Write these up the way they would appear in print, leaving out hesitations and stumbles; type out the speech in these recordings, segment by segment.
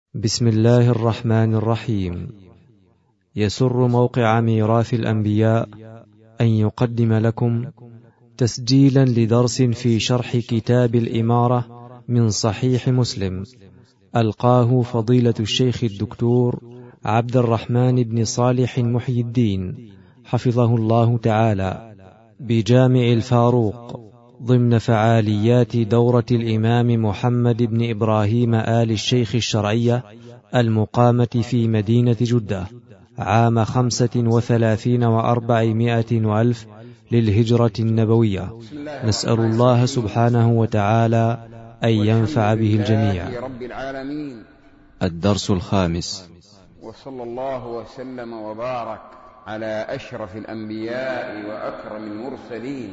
بسم الله الرحمن الرحيم. يسر موقع ميراث الأنبياء أن يقدم لكم تسجيلا لدرس في شرح كتاب الإمارة من صحيح مسلم، ألقاه فضيلة الشيخ الدكتور عبد الرحمن بن صالح محي الدين حفظه الله تعالى بجامع الفاروق ضمن فعاليات دورة الإمام محمد بن إبراهيم آل الشيخ الشرعية المقامة في مدينة جدة عام 35 و400 وألف للهجرة النبوية. نسأل الله سبحانه وتعالى أن ينفع به الجميع. رب العالمين. الدرس الخامس. وصلى الله وسلم وبارك على أشرف الأنبياء وأكرم المرسلين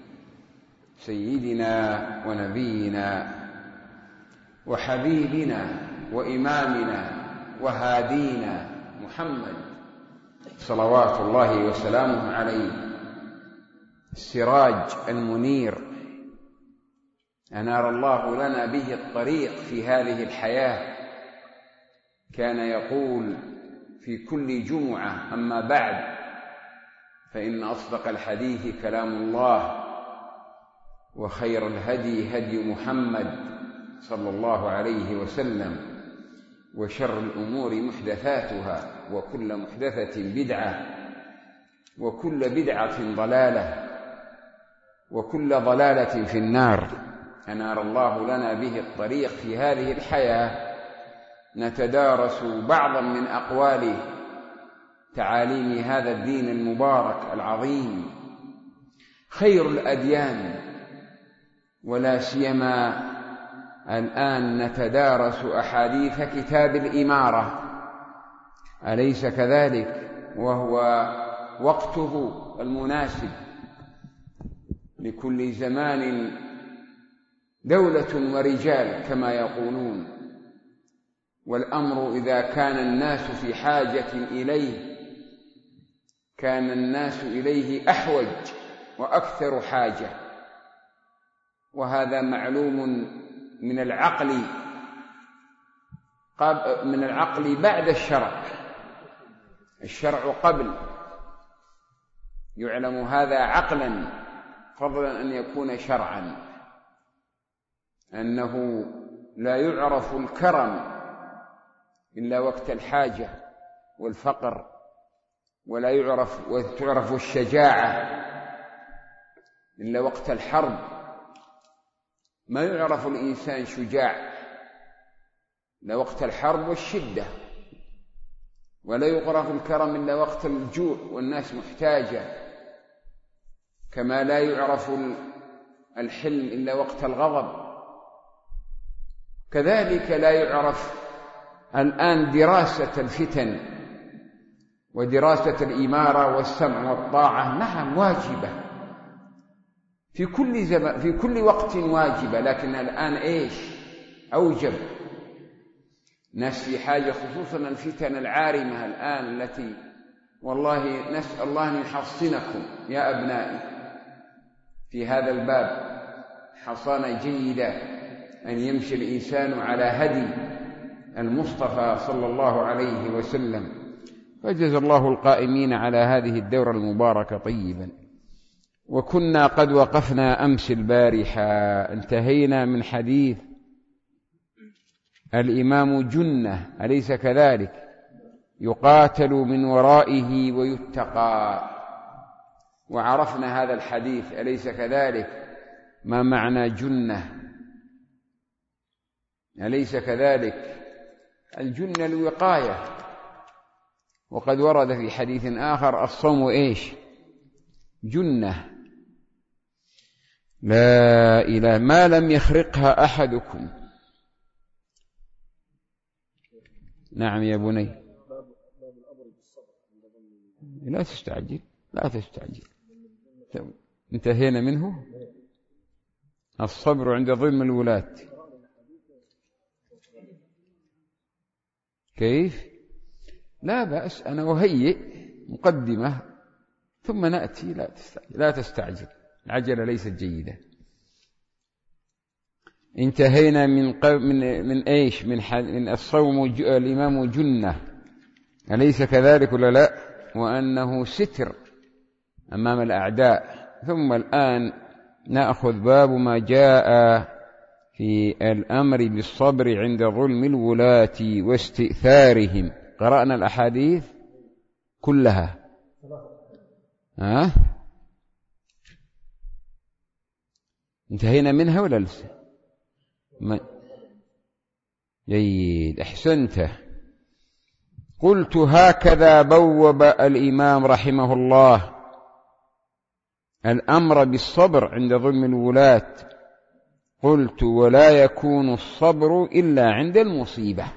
سيدنا ونبينا وحبيبنا وإمامنا وهادينا محمد صلوات الله وسلامه عليه، السراج المنير، أنار الله لنا به الطريق في هذه الحياة. كان يقول في كل جمعة: أما بعد، فإن أصدق الحديث كلام الله، وخير الهدي هدي محمد صلى الله عليه وسلم، وشر الأمور محدثاتها، وكل محدثة بدعة، وكل بدعة ضلالة، وكل ضلالة في النار. أنار الله لنا به الطريق في هذه الحياة. نتدارس بعضا من أقوال تعاليم هذا الدين المبارك العظيم، خير الأديان، ولا سيما الآن نتدارس أحاديث كتاب الإمارة، أليس كذلك؟ وهو وقته المناسب. لكل زمان دولة ورجال كما يقولون، والأمر إذا كان الناس في حاجة إليه كان الناس إليه أحوج وأكثر حاجة، وهذا معلوم من العقل بعد الشرع. الشرع قبل، يعلم هذا عقلا فضلا أن يكون شرعا، أنه لا يعرف الكرم إلا وقت الحاجة والفقر، ولا تعرف الشجاعة إلا وقت الحرب. ما يعرف الإنسان شجاع إلا وقت الحرب والشدة، ولا يعرف الكرم إلا وقت الجوع والناس محتاجة، كما لا يعرف الحلم إلا وقت الغضب. كذلك لا يعرف الآن دراسة الفتن ودراسة الإمارة والسمع والطاعة. نعم، واجبة في كل زمان، في كل وقت واجبة، لكن الآن إيش أوجب؟ ناس في حاجة، خصوصا الفتن العارمة الآن التي والله نسأل الله أن يحصنكم يا أبنائي في هذا الباب حصانة جيدة، أن يمشي الإنسان على هدي المصطفى صلى الله عليه وسلم. فجزا الله القائمين على هذه الدورة المباركة طيبا. وكنا قد وقفنا أمس البارحة، انتهينا من حديث الإمام جنة، أليس كذلك؟ يقاتل من ورائه ويتقى، وعرفنا هذا الحديث، أليس كذلك؟ ما معنى جنة؟ أليس كذلك؟ الجنة الوقاية. وقد ورد في حديث آخر: الصوم إيش؟ جنة. لا إله ما لم يخرقها أحدكم. نعم يا بني، لا تستعجل، لا تستعجل، انتهينا منه. الصبر عند ظلم الولاة. كيف؟ لا بأس، أنا أهيئ مقدمة ثم نأتي. لا تستعجل، العجلة ليست جيدة. انتهينا من إيش؟ من الصوم الإمام جنة، أليس كذلك ولا لا؟ وأنه ستر أمام الأعداء. ثم الآن نأخذ باب ما جاء في الأمر بالصبر عند ظلم الولاة واستئثارهم. قرأنا الأحاديث كلها، انتهينا منها ولا لسه؟ جيد، أحسنت. قلت: هكذا بوب الإمام رحمه الله الأمر بالصبر عند ظلم الولاة. قلت: ولا يكون الصبر إلا عند المصيبة.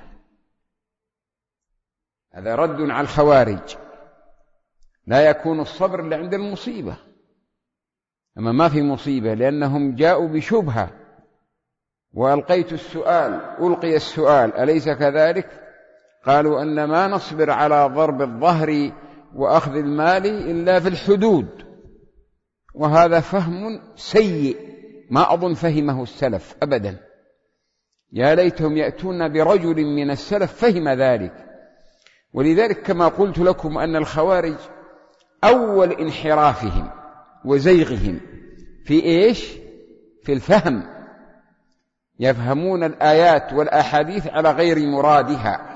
هذا رد على الخوارج، لا يكون الصبر إلا عند المصيبة. أما ما في مصيبة، لأنهم جاءوا بشبهة وألقيت السؤال، ألقي السؤال أليس كذلك؟ قالوا أن ما نصبر على ضرب الظهر وأخذ المال إلا في الحدود، وهذا فهم سيء ما أظن فهمه السلف أبدا. يا ليتهم يأتون برجل من السلف فهم ذلك. ولذلك كما قلت لكم أن الخوارج أول انحرافهم وزيغهم في إيش؟ في الفهم، يفهمون الآيات والأحاديث على غير مرادها.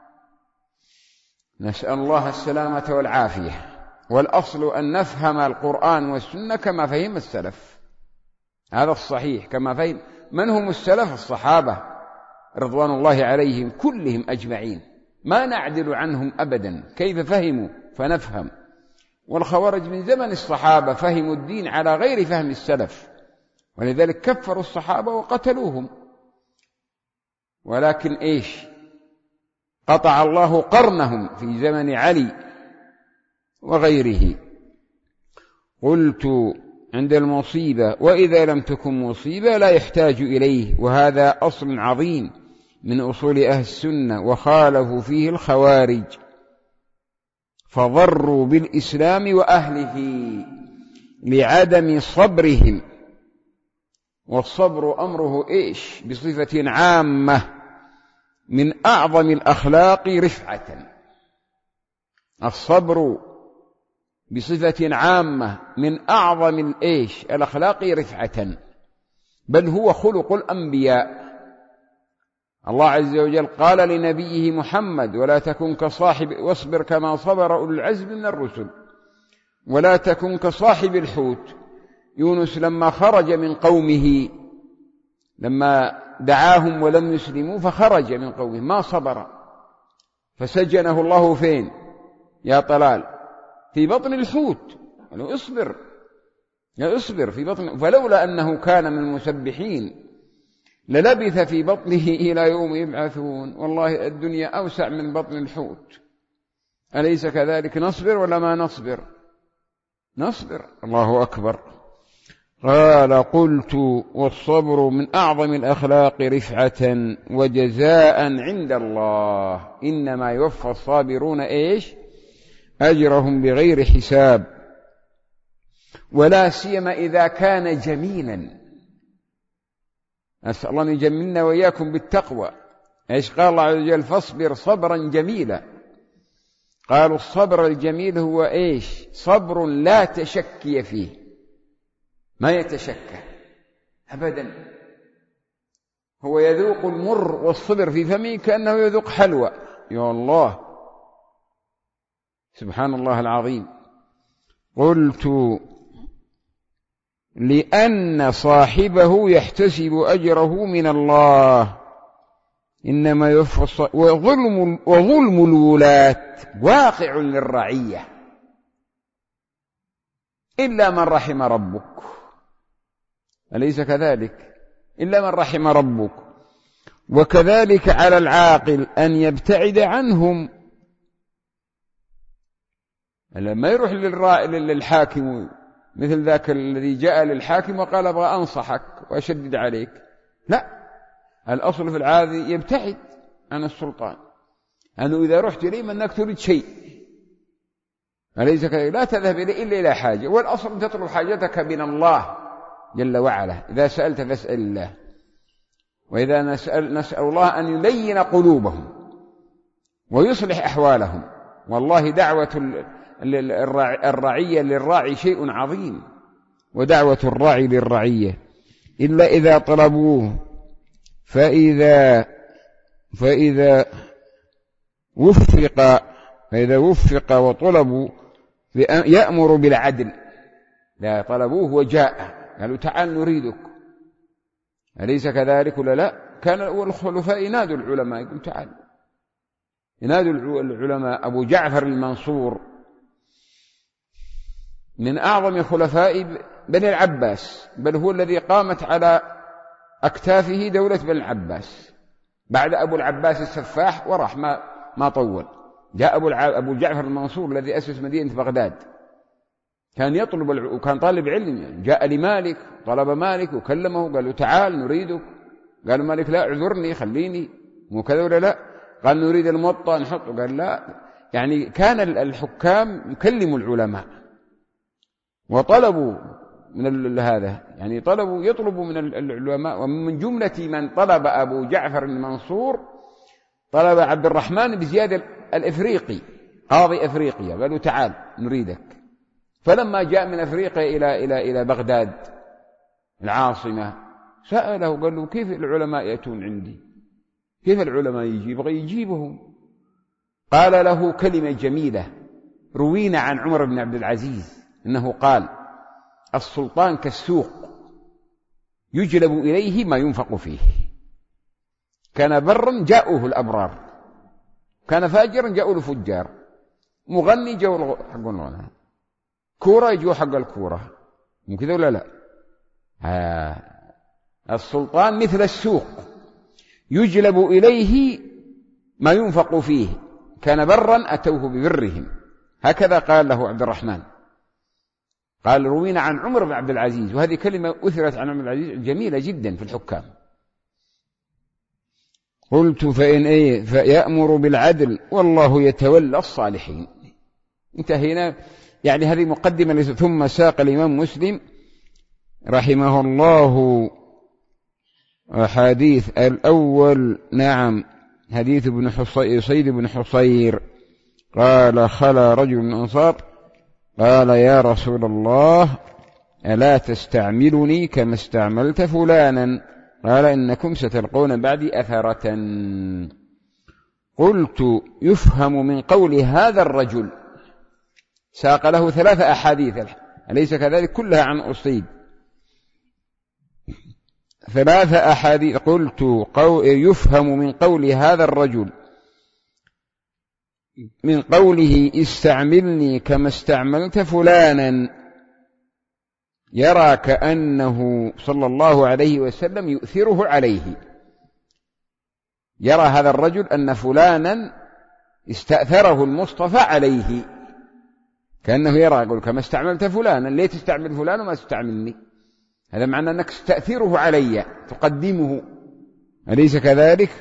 نسأل الله السلامة والعافية. والأصل أن نفهم القرآن والسنة كما فهم السلف، هذا الصحيح. كما فهم من هم السلف؟ الصحابة رضوان الله عليهم كلهم أجمعين، ما نعدل عنهم أبدا. كيف فهموا فنفهم. والخوارج من زمن الصحابة فهموا الدين على غير فهم السلف، ولذلك كفروا الصحابة وقتلوهم. ولكن إيش؟ قطع الله قرنهم في زمن علي وغيره. قلت: عند المصيبة، وإذا لم تكن مصيبة لا يحتاج إليه. وهذا أصل عظيم من أصول أهل السنة، وخالفوا فيه الخوارج فضروا بالإسلام وأهله لعدم صبرهم. والصبر أمره إيش؟ بصفة عامة من أعظم الأخلاق رفعة. الصبر بصفة عامة من أعظم الأخلاق رفعة، بل هو خلق الأنبياء. الله عز وجل قال لنبيه محمد: ولا تكن كصاحب، واصبر كما صبر أولو العزم من الرسل، ولا تكن كصاحب الحوت يونس لما خرج من قومه، لما دعاهم ولم يسلموا فخرج من قومه ما صبر، فسجنه الله فين يا طلال؟ في بطن الحوت. قالوا اصبر يا اصبر في بطن، فلولا أنه كان من المسبحين للبث في بطنه إلى يوم يبعثون. والله الدنيا أوسع من بطن الحوت، أليس كذلك؟ نصبر ولا ما نصبر؟ نصبر. الله أكبر. قال: قلت: والصبر من أعظم الأخلاق رفعة وجزاء عند الله، إنما يوفى الصابرون أجرهم بغير حساب، ولا سيما إذا كان جميلا. أسأل الله أن يجملنا وإياكم بالتقوى. قال الله عز وجل: فاصبر صبرا جميلا. قالوا الصبر الجميل هو صبر لا تشكي فيه، ما يتشكى أبدا. هو يذوق المر والصبر في فمه كأنه يذوق حلوى. يا الله، سبحان الله العظيم. قلت: لأن صاحبه يحتسب أجره من الله، إنما يوفى وظلم الولاة واقع للرعية إلا من رحم ربك، أليس كذلك؟ إلا من رحم ربك. وكذلك على العاقل أن يبتعد عنهم، لما يروح للحاكم مثل ذاك الذي جاء للحاكم وقال: أبغى أنصحك وأشدد عليك، لا، الأصل في العادي يبتعد عن السلطان، أنه إذا رحت إليه أنك تريد شيء، أليس كذلك؟ لا تذهب إليه إلا إلى حاجة، والأصل تطلب حاجتك من الله جل وعلا. إذا سألت فاسأل الله. وإذا نسأل الله أن يلين قلوبهم ويصلح أحوالهم. والله دعوة الرعية للراعي شيء عظيم، ودعوة الراعي للرعية إلا إذا طلبوه، فإذا وفق وطلبوا يأمر بالعدل. لا طلبوه وجاء قالوا تعال نريدك، أليس كذلك ولا لا؟ كان الخلفاء ينادوا العلماء يقول تعال، ينادوا العلماء. أبو جعفر المنصور من أعظم خلفاء بني العباس، بل هو الذي قامت على أكتافه دولة بني العباس بعد أبو العباس السفاح وراح ما طول. جاء أبو جعفر المنصور الذي أسس مدينة بغداد، كان يطلب وكان طالب علم يعني. جاء لمالك، طلب مالك وكلمه قال له تعال نريدك. قال مالك لا اعذرني خليني، مو كذا ولا لا؟ قال نريد الموطأ نحطه. قال لا. يعني كان الحكام يكلموا العلماء وطلبوا من هذا، يعني يطلبوا من العلماء. ومن جملة من طلب أبو جعفر المنصور طلب عبد الرحمن بن زياد الإفريقي قاضي أفريقيا، قالوا تعال نريدك. فلما جاء من أفريقيا إلى بغداد العاصمة سأله قال له كيف العلماء يأتون عندي؟ كيف العلماء يبغى يجيبهم؟ قال له كلمة جميلة روينا عن عمر بن عبد العزيز إنه قال السلطان كالسوق يجلب إليه ما ينفق فيه. كان برا جاءوه الأبرار، كان فاجرا جاءوه الفجار، مغني جاءوه حق الغنى، كورة يجوا حق الكورة، مو كذا ولا لا؟ السلطان مثل السوق يجلب إليه ما ينفق فيه، كان برا أتوه ببرهم. هكذا قال له عبد الرحمن. قال روينا عن عمر بن عبد العزيز، وهذه كلمة أثرت عن عمر بن العزيز جميلة جدا في الحكام. قلت فيأمر بالعدل والله يتولى الصالحين. انتهينا. يعني هذه مقدمة. ثم ساق الإمام مسلم رحمه الله حديث الأول، نعم، حديث سيد بن حصير قال خلا رجل من الأنصار قال يا رسول الله ألا تستعملني كما استعملت فلانا؟ قال إنكم ستلقون بعدي أثرة. قلت يفهم من قول هذا الرجل، ساق له 3 أحاديث أليس كذلك؟ كلها عن أصيب 3 أحاديث. قلت يفهم من قول هذا الرجل من قوله استعملني كما استعملت فلانا، يرى كأنه صلى الله عليه وسلم يؤثره عليه. يرى هذا الرجل أن فلانا استأثره المصطفى عليه، كأنه يرى يقول كما استعملت فلانا، ليه تستعمل فلان وما تستعملني؟ هذا معنى أنك تستأثره علي، تقدمه، أليس كذلك؟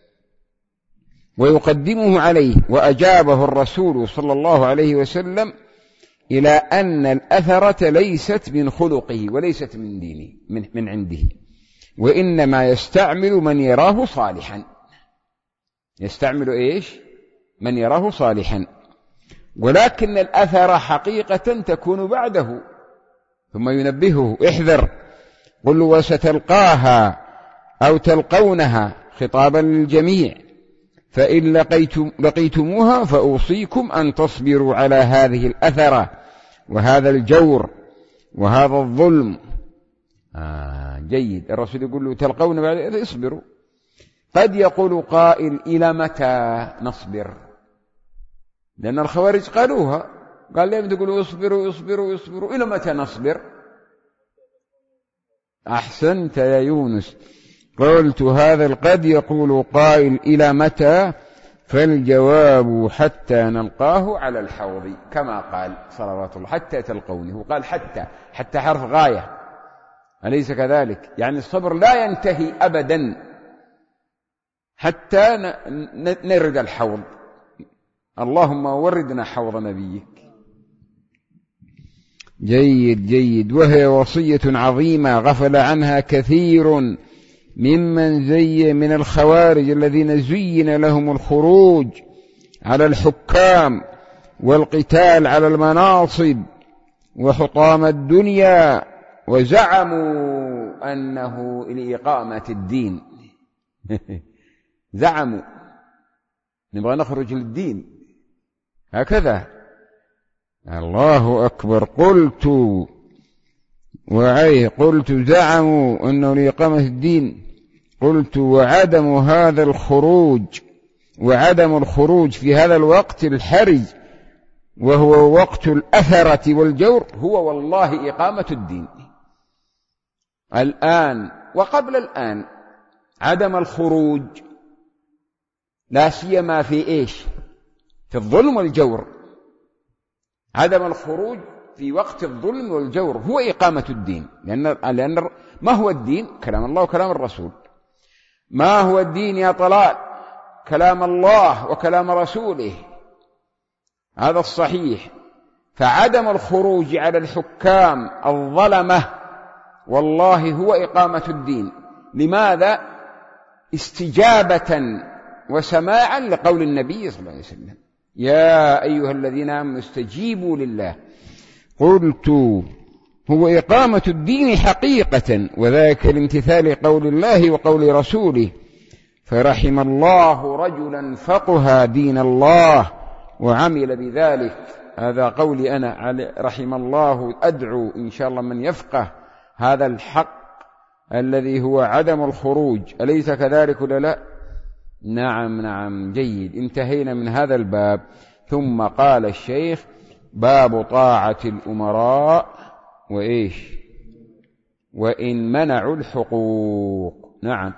ويقدمه عليه. وأجابه الرسول صلى الله عليه وسلم إلى أن الأثرة ليست من خلقه وليست من دينه من عنده، وإنما يستعمل من يراه صالحا. يستعمل إيش؟ من يراه صالحا. ولكن الأثر حقيقة تكون بعده. ثم ينبهه احذر، قل وستلقاها أو تلقونها خطابا للجميع، فإن لقيتموها فأوصيكم أن تصبروا على هذه الأثرة وهذا الجور وهذا الظلم. جيد. الرسول يقول له تلقون بعد اصبروا. قد يقول قائل إلى متى نصبر؟ لأن الخوارج قالوها، قال لهم تقولوا اصبروا اصبروا اصبروا، إلى متى نصبر؟ أحسنت يا يونس. قلت هذا قد يقول قائل إلى متى؟ فالجواب حتى نلقاه على الحوض، كما قال صلوات الله حتى تلقونه. هو قال حتى حرف غاية، أليس كذلك؟ يعني الصبر لا ينتهي أبدا حتى نرد الحوض. اللهم وردنا حوض نبيك. جيد جيد. وهي وصية عظيمة غفل عنها كثير ممن زي من الخوارج الذين زين لهم الخروج على الحكام والقتال على المناصب وحطام الدنيا، وزعموا أنه لإقامة الدين. زعموا نبغى نخرج للدين هكذا. الله أكبر. قلت زعموا أنه لإقامة الدين. قلت وعدم هذا الخروج، وعدم الخروج في هذا الوقت الحرج وهو وقت الأثرة والجور هو والله إقامة الدين. الآن وقبل الآن عدم الخروج لا سيما في إيش؟ في الظلم والجور. عدم الخروج في وقت الظلم والجور هو إقامة الدين، لأن ما هو الدين؟ كلام الله وكلام الرسول. ما هو الدين يا طلال؟ كلام الله وكلام رسوله، هذا الصحيح. فعدم الخروج على الحكام الظلمة والله هو إقامة الدين. لماذا؟ استجابة وسماعا لقول النبي صلى الله عليه وسلم: يا أيها الذين آمنوا استجيبوا لله. قلت هو إقامة الدين حقيقة، وذاك لامتثال قول الله وقول رسوله. فرحم الله رجلا فقه دين الله وعمل بذلك. هذا قولي أنا، رحم الله. أدعو إن شاء الله من يفقه هذا الحق الذي هو عدم الخروج. أليس كذلك ولا لا؟ نعم جيد. انتهينا من هذا الباب. ثم قال الشيخ: باب طاعة الأمراء وإيش؟ وإن منعوا الحقوق. نعم،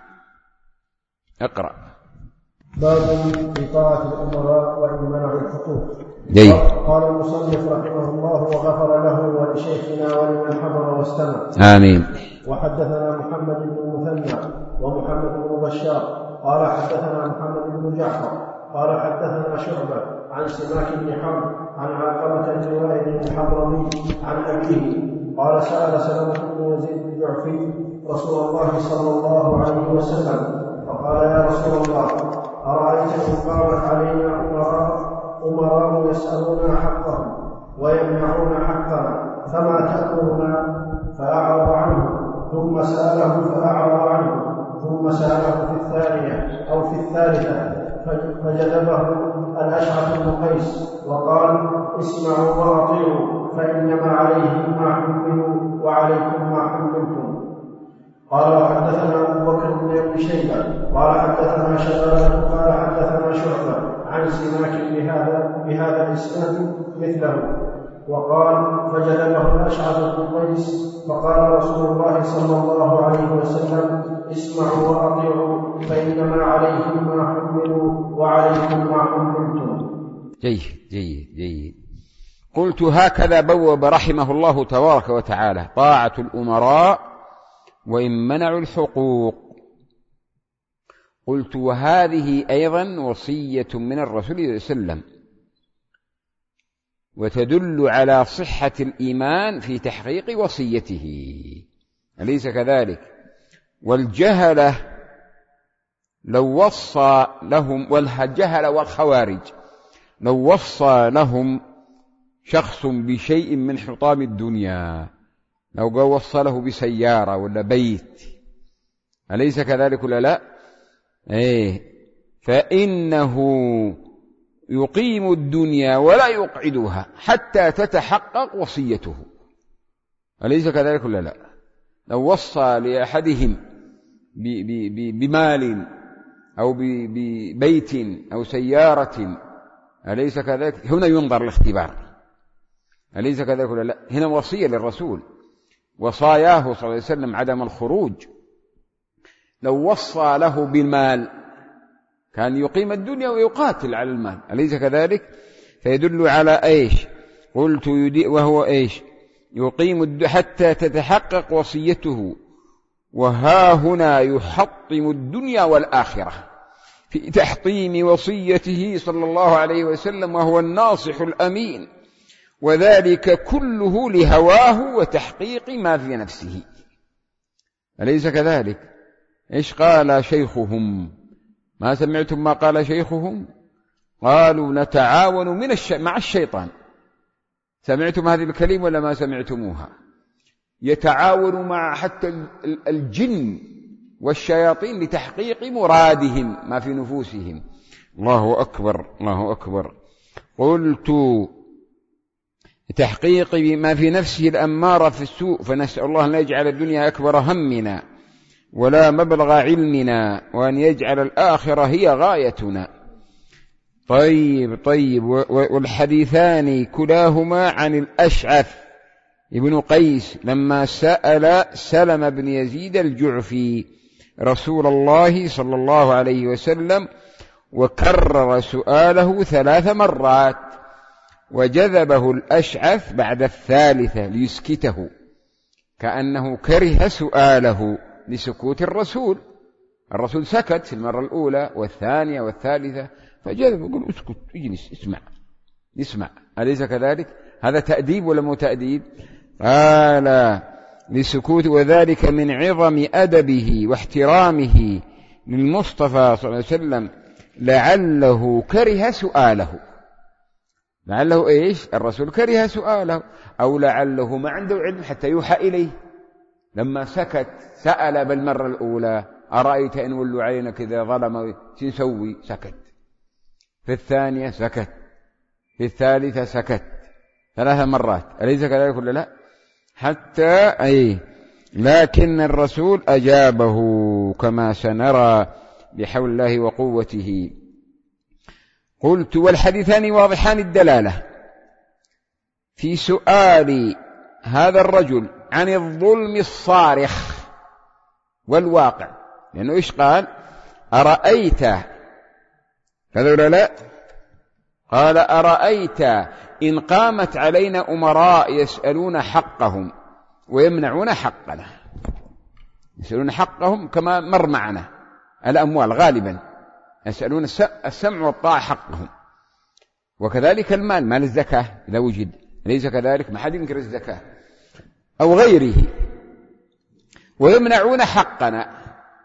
اقرأ. باب في طاعة الأمراء وإن منعوا الحقوق. جيد. قال المصنف رحمه الله وغفر له ولشيخنا ولمن حضر واستمع. آمين. وحدثنا محمد بن المثنى ومحمد بن بشار قال حدثنا محمد بن جعفر قال حدثنا شعبة عن سماك بن حرب عن علقمة بن وائل الحضرمي عن أبيه قال: سأل سلمة بن يزيد الجعفي رسول الله صلى الله عليه وسلم فقال: يا رسول الله، أرأيت إن قامت علينا أمراء يسألون حقهم ويمنعون حقنا فما تأمرنا؟ فأعرض عنه. ثم سأله فأعرض عنه. ثم سأله في الثانية أو في الثالثة فجذبه الأشعث بن قيس وقال: اسمعوا وأطيعوا فإنما عليهم ما حملوا وعليكم ما حملتم. قال: وحدثنا أبو بكر بن أبي شيبة قال حدثنا شبابة قال حدثنا شعبة عن سماك بهذا الإسناد مثله. وقال: فجذبه الأشعث بن قيس فقال رسول الله صلى الله عليه وسلم: اسمعوا وأطيعوا فإنما عليهم ما حملوا وعليكم ما حملتم. جيد. قلت: هكذا بوب رحمه الله تبارك وتعالى طاعة الأمراء وإن منعوا الحقوق. قلت: وهذه أيضا وصية من الرسول صلى الله عليه وسلم، وتدل على صحة الإيمان في تحقيق وصيته. أليس كذلك؟ والجهلة لو وصى لهم، والجهل والخوارج لو وصى لهم شخص بشيء من حطام الدنيا، لو وصى له بسيارة ولا بيت، أليس كذلك ولا لا؟ فإنه يقيم الدنيا ولا يقعدها حتى تتحقق وصيته. أليس كذلك ولا لا؟ لو وصى لأحدهم بمال أو ببيت أو سيارة، أليس كذلك؟ هنا ينظر الاختبار. أليس كذلك ولا لا؟ هنا وصية للرسول، وصاياه صلى الله عليه وسلم عدم الخروج. لو وصى له بالمال كان يقيم الدنيا ويقاتل على المال، أليس كذلك؟ فيدل على إيش؟ قلت: وهو إيش؟ يقيم حتى تتحقق وصيته. وها هنا يحطم الدنيا والآخرة في تحطيم وصيته صلى الله عليه وسلم، وهو الناصح الأمين، وذلك كله لهواه وتحقيق ما في نفسه. أليس كذلك؟ إيش قال شيخهم؟ ما سمعتم ما قال شيخهم؟ قالوا نتعاون مع الشيطان. سمعتم هذه الكلمة ولا ما سمعتموها؟ يتعاون مع حتى الجن والشياطين لتحقيق مرادهم ما في نفوسهم. الله أكبر الله أكبر. قلت تحقيق ما في نفسه الأمارة في السوء، فنسأل الله أن يجعل الدنيا أكبر همنا ولا مبلغ علمنا، وأن يجعل الآخرة هي غايتنا. طيب. والحديثان كلاهما عن الأشعث ابن قيس لما سأل سلم بن يزيد الجعفي رسول الله صلى الله عليه وسلم، وكرر سؤاله 3 مرات، وجذبه الأشعث بعد الثالثة ليسكته، كأنه كره سؤاله لسكوت الرسول سكت في المرة الأولى والثانية والثالثة، فجذبه يقول اسكت اجلس اسمع. أليس كذلك؟ هذا تأديب ولا مو تأديب؟ قال لسكوت، وذلك من عظم أدبه واحترامه للمصطفى صلى الله عليه وسلم، لعله كره سؤاله. لعله إيش؟ الرسول كره سؤاله، أو لعله ما عنده علم حتى يوحى إليه. لما سكت سأل بالمرة الأولى أرأيت إن ولوا علينا إذا ظلم سنسوي؟ سكت. في الثانية سكت. في الثالثة سكت 3 مرات. أليس كذلك ولا لا؟ حتى لكن الرسول أجابه كما سنرى بحول الله وقوته. قلت والحديثان واضحان الدلالة في سؤال هذا الرجل عن الظلم الصارخ والواقع، لأنه إيش قال؟ أرأيت كذا ولا لا؟ قال أرأيت إن قامت علينا أمراء يسألون حقهم ويمنعون حقنا. يسألون حقهم كما مر معنا الأموال غالبا، يسألون السمع والطاعة حقهم، وكذلك مال الزكاة إذا وجد. ليس كذلك؟ ما حد ينكر الزكاة أو غيره. ويمنعون حقنا.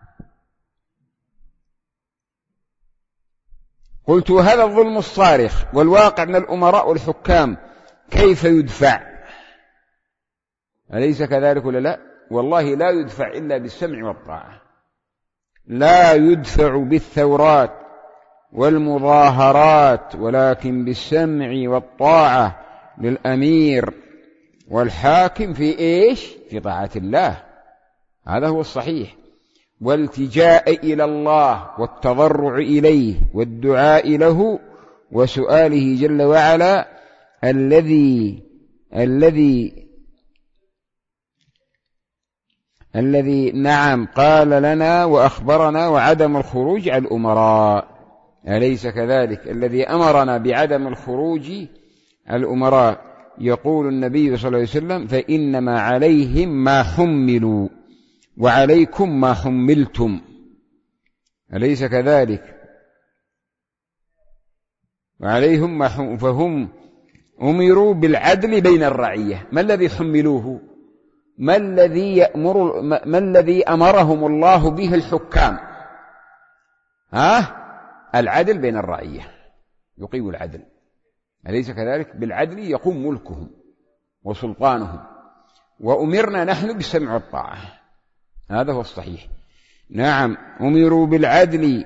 قلت هذا الظلم الصارخ والواقع من الأمراء والحكام كيف يدفع؟ أليس كذلك ولا لا؟ والله لا يدفع إلا بالسمع والطاعة، لا يدفع بالثورات والمظاهرات، ولكن بالسمع والطاعة للأمير والحاكم في إيش؟ في طاعة الله. هذا هو الصحيح. والتجاء إلى الله والتضرع إليه والدعاء له وسؤاله جل وعلا الذي نعم قال لنا وأخبرنا، وعدم الخروج على الأمراء. أليس كذلك؟ الذي أمرنا بعدم الخروج على الأمراء. يقول النبي صلى الله عليه وسلم فإنما عليهم ما حملوا وعليكم ما حملتم. أليس كذلك؟ وعليهم ما فهم أمروا بالعدل بين الرعية. ما الذي حملوه؟ ما الذي أمرهم الله به الحكام؟ العدل بين الرعية، يقيم العدل. أليس كذلك؟ بالعدل يقوم ملكهم وسلطانهم، وأمرنا نحن بالسمع والطاعة. هذا هو الصحيح. نعم، أمروا بالعدل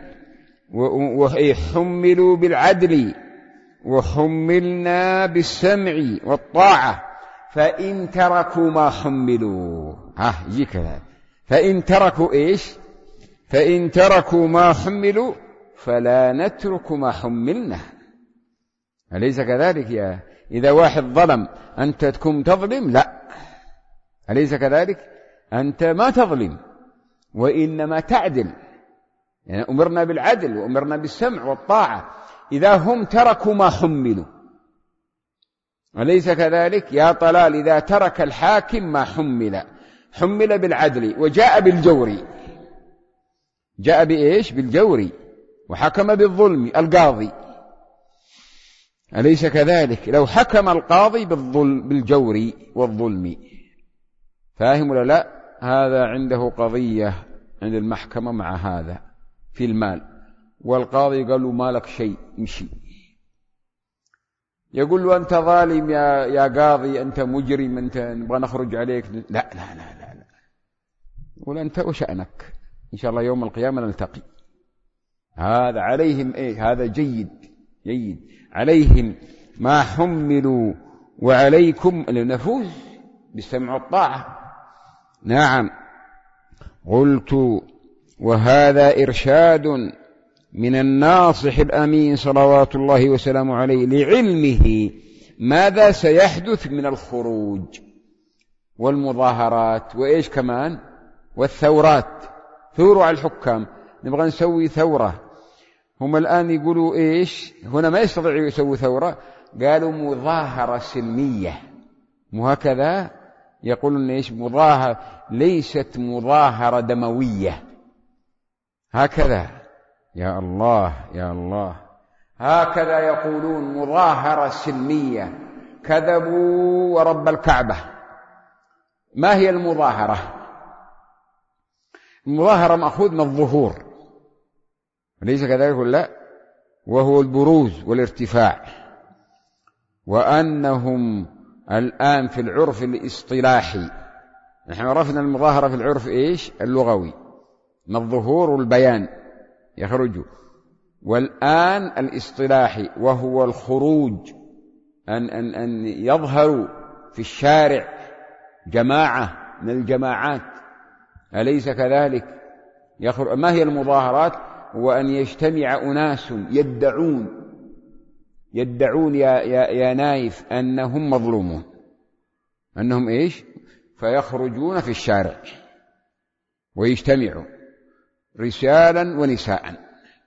وحملوا بالعدل وحملنا بالسمع والطاعة، فإن تركوا ما حملوا يجي كذا. فإن تركوا إيش؟ فإن تركوا ما حملوا فلا نترك ما حملنا. أليس كذلك؟ إذا واحد ظلم أنت تكون تظلم؟ لا. أليس كذلك؟ أنت ما تظلم وإنما تعدل. يعني أمرنا بالعدل وأمرنا بالسمع والطاعة إذا هم تركوا ما حملوا. أليس كذلك؟ يا طلال إذا ترك الحاكم ما حمل بالعدل وجاء بالجور. جاء بإيش؟ بالجور، وحكم بالظلم القاضي. أليس كذلك؟ لو حكم القاضي بالجور والظلم، فاهم ولا لا؟ هذا عنده قضية عند المحكمة مع هذا في المال، والقاضي قال له ما لك شيء امشي. يقول له أنت ظالم يا قاضي، أنت مجرم، أنت نبغى نخرج عليك. لا لا لا لا لا، يقول أنت وشأنك، إن شاء الله يوم القيامة نلتقي. هذا عليهم إيه؟ هذا جيد جيد. عليهم ما حملوا وعليكم نفوز بالسمع والطاعة. نعم. قلت وهذا إرشاد من الناصح الأمين صلوات الله وسلامه عليه لعلمه ماذا سيحدث من الخروج والمظاهرات وإيش كمان والثورات. ثوروا على الحكام، نبغى نسوي ثورة. هم الآن يقولوا إيش؟ هنا ما يستطيعوا يسووا ثورة، قالوا مظاهرة سلمية، مو هكذا؟ يقولون إيش؟ مظاهرة ليست مظاهرة دموية. هكذا يا الله يا الله، هكذا يقولون مظاهرة سلمية. كذبوا ورب الكعبة. ما هي المظاهرة؟ المظاهرة مأخوذ من الظهور، ليس كذلك ولا؟ وهو البروز والارتفاع. وأنهم الآن في العرف الاصطلاحي، نحن عرفنا المظاهرة في العرف إيش؟ اللغوي، من الظهور والبيان يخرجوا. والآن الاصطلاحي وهو الخروج، أن يظهروا في الشارع جماعة من الجماعات، أليس كذلك؟ ما هي المظاهرات؟ وأن يجتمع أناس يدعون يا نايف أنهم مظلومون، أنهم إيش؟ فيخرجون في الشارع ويجتمعوا رجالا ونساء،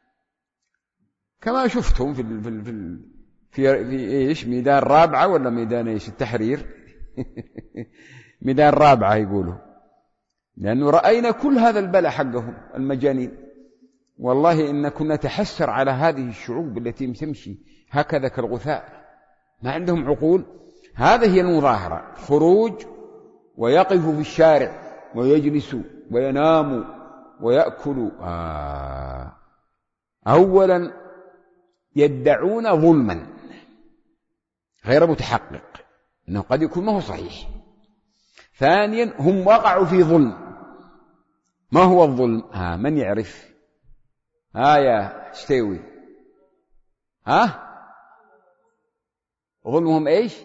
كما شفتم في إيش؟ ميدان رابعة ولا ميدان إيش؟ التحرير. ميدان رابعة يقولوا، لأنه رأينا كل هذا البلاء حقهم المجانين. والله إن كنا نتحسر على هذه الشعوب التي تمشي هكذا كالغثاء، ما عندهم عقول. هذه هي المظاهرة، خروج ويقفوا في الشارع ويجلسوا ويناموا ويأكلوا. أولا يدعون ظلما غير متحقق، إنه قد يكون ما هو صحيح. ثانيا هم وقعوا في ظلم. ما هو الظلم؟ من يعرف؟ يا اشتوي، ظلمهم ايش؟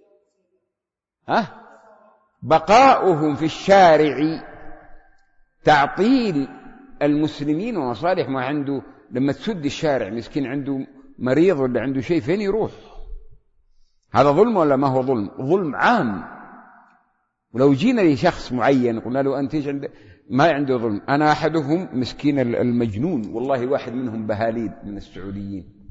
بقاؤهم في الشارع، تعطيل المسلمين ومصالح ما عنده. لما تسد الشارع مسكين عنده مريض ولا عنده شيء، فين يروح؟ هذا ظلم ولا ما هو ظلم؟ ظلم عام. ولو جينا لشخص معين قلنا له أنت ما عنده ظلم. أنا أحدهم مسكين المجنون، والله واحد منهم بهاليد من السعوديين،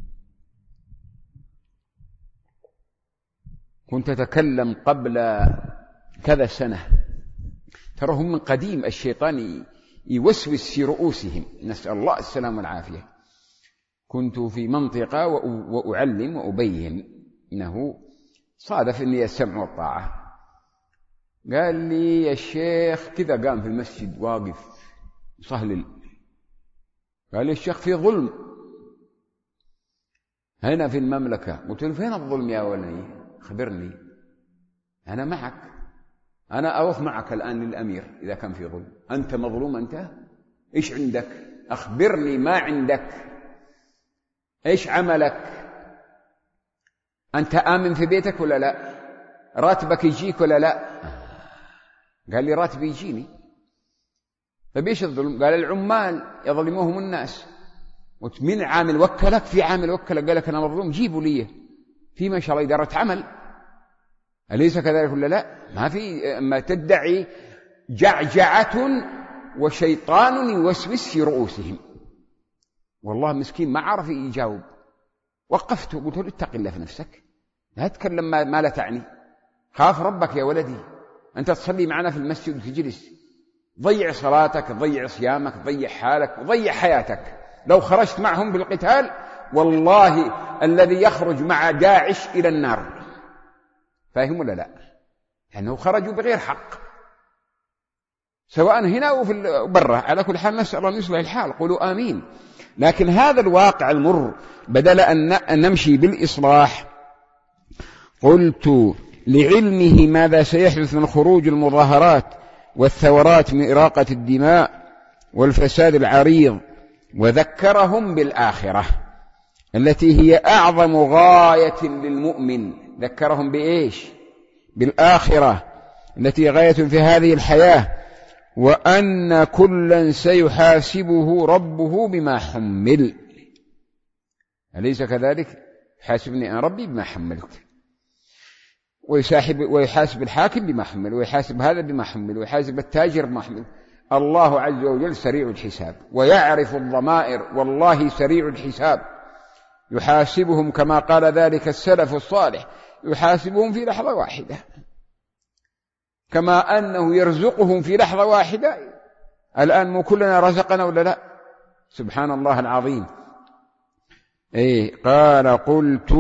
كنت أتكلم قبل كذا سنة، تراهم من قديم الشيطان يوسوس في رؤوسهم، نسأل الله السلام والعافية. كنت في منطقة وأعلم وأبين، إنه صادف أني السمع والطاعة. قال لي يا الشيخ كذا، قام في المسجد واقف صهلل، قال لي الشيخ في ظلم هنا في المملكة. قلت له فين الظلم يا ولي؟ خبرني، أنا معك، أنا أروح معك الآن للأمير إذا كان في ظلم. أنت مظلوم، أنت إيش عندك؟ أخبرني ما عندك، إيش عملك؟ أنت آمن في بيتك ولا لا؟ راتبك يجيك ولا لا؟ قال لي راتبي يجيني. طيب إيش الظلم؟ قال العمال يظلموهم الناس. قلت من عامل وكلك؟ في عامل وكلك قال لك أنا مظلوم، جيبوا لي في ما شاء الله إدارة عمل، أليس كذلك ولا لا؟ ما في ما تدعي جعجعة وشيطان يوسوس في رؤوسهم. والله مسكين ما عرف يجاوب. وقفته قلت له اتق الله في نفسك، لا تتكلم ما لا تعني، خاف ربك يا ولدي. أنت تصلي معنا في المسجد وتجلس، ضيع صلاتك، ضيع صيامك، ضيع حالك وضيع حياتك. لو خرجت معهم بالقتال والله الذي يخرج مع داعش إلى النار، فاهم ولا لا؟ لأنه خرجوا بغير حق. سواء هنا أو في برا. على كل حال نسأل الله أن يصلح الحال، قولوا آمين. لكن هذا الواقع المر بدل أن نمشي بالإصلاح، قلت لعلمه ماذا سيحدث من خروج المظاهرات والثورات من إراقة الدماء والفساد العريض، وذكرهم بالآخرة التي هي أعظم غاية للمؤمن. ذكرهم بإيش؟ بالآخرة التي غاية في هذه الحياة، وأن كلا سيحاسبه ربه بما حمل. أليس كذلك؟ حاسبني أنا ربي بما حملت، ويحاسب الحاكم بما حمل، ويحاسب هذا بما حمل، ويحاسب التاجر بما حمل. الله عز وجل سريع الحساب ويعرف الضمائر، والله سريع الحساب، يحاسبهم كما قال ذلك السلف الصالح، يحاسبهم في لحظة واحدة، كما أنه يرزقهم في لحظة واحدة. الآن مو كلنا رزقنا ولا لا؟ سبحان الله العظيم. قال قلت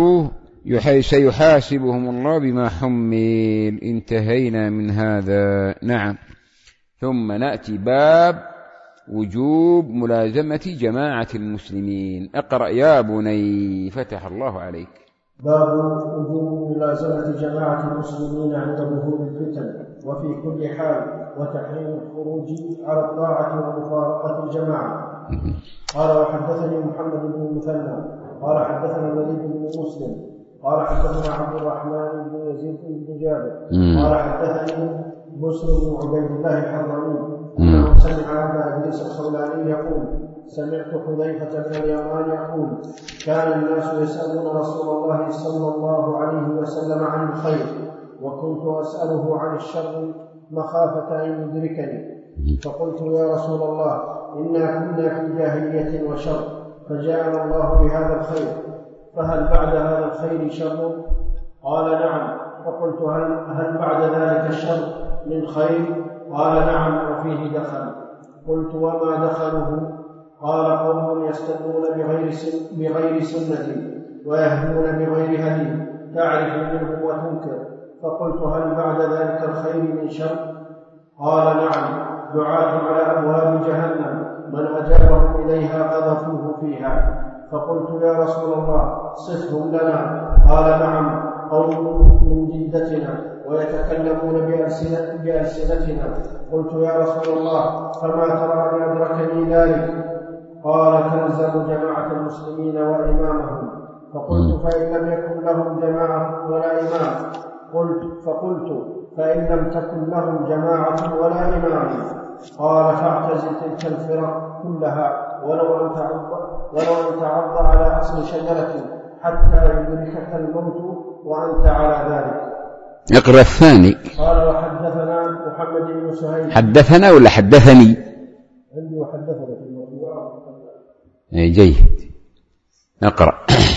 سيحاسبهم الله بما حمل. انتهينا من هذا. نعم. ثم نأتي باب وجوب ملازمة جماعة المسلمين. اقرأ يا بني، فتح الله عليك. باب وجوب ملازمة جماعة المسلمين عند ظهور الفتن وفي كل حال، وتحريم الخروج على الطاعة ومفارقة الجماعة. قال وحدثني محمد بن المثنى قال حدثنا الوليد بن مسلم قال حدثنا عبد الرحمن بن يزيد بن جابر قال حدثني مسلم بن عبيد الله الحضرمي أنه سمع أبا إدريس الخولاني يقول سمعت حذيفة بن اليمان يقول كان الناس يسألون رسول الله صلى الله عليه وسلم عن الخير، وكنت أسأله عن الشر مخافة أن يدركني، فقلت يا رسول الله إنا كنا في جاهلية وشر، فجاءنا الله بهذا الخير، فهل بعد هذا الخير شر؟ قال نعم. فقلت هل بعد ذلك الشر من خير؟ قال نعم وفيه دخل. قلت وما دخله؟ قال قوم يستدون بغير سنة ويهدون بغير هدي، تعرف منه وتنكر. فقلت هل بعد ذلك الخير من شر؟ قال نعم، دعاة على أبواب جهنم من أجابهم إليها قذفوه فيها. فقلت يا رسول الله صفهم لنا. قال نعم، قوم من جدتنا ويتكلمون بألسنتنا. قلت يا رسول الله فما ترى أن أدركني ذلك؟ قال تلزم جماعة المسلمين وإمامهم. فقلت فإن لم يكن لهم جماعة ولا إمام؟ فقلت فإن لم تكن لهم جماعة ولا إمام؟ قال فاعتزل تلك الفرق كلها ولو أن تعض على أصل شجرة حتى يدركك الموت وأنت على ذلك. اقرأ الثاني. قال وحدثنا محمد بن سهيل. حدثنا ولا حدثني؟ عندي وحدثنا في الموضوع. جيد. اقرأ.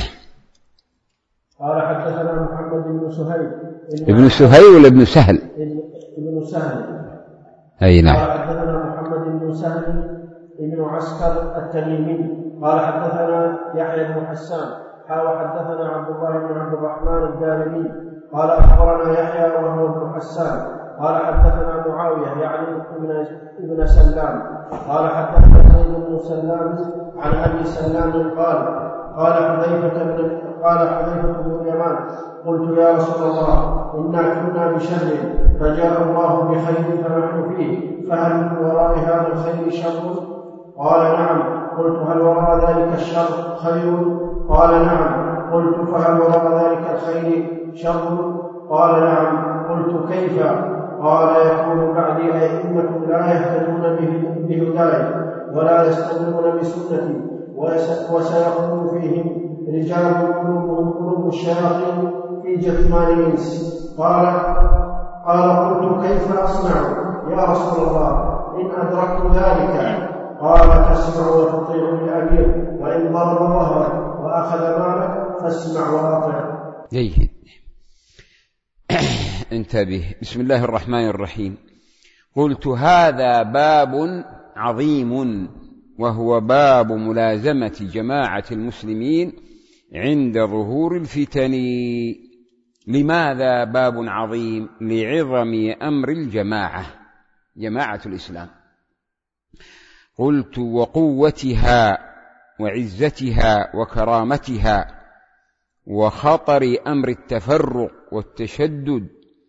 قال حدثنا محمد بن سهيل. ابن سهيل ولا ابن سهل؟ ابن سهل. أي نعم. قال حدثنا محمد بن سهل ابن عسكر التميمي قال حدثنا يحيى بن حسان حدثنا عبد الله بن عبد الرحمن الدارمي قال أخبرنا يحيى وهو ابن حسان قال حدثنا معاوية يعني ابن سلام قال حدثنا زيد بن سلام عن أبي سلام قال حذيفة بن اليمان قلت يا رسول الله إنا كنا بشر فجاء الله بخير فنحن فيه، فهل من وراء هذا الخير شر؟ قال نعم. قلت هل وراء ذلك الشر خير؟ قال نعم. قلت فهل وراء ذلك الخير شر؟ قال نعم. قلت كيف؟ قال يكون بعدي أئمة لا يهتدون بهداي ولا يستدلون بسنتي، وسيكون فيهم رجال قلوبهم قلوب الشياطين في جثمان الإنس. قال قلت كيف أصنع يا رسول الله إن أدركت ذلك؟ قال تسمع وتطيع الأمير، وإن ضرب ظهرك وأخذ مالك فاسمع وأطع. جيد. انتبه. بسم الله الرحمن الرحيم. قلت هذا باب عظيم، وهو باب ملازمة جماعة المسلمين عند ظهور الفتن. لماذا باب عظيم؟ لعظم أمر الجماعة جماعة الإسلام. قلت: وقوتها وعزتها وكرامتها وخطر أمر التفرق والتشدد،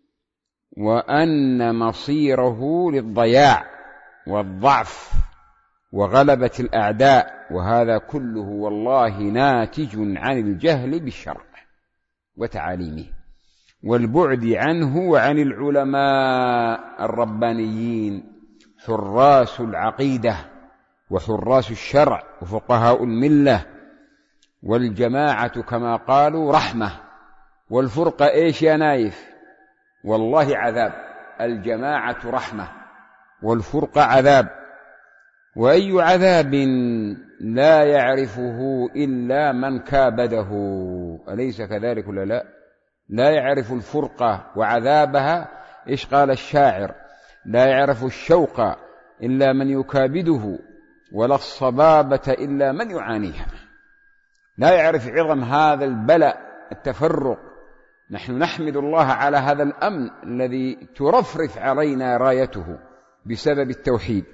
وأن مصيره للضياع والضعف وغلبة الأعداء، وهذا كله والله ناتج عن الجهل بالشرع وتعاليمه والبعد عنه وعن العلماء الربانيين حراس العقيدة وحراس الشرع وفقهاء الملة. والجماعة كما قالوا رحمة، والفرقة إيش يا نايف؟ والله عذاب. الجماعة رحمة والفرقة عذاب، وأي عذاب لا يعرفه إلا من كابده، أليس كذلك ولا لا؟ لا يعرف الفرقة وعذابها، إيش قال الشاعر؟ لا يعرف الشوق إلا من يكابده، ولا الصبابة إلا من يعانيها. لا يعرف عظم هذا البلاء التفرق. نحن نحمد الله على هذا الأمن الذي ترفرف علينا رايته بسبب التوحيد.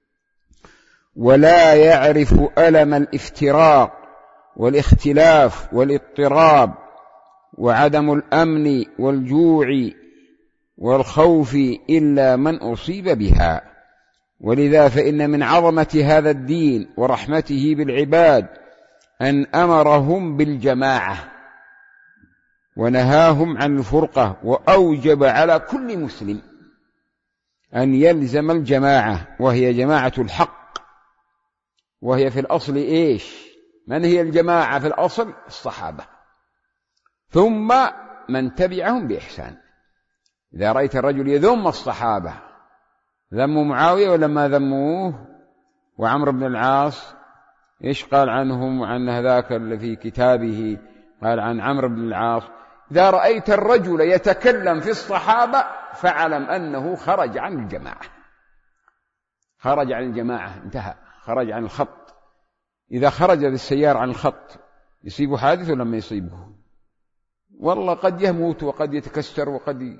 ولا يعرف ألم الافتراق والاختلاف والاضطراب وعدم الأمن والجوع والخوف إلا من أصيب بها. ولذا فإن من عظمة هذا الدين ورحمته بالعباد أن أمرهم بالجماعة ونهاهم عن الفرقة، وأوجب على كل مسلم أن يلزم الجماعة، وهي جماعة الحق. وهي في الأصل إيش؟ من هي الجماعة في الأصل؟ الصحابة، ثم من تبعهم بإحسان. إذا رأيت الرجل يذم الصحابة، ذموا معاوية ولا ما ذموه؟ وعمرو بن العاص إيش قال عنهم وعن هذاك اللي في كتابه قال عن عمرو بن العاص؟ إذا رأيت الرجل يتكلم في الصحابة فاعلم أنه خرج عن الجماعة، خرج عن الجماعة، انتهى، خرج عن الخط. إذا خرج بالسيارة عن الخط يصيبه حادث ولا ما يصيبه؟ والله قد يموت وقد يتكسر وقد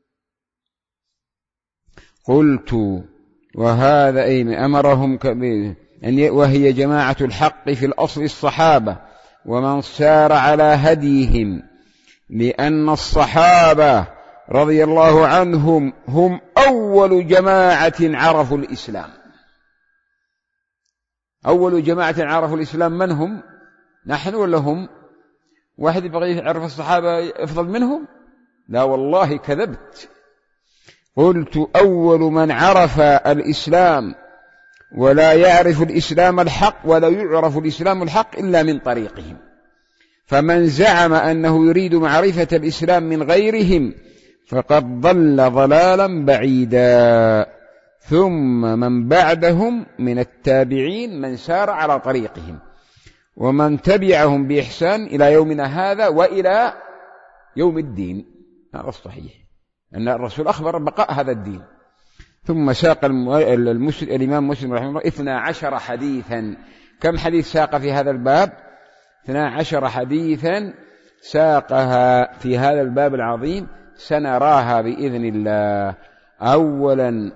قلت: وهذا أي أمرهم وهي جماعة الحق في الأصل الصحابة ومن سار على هديهم، لأن الصحابة رضي الله عنهم هم أول جماعة عرفوا الإسلام. أول جماعة عرفوا الإسلام من هم؟ نحن ولا هم؟ واحد يبغى يعرف الصحابة أفضل منهم؟ لا والله كذبت. قلت: أول من عرف الإسلام، ولا يعرف الإسلام الحق ولا يعرف الإسلام الحق إلا من طريقهم. فمن زعم أنه يريد معرفة الإسلام من غيرهم فقد ضل ضلالا بعيدا. ثم من بعدهم من التابعين من سار على طريقهم ومن تبعهم بإحسان إلى يومنا هذا وإلى يوم الدين. هذا الصحيح أن الرسول أخبر بقاء هذا الدين. ثم ساق الإمام مسلم رحمه الله 12 حديثا. كم حديث ساق في هذا الباب؟ 12 حديثا ساقها في هذا الباب العظيم، سنراها بإذن الله. أولا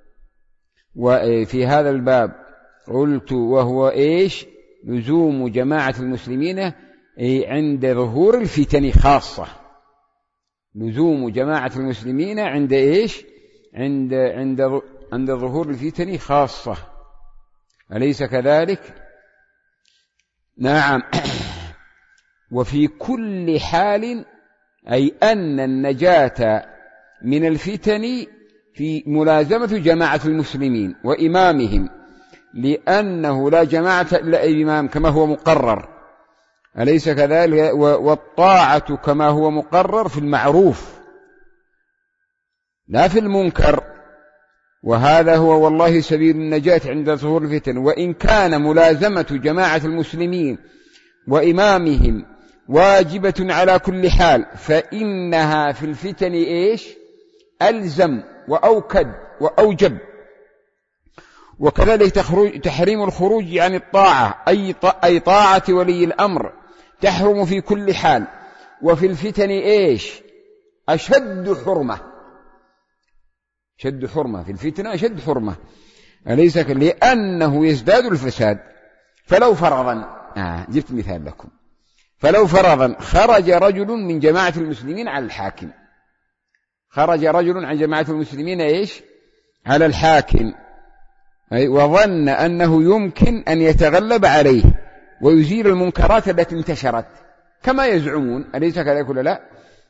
وفي هذا الباب قلت: وهو إيش؟ لزوم جماعة المسلمين عند ظهور الفتن خاصة. لزوم جماعة المسلمين عند إيش؟ عند ظهور الفتن خاصة، أليس كذلك؟ نعم. وفي كل حال، أي أن النجاة من الفتن في ملازمة جماعة المسلمين وإمامهم، لأنه لا جماعة إلا إمام كما هو مقرر، أليس كذلك؟ والطاعة كما هو مقرر في المعروف لا في المنكر. وهذا هو والله سبيل النجاة عند ظهور الفتن. وإن كان ملازمة جماعة المسلمين وإمامهم واجبة على كل حال، فإنها في الفتن إيش؟ ألزم وأوكد وأوجب. وكذلك تحريم الخروج عن الطاعة، أي طاعة ولي الأمر تحرم في كل حال. وفي الفتن إيش؟ أشد حرمة. شد حرمة في الفتنة، شد حرمة، أليس لأنه يزداد الفساد. فلو فرضا جبت مثال لكم، فلو فرضا خرج رجل من جماعة المسلمين على الحاكم، خرج رجل عن جماعة المسلمين إيش؟ على الحاكم، وظن أنه يمكن أن يتغلب عليه ويزيل المنكرات التي انتشرت كما يزعمون، أليس كذلك ولا لا؟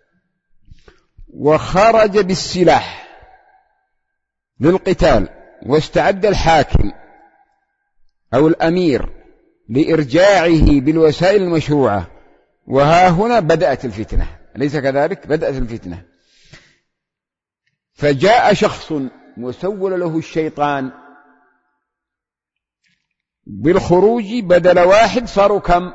وخرج بالسلاح للقتال، واستعد الحاكم أو الأمير لإرجاعه بالوسائل المشروعة، وها هنا بدأت الفتنة، أليس كذلك؟ بدأت الفتنة. فجاء شخص وسول له الشيطان بالخروج، بدل واحد صاروا كم؟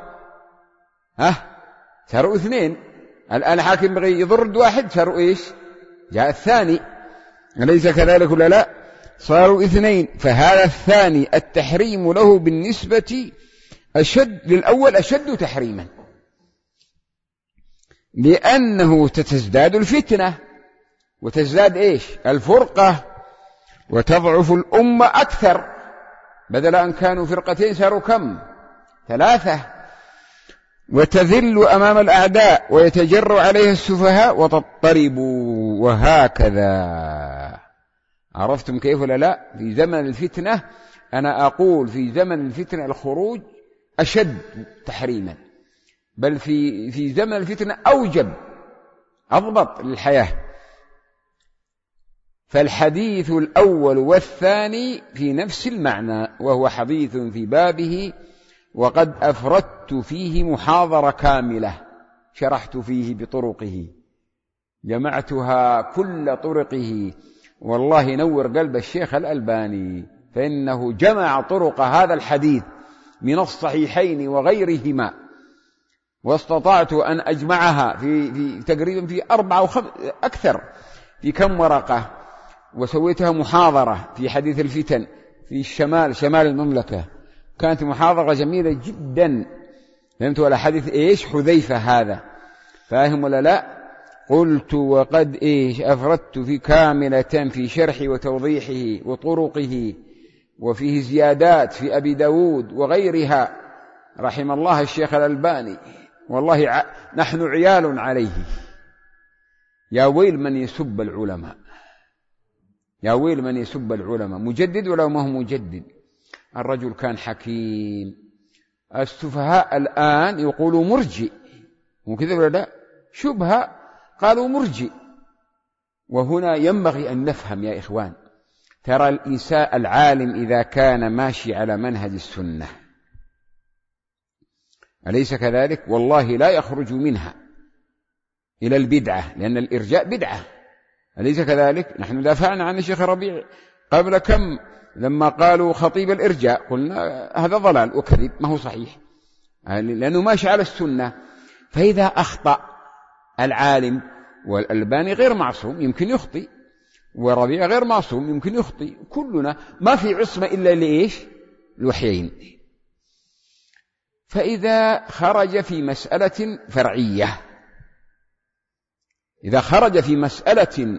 صاروا 2. الآن حاكم بغي يضرد واحد، صاروا إيش؟ جاء الثاني، أليس كذلك ولا لا؟ صاروا 2. فهذا الثاني التحريم له بالنسبة أشد للأول، أشد تحريما، لأنه تزداد الفتنة وتزداد إيش؟ الفرقة، وتضعف الأمة أكثر، بدل أن كانوا فرقتين صاروا كم؟ 3. وتذل أمام الأعداء ويتجر عليها السفهاء وتضطرب، وهكذا. عرفتم كيف ولا لا؟ في زمن الفتنة، أنا أقول في زمن الفتنة الخروج أشد تحريما، بل في زمن الفتنة أوجب، أضبط للحياة. فالحديث الأول والثاني في نفس المعنى، وهو حديث في بابه، وقد أفردت فيه محاضرة كاملة، شرحت فيه بطرقه، جمعتها كل طرقه، والله نور قلب الشيخ الألباني، فإنه جمع طرق هذا الحديث من الصحيحين وغيرهما، واستطعت أن أجمعها في تقريبا في 4 أو 5 أكثر، في كم ورقة، وسويتها محاضرة في حديث الفتن في شمال المملكة، كانت محاضرة جميلة جدا. فهمت ولا؟ حديث إيش؟ حذيفة هذا، فاهم ولا لا؟ قلت وقد إيش أفردت في كاملة في شرح وتوضيحه وطرقه، وفيه زيادات في أبي داود وغيرها، رحم الله الشيخ الألباني، والله نحن عيال عليه. يا ويل من يسب العلماء، يا ويل من يسب العلماء، مجدد ولو ما هو مجدد. الرجل كان حكيم. السفهاء الآن يقولوا مرجئ، وكذا ولا لا؟ شبهة قالوا مرجئ. وهنا ينبغي أن نفهم يا إخوان، ترى الإنسان العالم إذا كان ماشي على منهج السنة، أليس كذلك؟ والله لا يخرج منها إلى البدعة، لأن الإرجاء بدعة، أليس كذلك؟ نحن دافعنا عن الشيخ ربيع قبل كم لما قالوا خطيب الإرجاء، قلنا هذا ضلال وكذب، ما هو صحيح، لأنه ماشي على السنة. فإذا أخطأ العالم، والألباني غير معصوم يمكن يخطئ، وربيع غير معصوم يمكن يخطئ، كلنا ما في عصمة إلا لإيش؟ الوحيين. فإذا خرج في مسألة فرعية، إذا خرج في مسألة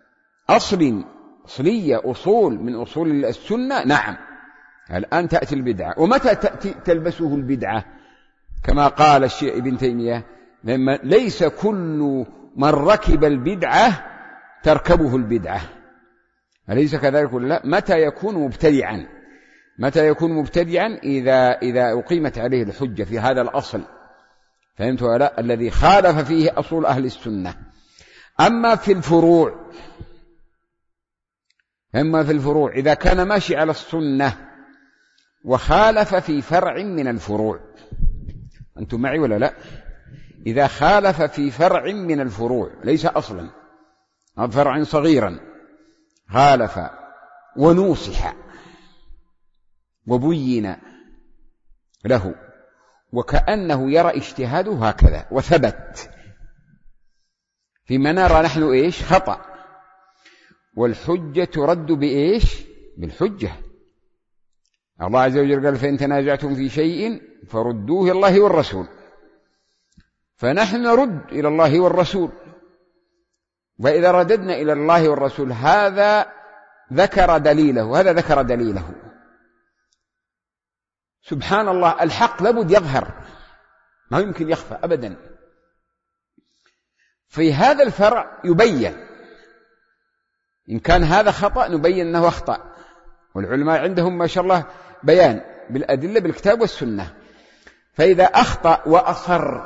أصلية، أصول من أصول السنة، نعم الآن تأتي البدعة. ومتى تأتي تلبسه البدعة؟ كما قال الشيخ ابن تيمية، ليس كل من ركب البدعة تركبه البدعة، أليس كذلك ولا لا؟ متى يكون مبتدعا؟ متى يكون مبتدعا؟ إذا أقيمت عليه الحجة في هذا الأصل، فهمت ولا لا؟ الذي خالف فيه أصول أهل السنة. أما في الفروع إذا كان ماشي على السنة وخالف في فرع من الفروع، أنتم معي ولا لا؟ إذا خالف في فرع من الفروع ليس أصلا، فرع صغيرا، خالف ونوصح وبين له، وكأنه يرى اجتهاده هكذا وثبت، فيما نرى نحن إيش؟ خطأ. والحجة ترد بإيش؟ بالحجة. الله عز وجل قال: فإن تنازعتم في شيء فردوه إلى الله والرسول. فنحن نرد إلى الله والرسول، وإذا رددنا إلى الله والرسول هذا ذكر دليله، هذا ذكر دليله. سبحان الله، الحق لابد يظهر، ما يمكن يخفى أبدا. في هذا الفرع يبين، إن كان هذا خطأ نبين أنه أخطأ، والعلماء عندهم ما شاء الله بيان بالأدلة بالكتاب والسنة. فإذا أخطأ وأصر،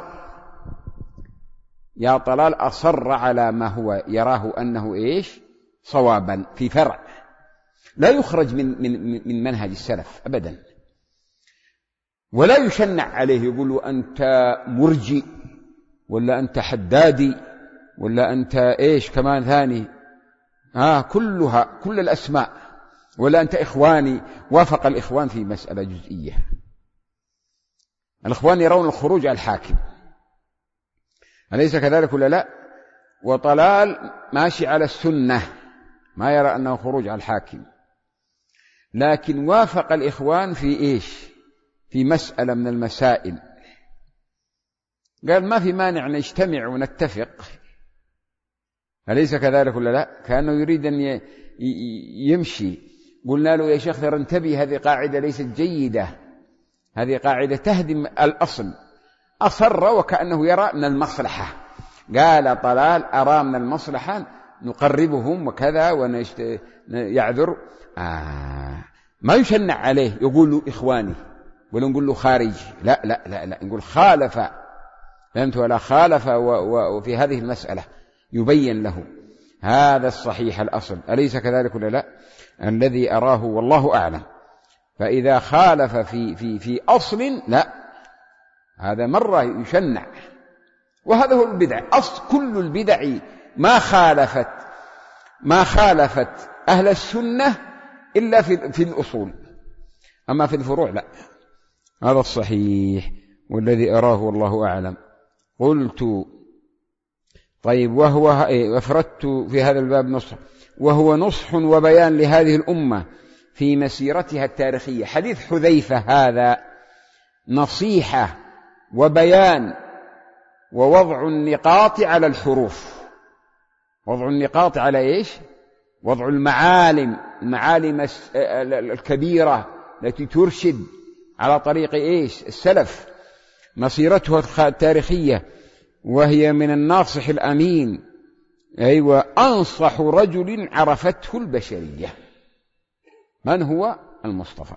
يا طلال أصر على ما هو يراه أنه إيش صوابا في فرع، لا يخرج من منهج السلف أبدا، ولا يشنع عليه يقول له أنت مرجئ، ولا أنت حدادي، ولا أنت إيش كمان ثاني، كلها كل الأسماء، ولا أنت إخواني. وافق الإخوان في مسألة جزئية، الإخوان يرون الخروج على الحاكم، أليس كذلك ولا لا؟ وطلال ماشي على السنة، ما يرى أنه خروج على الحاكم. لكن وافق الإخوان في إيش؟ في مسألة من المسائل، قال ما في مانع نجتمع ونتفق، أليس كذلك ولا لا؟ كأنه يريد أن يمشي. قلنا له يا شيخ انتبه، هذه قاعدة ليست جيدة، هذه قاعدة تهدم الأصل. أصر وكأنه يرى من المصلحة، قال طلال أرى من المصلحة نقربهم وكذا ويعذر. ما يشنع عليه يقول له إخواني ولا نقول له خارج، لا لا لا لا، نقول خالف، فهمت ولا خالف، وفي هذه المسألة يبين له هذا الصحيح الأصل، أليس كذلك ولا لا؟ الذي أراه والله أعلم. فإذا خالف في أصل لا، هذا مرة يشنع، وهذا هو البدع. أصل كل البدع ما خالفت أهل السنة إلا في الأصول، أما في الفروع لا. هذا الصحيح والذي أراه والله أعلم. قلت طيب، وهو أفردت في هذا الباب نصح، وهو نصح وبيان لهذه الأمة في مسيرتها التاريخية. حديث حذيفة هذا نصيحة وبيان ووضع النقاط على الحروف. وضع النقاط على إيش؟ وضع المعالم الكبيرة التي ترشد على طريق إيش؟ السلف، مسيرتها التاريخية، وهي من الناصح الأمين، أيوة، أنصح رجل عرفته البشرية. من هو؟ المصطفى.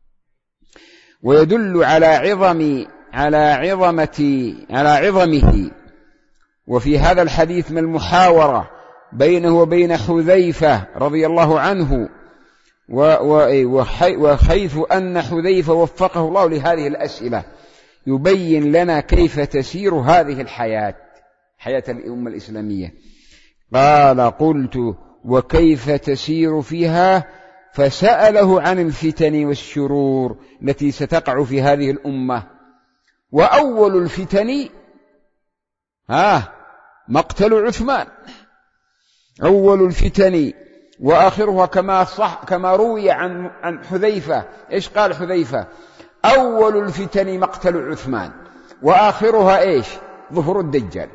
ويدل على عظمه. وفي هذا الحديث من المحاورة بينه وبين حذيفة رضي الله عنه، وحيث أن حذيفة وفقه الله لهذه الأسئلة، يبين لنا كيف تسير هذه الحياة، حياة الأمة الإسلامية. قال قلت وكيف تسير فيها؟ فسأله عن الفتن والشرور التي ستقع في هذه الأمة. وأول الفتن مقتل عثمان، أول الفتن، وآخرها كما روي عن حذيفة. إيش قال حذيفة؟ أول الفتن مقتل عثمان، وآخرها إيش؟ ظهور الدجال.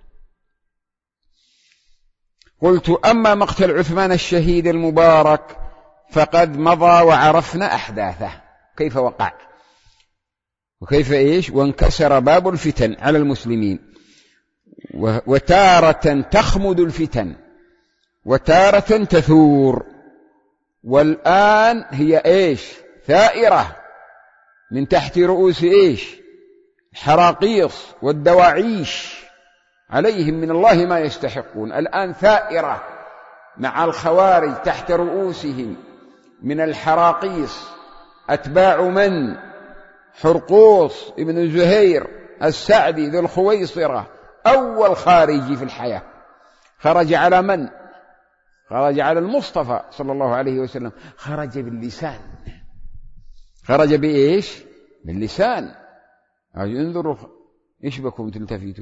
قلت أما مقتل عثمان الشهيد المبارك فقد مضى وعرفنا أحداثه، كيف وقع وكيف إيش؟ وانكسر باب الفتن على المسلمين، وتارة تخمد الفتن وتارة تثور، والآن هي إيش؟ ثائرة من تحت رؤوس إيش؟ حراقيص والدواعيش، عليهم من الله ما يستحقون. الآن ثائرة مع الخوارج تحت رؤوسهم من الحراقيص، أتباع من؟ حرقوس ابن زهير السعدي ذو الخويصرة، أول خارجي في الحياة. خرج على من؟ خرج على المصطفى صلى الله عليه وسلم، خرج باللسان. خرج بإيش؟ باللسان. انظروا إيش بكم تلتفتوا.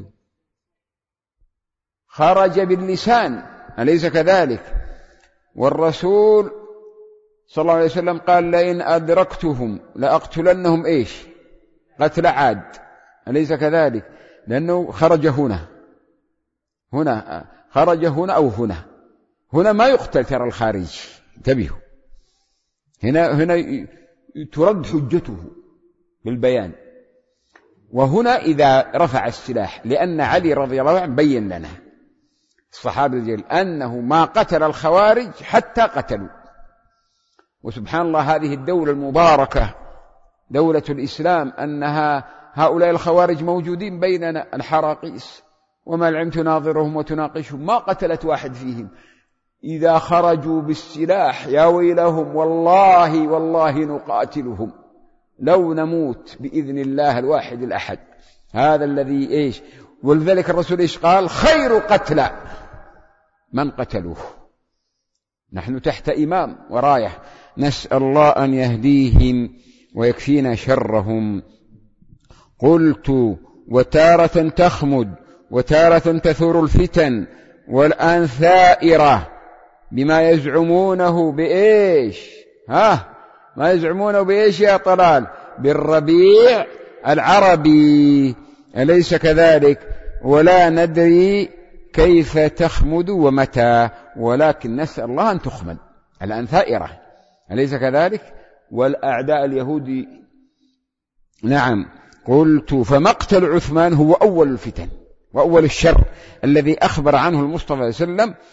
خرج باللسان، أليس كذلك؟ والرسول صلى الله عليه وسلم قال لئن أدركتهم لأقتلنهم إيش؟ قتل عاد، أليس كذلك؟ لأنه خرج هنا خرج هنا أو هنا ما يقتل ترى الخارج، انتبهوا، هنا ترد حجته بالبيان. وهنا إذا رفع السلاح، لأن علي رضي الله عنه بين لنا الصحابة الجليل أنه ما قتل الخوارج حتى قتلوا. وسبحان الله هذه الدولة المباركة دولة الإسلام، أنها هؤلاء الخوارج موجودين بيننا الحراقيس، وما العلم تناظرهم وتناقشهم، ما قتلت واحد فيهم. إذا خرجوا بالسلاح يا ويلهم، والله نقاتلهم لو نموت بإذن الله الواحد الأحد. هذا الذي إيش، ولذلك الرسول إيش قال؟ خير قتلى من قتلوه. نحن تحت إمام وراية، نسأل الله أن يهديهم ويكفينا شرهم. قلت وتارة تخمد وتارة تثور الفتن، والآن ثائرة بما يزعمونه بإيش؟ ما يزعمونه بإيش يا طلال؟ بالربيع العربي، أليس كذلك؟ ولا ندري كيف تخمد ومتى، ولكن نسأل الله أن تخمد. الآن ثائرة، أليس كذلك؟ والأعداء اليهود. نعم. قلت فمقتل عثمان هو أول الفتن وأول الشر الذي أخبر عنه المصطفى صلى الله عليه وسلم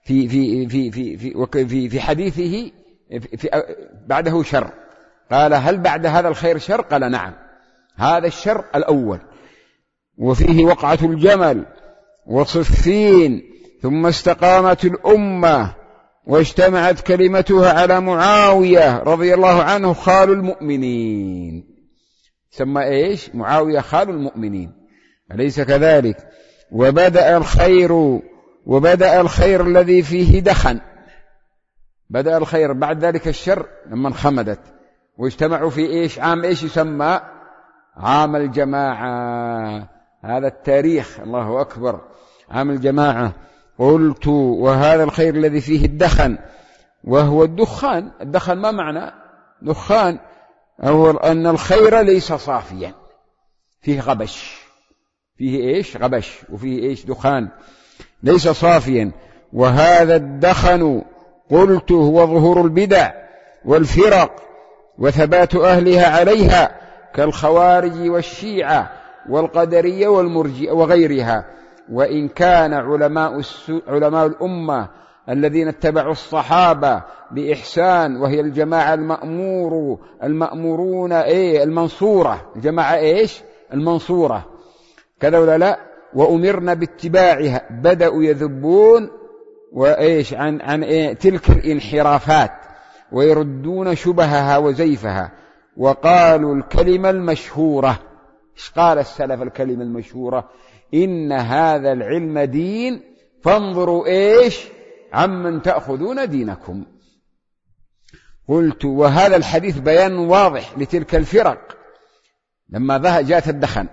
في حديثه بعده شر. قال هل بعد هذا الخير شر؟ قال نعم، هذا الشر الأول. وفيه وقعة الجمل وصفين، ثم استقامت الأمة واجتمعت كلمتها على معاوية رضي الله عنه خال المؤمنين. سمى إيش؟ معاوية خال المؤمنين، أليس كذلك؟ وبدأ الخير الذي فيه دخن. بدأ الخير بعد ذلك الشر لما انخمدت. واجتمعوا في إيش؟ عام إيش يسمى؟ عام الجماعة. هذا التاريخ، الله أكبر، عام الجماعة. قلت وهذا الخير الذي فيه الدخن، وهو الدخان. الدخن ما معنى دخان؟ هو أن الخير ليس صافيا، فيه غبش، فيه إيش؟ غبش، وفيه إيش؟ دخان، ليس صافيا. وهذا الدخن قلت هو ظهور البدع والفرق وثبات أهلها عليها كالخوارج والشيعة والقدرية والمرجئة وغيرها. وإن كان علماء الأمة الذين اتبعوا الصحابة بإحسان، وهي الجماعة المأمورون المنصورة، الجماعة إيش؟ المنصورة، كذا ولا لا؟ وأمرنا باتباعها، بدأوا يذبون وإيش عن تلك الانحرافات ويردون شبهها وزيفها. وقالوا الكلمة المشهورة. إيش قال السلف الكلمة المشهورة؟ إن هذا العلم دين فانظروا إيش عمن تأخذون دينكم. قلت وهذا الحديث بيان واضح لتلك الفرق. لما جاءت الدخن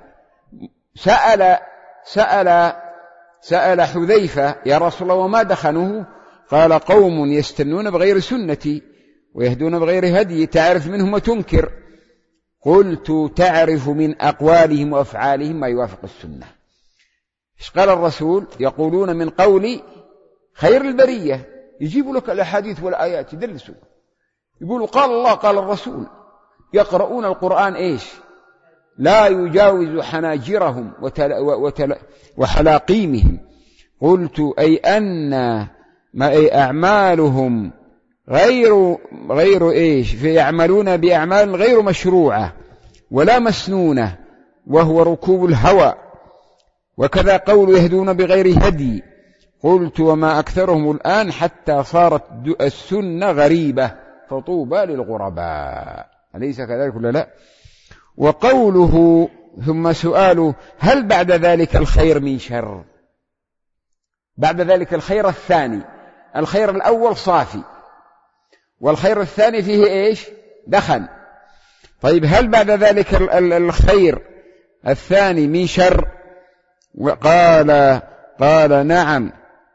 سأل حذيفة يا رسول الله وما دخنه؟ قال قوم يستنون بغير سنتي ويهدون بغير هدي، تعرف منهم وتنكر. قلت تعرف من أقوالهم وأفعالهم ما يوافق السنة. إيش قال الرسول؟ يقولون من قول خير البرية، يجيبوا لك الأحاديث والآيات يدلسوا، يقولوا قال الله قال الرسول، يقرؤون القرآن إيش؟ لا يجاوز حناجرهم وحلاقيمهم. قلت أي أن ما أعمالهم غير إيش؟ فيعملون بأعمال غير مشروعة ولا مسنونة، وهو ركوب الهوى. وكذا قول يهدون بغير هدي. قلت وما أكثرهم الآن حتى صارت السنة غريبة، فطوبى للغرباء، أليس كذلك ولا لا؟ وقوله ثم سؤاله هل بعد ذلك الخير من شر؟ بعد ذلك الخير الثاني. الخير الأول صافي، والخير الثاني فيه إيش؟ دخن. طيب هل بعد ذلك الخير الثاني من شر؟ قال نعم.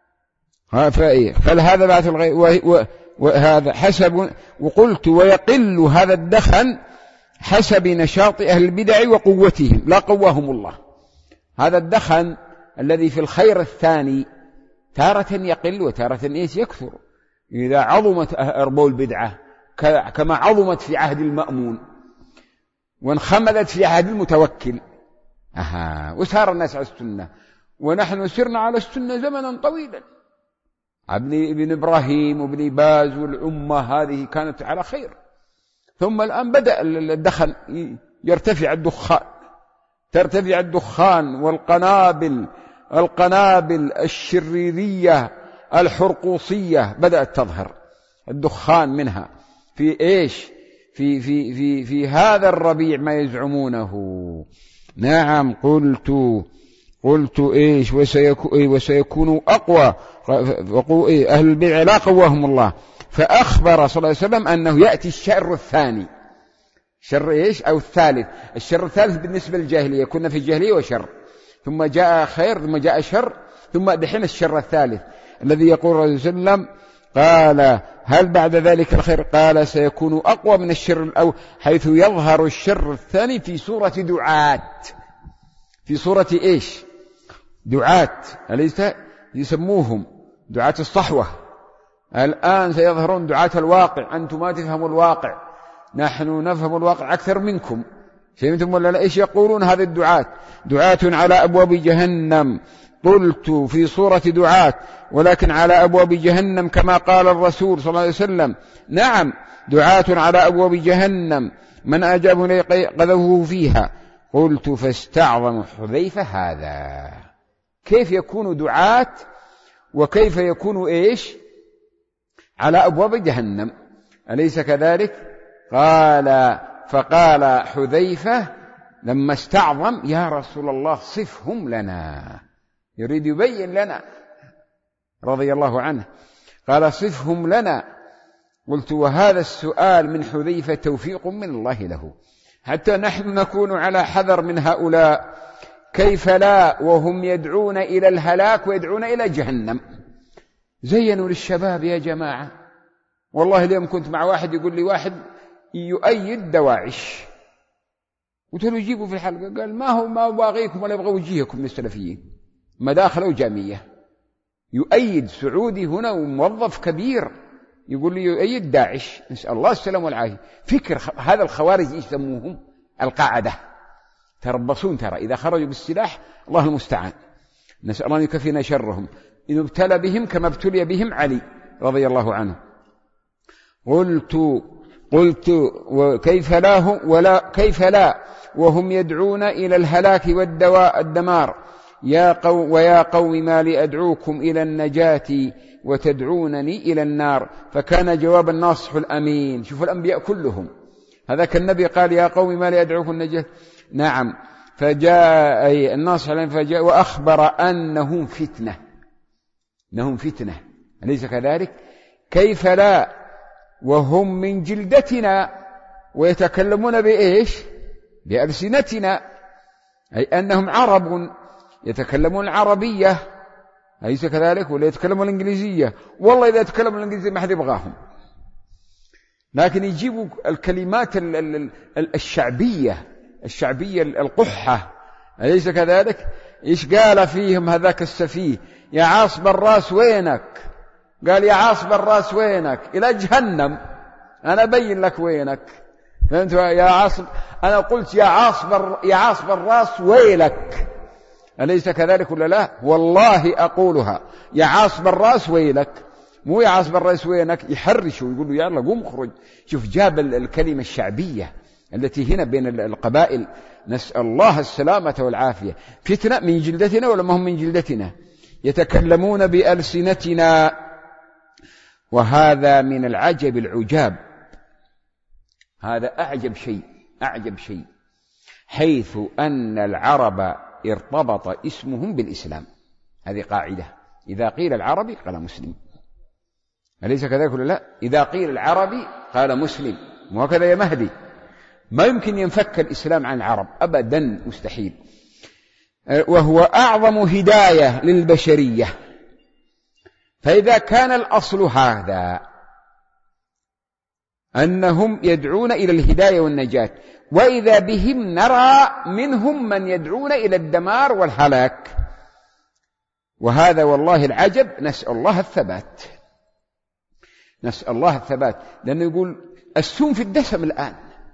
فهذا بعد الغير وهذا حسب. وقلت ويقل هذا الدخن حسب نشاط أهل البدع وقوتهم، لا قواهم الله. هذا الدخن الذي في الخير الثاني تارة يقل وتارة يكثر. إذا عظمت أرباب البدعة كما عظمت في عهد المأمون وانخمدت في عهد المتوكل، وسار الناس على السنة، ونحن سرنا على السنة زمنا طويلا. ابن إبراهيم وابن باز والأمة هذه كانت على خير، ثم الآن بدأ الدخن يرتفع الدخان، ترتفع الدخان والقنابل الشريرية الحرقوصية بدأت تظهر الدخان منها في إيش؟ في هذا الربيع ما يزعمونه. نعم قلت إيش؟ وسيكون أقوى أهل البدع لا قواهم الله. فأخبر صلى الله عليه وسلم أنه يأتي الشر الثاني، شر إيش؟ أو الثالث. الشر الثالث بالنسبة للجاهلية، كنا في الجاهلية وشر، ثم جاء خير، ثم جاء شر، ثم دحين الشر الثالث الذي يقول صلى الله عليه وسلم قال هل بعد ذلك الخير؟ قال سيكون أقوى من الشر الأول، حيث يظهر الشر الثاني في صورة دعاة. في صورة إيش؟ دعاة، أليس يسموهم دعاة الصحوة؟ الآن سيظهرون دعاة الواقع. أنتم ما تفهموا الواقع، نحن نفهم الواقع أكثر منكم. فهمتم ولا لا؟ إيش يقولون هذه الدعاة؟ دعاة على أبواب جهنم. قلت في صورة دعاة، ولكن على أبواب جهنم كما قال الرسول صلى الله عليه وسلم. نعم، دعاة على أبواب جهنم، من أجابه قذفوه فيها. قلت فاستعظم حذيفة هذا، كيف يكون دعاة وكيف يكون إيش؟ على أبواب جهنم، أليس كذلك؟ فقال حذيفة لما استعظم يا رسول الله صفهم لنا، يريد يبين لنا رضي الله عنه، قال صفهم لنا. قلت وهذا السؤال من حذيفة توفيق من الله له، حتى نحن نكون على حذر من هؤلاء. كيف لا وهم يدعون إلى الهلاك ويدعون إلى جهنم؟ زينوا للشباب يا جماعة. والله اليوم كنت مع واحد يقول لي واحد يؤيد دواعش، قلت له يجيبوا في الحلقة، قال ما باغيكم ولا يبغوا وجيهكم من السلفيين، مداخل وجامية. يؤيد سعودي هنا وموظف كبير يقول لي يؤيد داعش، نسأل الله السلام والعافية. فكر هذا الخوارج يسموهم القاعدة، تربصون ترى إذا خرجوا بالسلاح الله المستعان، نسأل الله يكفينا شرهم. إن ابتلى بهم كما ابتلي بهم علي رضي الله عنه. قلت وكيف كيف لا وهم يدعون إلى الهلاك والدمار. ويا قوم ما لي أدعوكم إلى النجاة وتدعونني إلى النار. فكان جواب الناصح الأمين. شوفوا الأنبياء كلهم، هذا كالنبي قال يا قوم ما لي أدعوكم النجاة. نعم، فجاء الناصح الأمين فجاء وأخبر أنهم فتنة، أليس كذلك؟ كيف لا وهم من جلدتنا ويتكلمون بإيش؟ بألسنتنا، أي أنهم عرب يتكلمون العربية، أليس كذلك؟ ولا يتكلمون الإنجليزية؟ والله إذا يتكلمون الإنجليزية ما حد يبغاهم، لكن يجيبوا الكلمات الشعبية القحة، أليس كذلك؟ إيش قال فيهم هذاك السفيه؟ يا عاصب الراس وينك؟ قال يا عاصب الراس وينك؟ إلى جهنم، أنا أبين لك وينك. فهمت يا عاصب؟ أنا قلت يا عاصب الراس ويلك، أليس كذلك ولا لا؟ والله أقولها يا عاصب الراس ويلك، مو يا عاصب الراس وينك. يحرشوا يقولوا يلا قوم اخرج. شوف جاب الكلمة الشعبية التي هنا بين القبائل، نسأل الله السلامة والعافية. فتنة من جلدتنا ولا ما هم من جلدتنا؟ يتكلمون بألسنتنا. وهذا من العجب العجاب، هذا أعجب شيء، حيث أن العرب ارتبط اسمهم بالإسلام. هذه قاعدة، إذا قيل العربي قال مسلم، أليس كذلك ولا لا؟ إذا قيل العربي قال مسلم، وهكذا يا مهدي. ما يمكن ينفك الإسلام عن العرب أبدا، مستحيل. وهو أعظم هداية للبشرية. فإذا كان الأصل هذا أنهم يدعون إلى الهداية والنجاة، وإذا بهم نرى منهم من يدعون إلى الدمار والهلاك، وهذا والله العجب، نسأل الله الثبات. نسأل الله الثبات، لأنه يقول السم في الدسم الآن،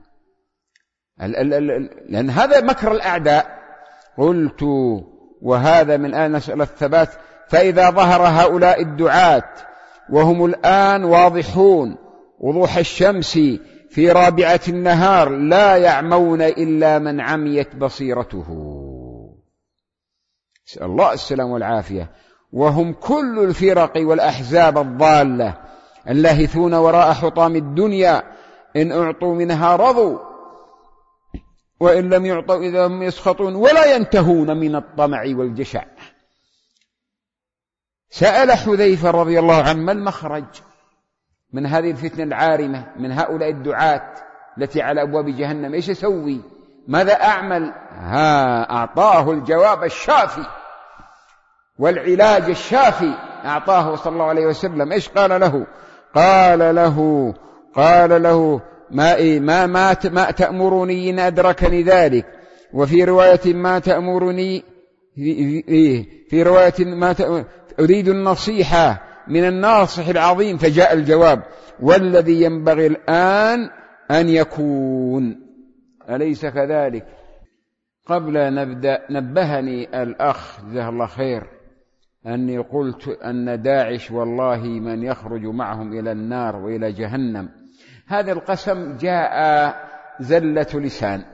لأن هذا مكر الأعداء. قلت وهذا من آن نسأل الثبات. فإذا ظهر هؤلاء الدعاة وهم الآن واضحون وضوح الشمس في رابعة النهار لا يعمون إلا من عميت بصيرته، نسأل الله السلام والعافية، وهم كل الفرق والأحزاب الضالة اللاهثون وراء حطام الدنيا، إن أعطوا منها رضوا وإن لم يعطوا إذا هم يسخطون ولا ينتهون من الطمع والجشع. سأل حذيفة رضي الله عنه ما المخرج من هذه الفتنة العارمة من هؤلاء الدعاة التي على أبواب جهنم؟ إيش أسوي؟ ماذا أعمل؟ أعطاه الجواب الشافي والعلاج الشافي، أعطاه صلى الله عليه وسلم. إيش قال له؟ قال له ما تأمرني إن أدركني ذلك، وفي رواية ما تأمرني، في رواية ما أريد النصيحة من الناصح العظيم. فجاء الجواب والذي ينبغي الآن أن يكون، أليس كذلك؟ قبل أن نبدأ نبهني الأخ جزاه الله خير أني قلت أن داعش والله من يخرج معهم إلى النار وإلى جهنم. هذا القسم جاء زلة لسان،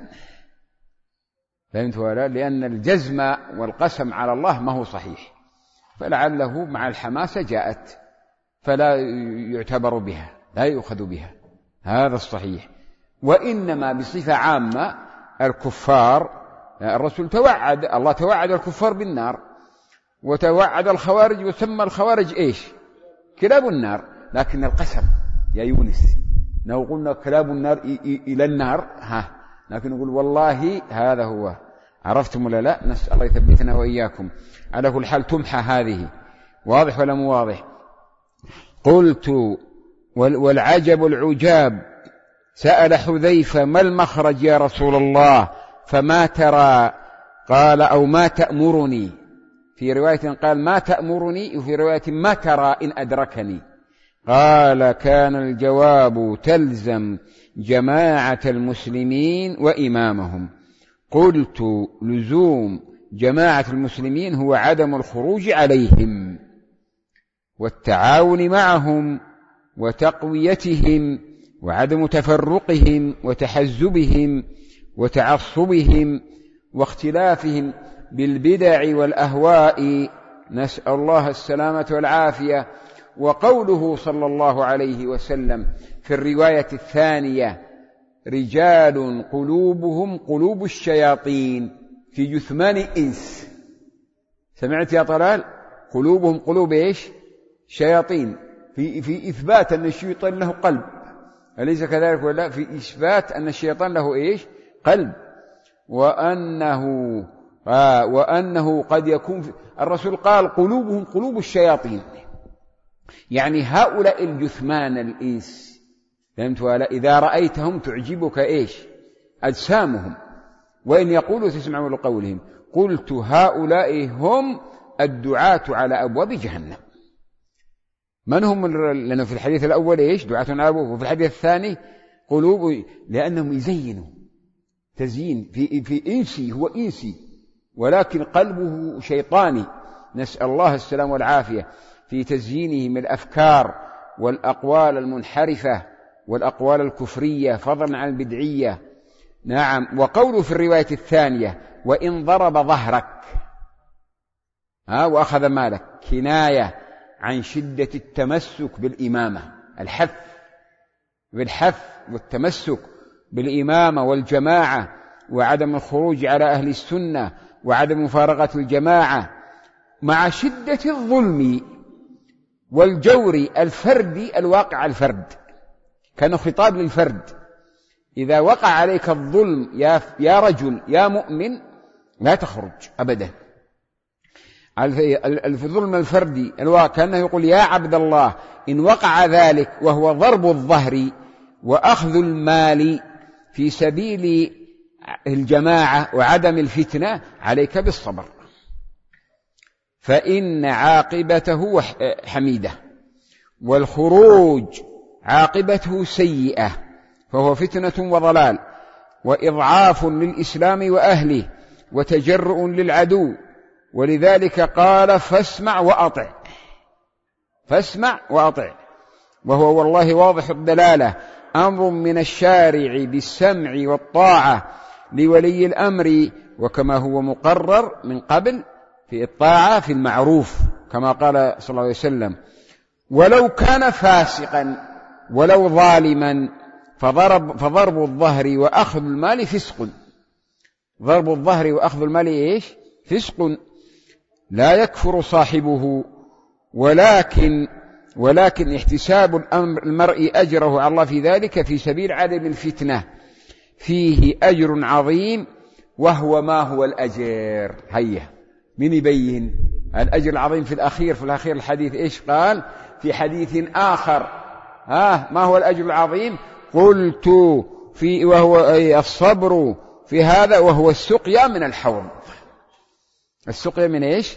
فهمت ولا؟ لأن الجزم والقسم على الله ما هو صحيح، فلعله مع الحماسة جاءت فلا يعتبر بها، لا يؤخذ بها، هذا الصحيح. وإنما بصفة عامة الكفار، الرسول توعد، الله توعد الكفار بالنار، وتوعد الخوارج، وسمى الخوارج إيش؟ كلاب النار. لكن القسم يا يونس، لو قلنا كلاب النار إلى النار لكن نقول والله هذا هو. عرفتم ولا لا؟ نسأل الله يثبتنا وإياكم. على كل حال تمحى هذه، واضح ولا مو واضح؟ قلت والعجب العجاب، سأل حذيفة ما المخرج يا رسول الله؟ فما ترى؟ قال أو ما تأمرني، في رواية قال ما تأمرني، وفي رواية ما ترى إن أدركني. قال كان الجواب تلزم جماعة المسلمين وإمامهم. قلت لزوم جماعة المسلمين هو عدم الخروج عليهم والتعاون معهم وتقويتهم وعدم تفرقهم وتحزبهم وتعصبهم واختلافهم بالبدع والأهواء، نسأل الله السلامة والعافية. وقوله صلى الله عليه وسلم في الرواية الثانية رجال قلوبهم قلوب الشياطين في جثمان إنس، سمعت يا طلال؟ قلوبهم قلوب إيش؟ شياطين، في إثبات أن الشيطان له قلب، أليس كذلك ولا؟ في إثبات أن الشيطان له إيش؟ قلب، وأنه قد يكون الرسول قال قلوبهم قلوب الشياطين، يعني هؤلاء الجثمان الإنس، فهمت ولا؟ إذا رأيتهم تعجبك إيش؟ أجسامهم، وإن يقولوا تسمع لقولهم. قلت هؤلاء هم الدعاة على أبواب جهنم. من هم؟ لأنه في الحديث الأول إيش؟ دعاة على أبواب، وفي الحديث الثاني قلوب، لأنهم يزينوا تزيين في إنسي، هو إنسي ولكن قلبه شيطاني، نسأل الله السلام والعافية، في تزيينهم الأفكار والأقوال المنحرفة والأقوال الكفرية فضلا عن البدعية. نعم. وقوله في الرواية الثانية وإن ضرب ظهرك وأخذ مالك، كناية عن شدة التمسك بالإمامة، بالحث والتمسك بالإمامة والجماعة، وعدم الخروج على أهل السنة، وعدم مفارقة الجماعة، مع شدة الظلم والجور الفردي الواقع على الفرد، كان خطاب للفرد. إذا وقع عليك الظلم يا رجل يا مؤمن لا تخرج أبدا. الظلم الفردي الواقع، كأنه يقول يا عبد الله إن وقع ذلك وهو ضرب الظهر وأخذ المال في سبيل الجماعة وعدم الفتنة، عليك بالصبر، فإن عاقبته حميدة. والخروج عاقبته سيئة، فهو فتنة وضلال وإضعاف للإسلام وأهله وتجرؤ للعدو. ولذلك قال فاسمع وأطع، فاسمع وأطع، وهو والله واضح الدلالة، أمر من الشارع بالسمع والطاعة لولي الأمر، وكما هو مقرر من قبل في الطاعة في المعروف كما قال صلى الله عليه وسلم، ولو كان فاسقا ولو ظالما، فضرب الظهر وأخذ المال فسق. ضرب الظهر وأخذ المال إيش؟ فسق، لا يكفر صاحبه، ولكن احتساب المرء أجره على الله في ذلك في سبيل عدم الفتنة فيه أجر عظيم. وهو ما هو الأجر؟ هيا من يبين الأجر العظيم في الأخير الحديث إيش قال في حديث آخر؟ ما هو الأجر العظيم؟ قلت وهو الصبر في هذا، وهو السقيا من الحوض. السقيا من إيش؟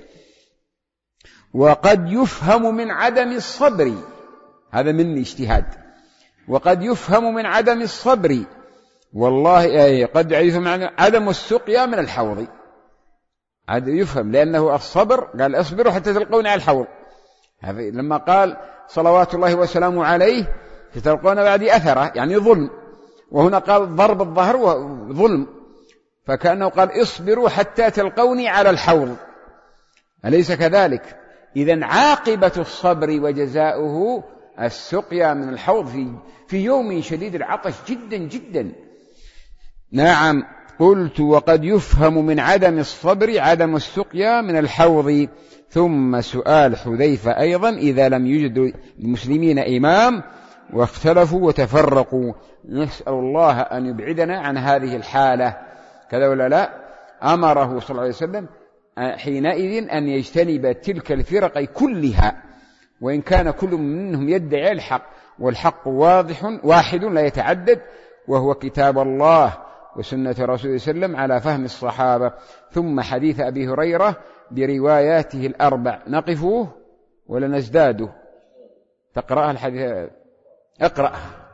وقد يفهم من عدم الصبر، هذا مني اجتهاد، وقد يفهم من عدم الصبر، والله قد يفهم عدم السقيا من الحوض، يفهم لأنه الصبر قال اصبروا حتى تلقوني على الحوض، لما قال صلوات الله وسلامه عليه تلقون بعد أثره يعني ظلم، وهنا قال ضرب الظهر وظلم، فكأنه قال اصبروا حتى تلقوني على الحوض، أليس كذلك؟ إذن عاقبة الصبر وجزاؤه السقيا من الحوض في يوم شديد العطش جدا جدا. نعم، قلت وقد يفهم من عدم الصبر عدم السقيا من الحوض. ثم سؤال حذيفة أيضا إذا لم يجد المسلمين إمام واختلفوا وتفرقوا، نسأل الله أن يبعدنا عن هذه الحالة، كذا ولا لا؟ أمره صلى الله عليه وسلم حينئذ أن يجتنب تلك الفرق كلها، وإن كان كل منهم يدعي الحق، والحق واحد لا يتعدد، وهو كتاب الله وسنة رسول الله صلى الله عليه وسلم على فهم الصحابة. ثم حديث أبي هريرة برواياته الأربع، نقفوه ولا نزداده؟ تقرأها الحديث، اقرأ.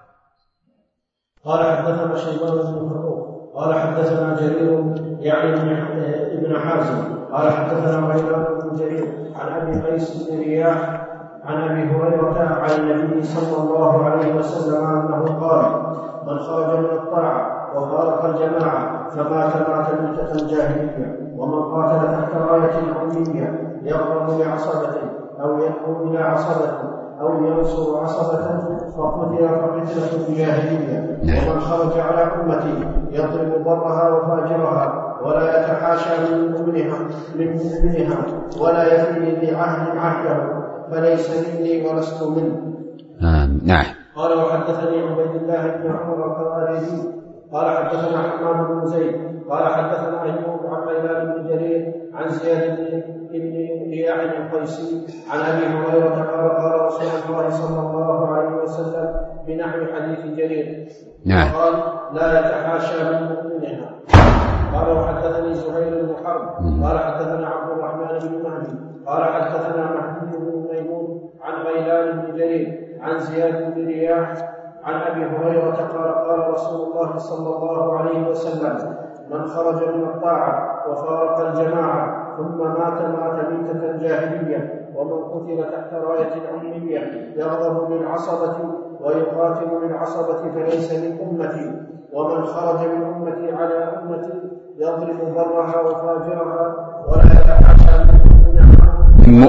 قال حدثنا شيبان بن فروخ قال حدثنا جرير يعني ابن حازم قال حدثنا غيلان بن جرير عن أبي قيس بن رياح عن أبي هريرة عن النبي صلى الله عليه وسلم أنه قال من خرج من الطاعة وفارق الجماعة فمات ميتة جاهلية، ومن قاتل تحت راية قومية يغضب بعصبة أو يدعو إلى عصبة أو ينصر عصبة فقتل فقتلة جاهلية، ومن خرج على أمتي يضرب برها وفاجرها ولا يتحاشى من مؤمنها ولا يفي بعهد عهده فليس مني ولست منه. نعم. قال وحدثني عبيد الله بن عمر القواريري قال حدثنا حماد بن زيد قال حدثنا أيوب عن غيلان بن جرير عن زياد بن رياح القيسي عن أبي هريرة قال قال رسول الله صلى الله عليه وسلم بنحو حديث جرير قال لا يتحاشى من مؤمنها. قال وحدثني زهير بن حرب قال حدثنا عبد الرحمن بن مهدي قال حدثنا مهدي بن ميمون عن غيلان بن جرير عن زياد بن رياح عن أبي هريرة قال قال رسول الله صلى الله عليه وسلم من خرج من الطاعة وفارق الجماعة ثم مات ميتة جاهلية، ومن قتل تحت راية أمية يغضب بالعصبة ويقاتل بالعصبة فليس من أمتي، ومن خرج من أمتي على أمتي يضرب برها وفاجرها ولا يتحاشى من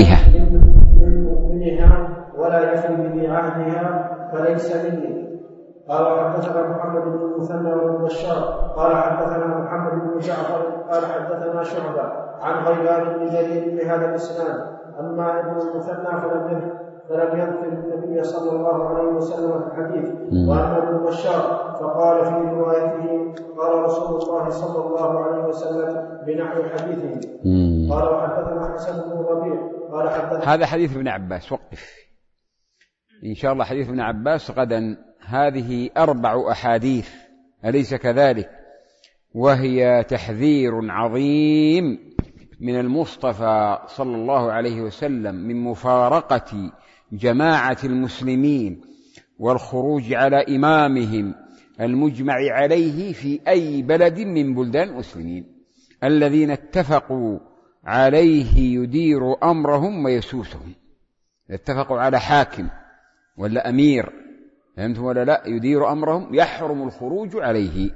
مؤمنها ولا يفي بعهدها فليس مني. قال حدثنا محمد بن المثنى بن بشار قال حدثنا محمد بن جعفر قال حدثنا شعبة عن غيلان بن جرير بهذا الإسناد. أما ابن المثنى فلم يذكر النبي صلى الله عليه وسلم في الحديث، وأما ابن بشار فقال في روايته قال رسول الله صلى الله عليه وسلم بنحو حديثه. قال وحدثنا حسن بن ربيع قال حدثنا. هذا حديث ابن عباس، وقف إن شاء الله حديث ابن عباس غدا. هذه 4 أحاديث أليس كذلك؟ وهي تحذير عظيم من المصطفى صلى الله عليه وسلم من مفارقة جماعة المسلمين والخروج على إمامهم المجمع عليه في أي بلد من بلدان المسلمين الذين اتفقوا عليه يدير أمرهم ويسوسهم. اتفقوا على حاكم ولا أمير، فهمتم ولا لا؟ يدير أمرهم يحرم الخروج عليه.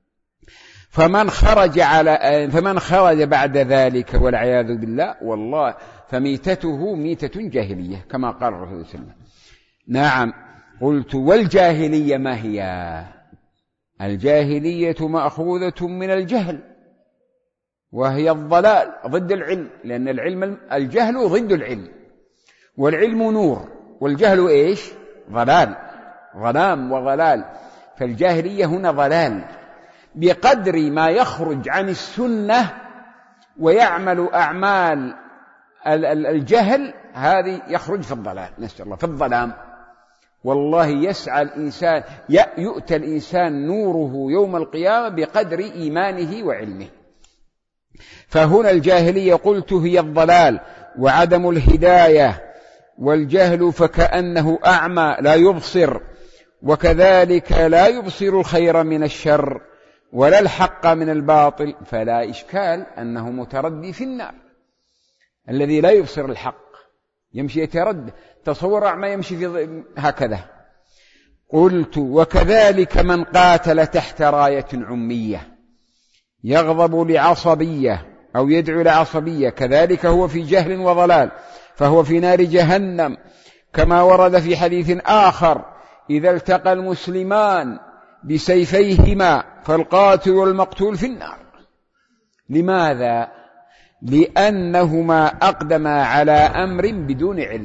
فمن خرج بعد ذلك والعياذ بالله والله فميتته ميتة جاهلية كما قال الرسول صلى الله عليه وسلم. نعم. قلت والجاهلية ما هي؟ الجاهلية مأخوذة من الجهل، وهي الضلال ضد العلم، لأن الجهل ضد العلم، والعلم نور، والجهل إيش؟ ضلال، ظلام وضلال. فالجاهلية هنا ضلال، بقدر ما يخرج عن السنة ويعمل أعمال الجهل هذه يخرج في الضلال، نسأل الله، في الظلام. والله يسعى الإنسان، يؤتى الإنسان نوره يوم القيامة بقدر إيمانه وعلمه. فهنا الجاهلية قلت هي الضلال وعدم الهداية، والجهل فكأنه أعمى لا يبصر، وكذلك لا يبصر الخير من الشر ولا الحق من الباطل، فلا إشكال أنه متردي في النار. الذي لا يبصر الحق يمشي يتردد، تصور أعمى يمشي في هكذا. قلت وكذلك من قاتل تحت راية عمية يغضب لعصبية أو يدعو لعصبية، كذلك هو في جهل وضلال، فهو في نار جهنم، كما ورد في حديث آخر إذا التقى المسلمان بسيفيهما فالقاتل والمقتول في النار. لماذا؟ لأنهما أقدما على أمر بدون علم،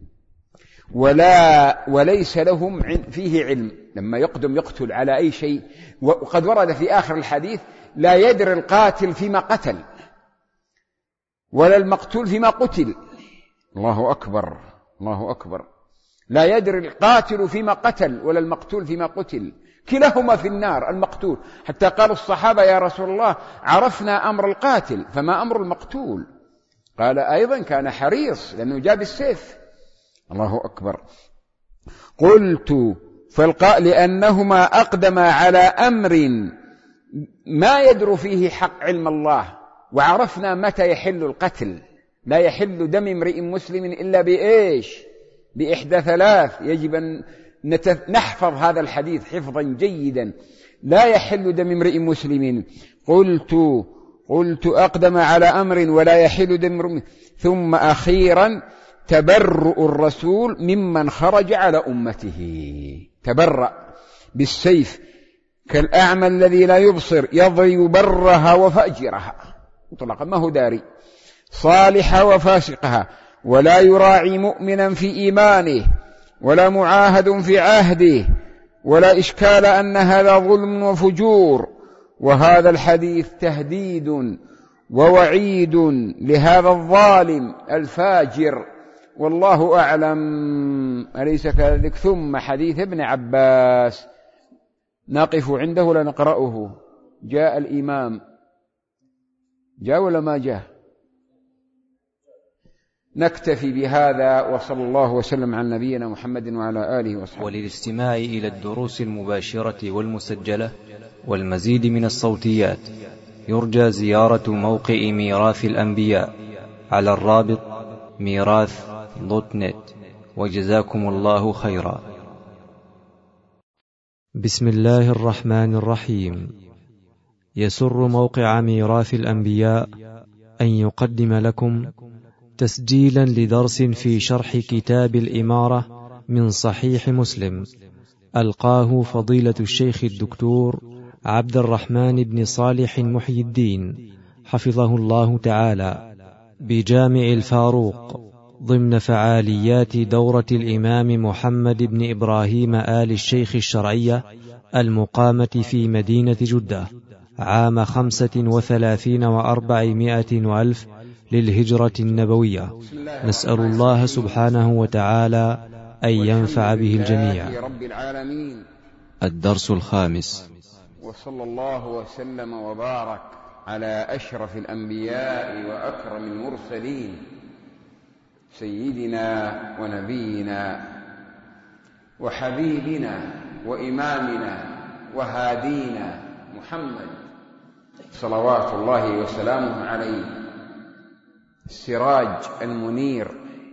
وليس لهم فيه علم. لما يقتل على أي شيء، وقد ورد في آخر الحديث لا يدري القاتل فيما قتل ولا المقتول فيما قتل. الله أكبر، الله أكبر. لا يدري القاتل فيما قتل ولا المقتول فيما قتل، كلاهما في النار المقتول. حتى قال الصحابة يا رسول الله عرفنا أمر القاتل فما أمر المقتول؟ قال أيضا كان حريص لأنه جاب السيف. الله أكبر. قلت لأنهما أقدما على أمر ما يدر فيه حق علم الله، وعرفنا متى يحل القتل. لا يحل دم امرئ مسلم إلا بإيش؟ بإحدى ثلاث. يجب أن نحفظ هذا الحديث حفظا جيدا. لا يحل دم امرئ مسلم. قلت أقدم على أمر ولا يحل دم امرئ. ثم أخيرا تبرؤ الرسول ممن خرج على أمته. تبرأ بالسيف كالأعمى الذي لا يبصر يضرب برها وفاجرها مطلقا، ما هو داري، صالحة وفاسقها، ولا يراعي مؤمنا في إيمانه ولا معاهد في عهده، ولا إشكال أن هذا ظلم وفجور. وهذا الحديث تهديد ووعيد لهذا الظالم الفاجر، والله أعلم. أليس كذلك؟ ثم حديث ابن عباس نقف عنده ولا نقرأه؟ جاء الإمام، جاء ولا ما جاء؟ نكتفي بهذا، وصلى الله وسلم على نبينا محمد وعلى آله وصحبه. وللاستماع إلى الدروس المباشرة والمسجلة والمزيد من الصوتيات يرجى زيارة موقع ميراث الأنبياء على الرابط ميراث.net. وجزاكم الله خيرا. بسم الله الرحمن الرحيم. يسر موقع ميراث الأنبياء أن يقدم لكم تسجيلا لدرس في شرح كتاب الإمارة من صحيح مسلم، ألقاه فضيلة الشيخ الدكتور عبد الرحمن بن صالح محي الدين حفظه الله تعالى بجامع الفاروق ضمن فعاليات دورة الإمام محمد بن إبراهيم آل الشيخ الشرعية المقامة في مدينة جدة عام 35 و400 وألف للهجرة النبوية. نسأل الله سبحانه وتعالى أن ينفع به الجميع. رب العالمين. الدرس الخامس. وصلى الله وسلم وبارك على أشرف الأنبياء وأكرم المرسلين سيدنا ونبينا وحبيبنا وإمامنا وهادينا محمد صلوات الله وسلامه عليه، السراج المنير،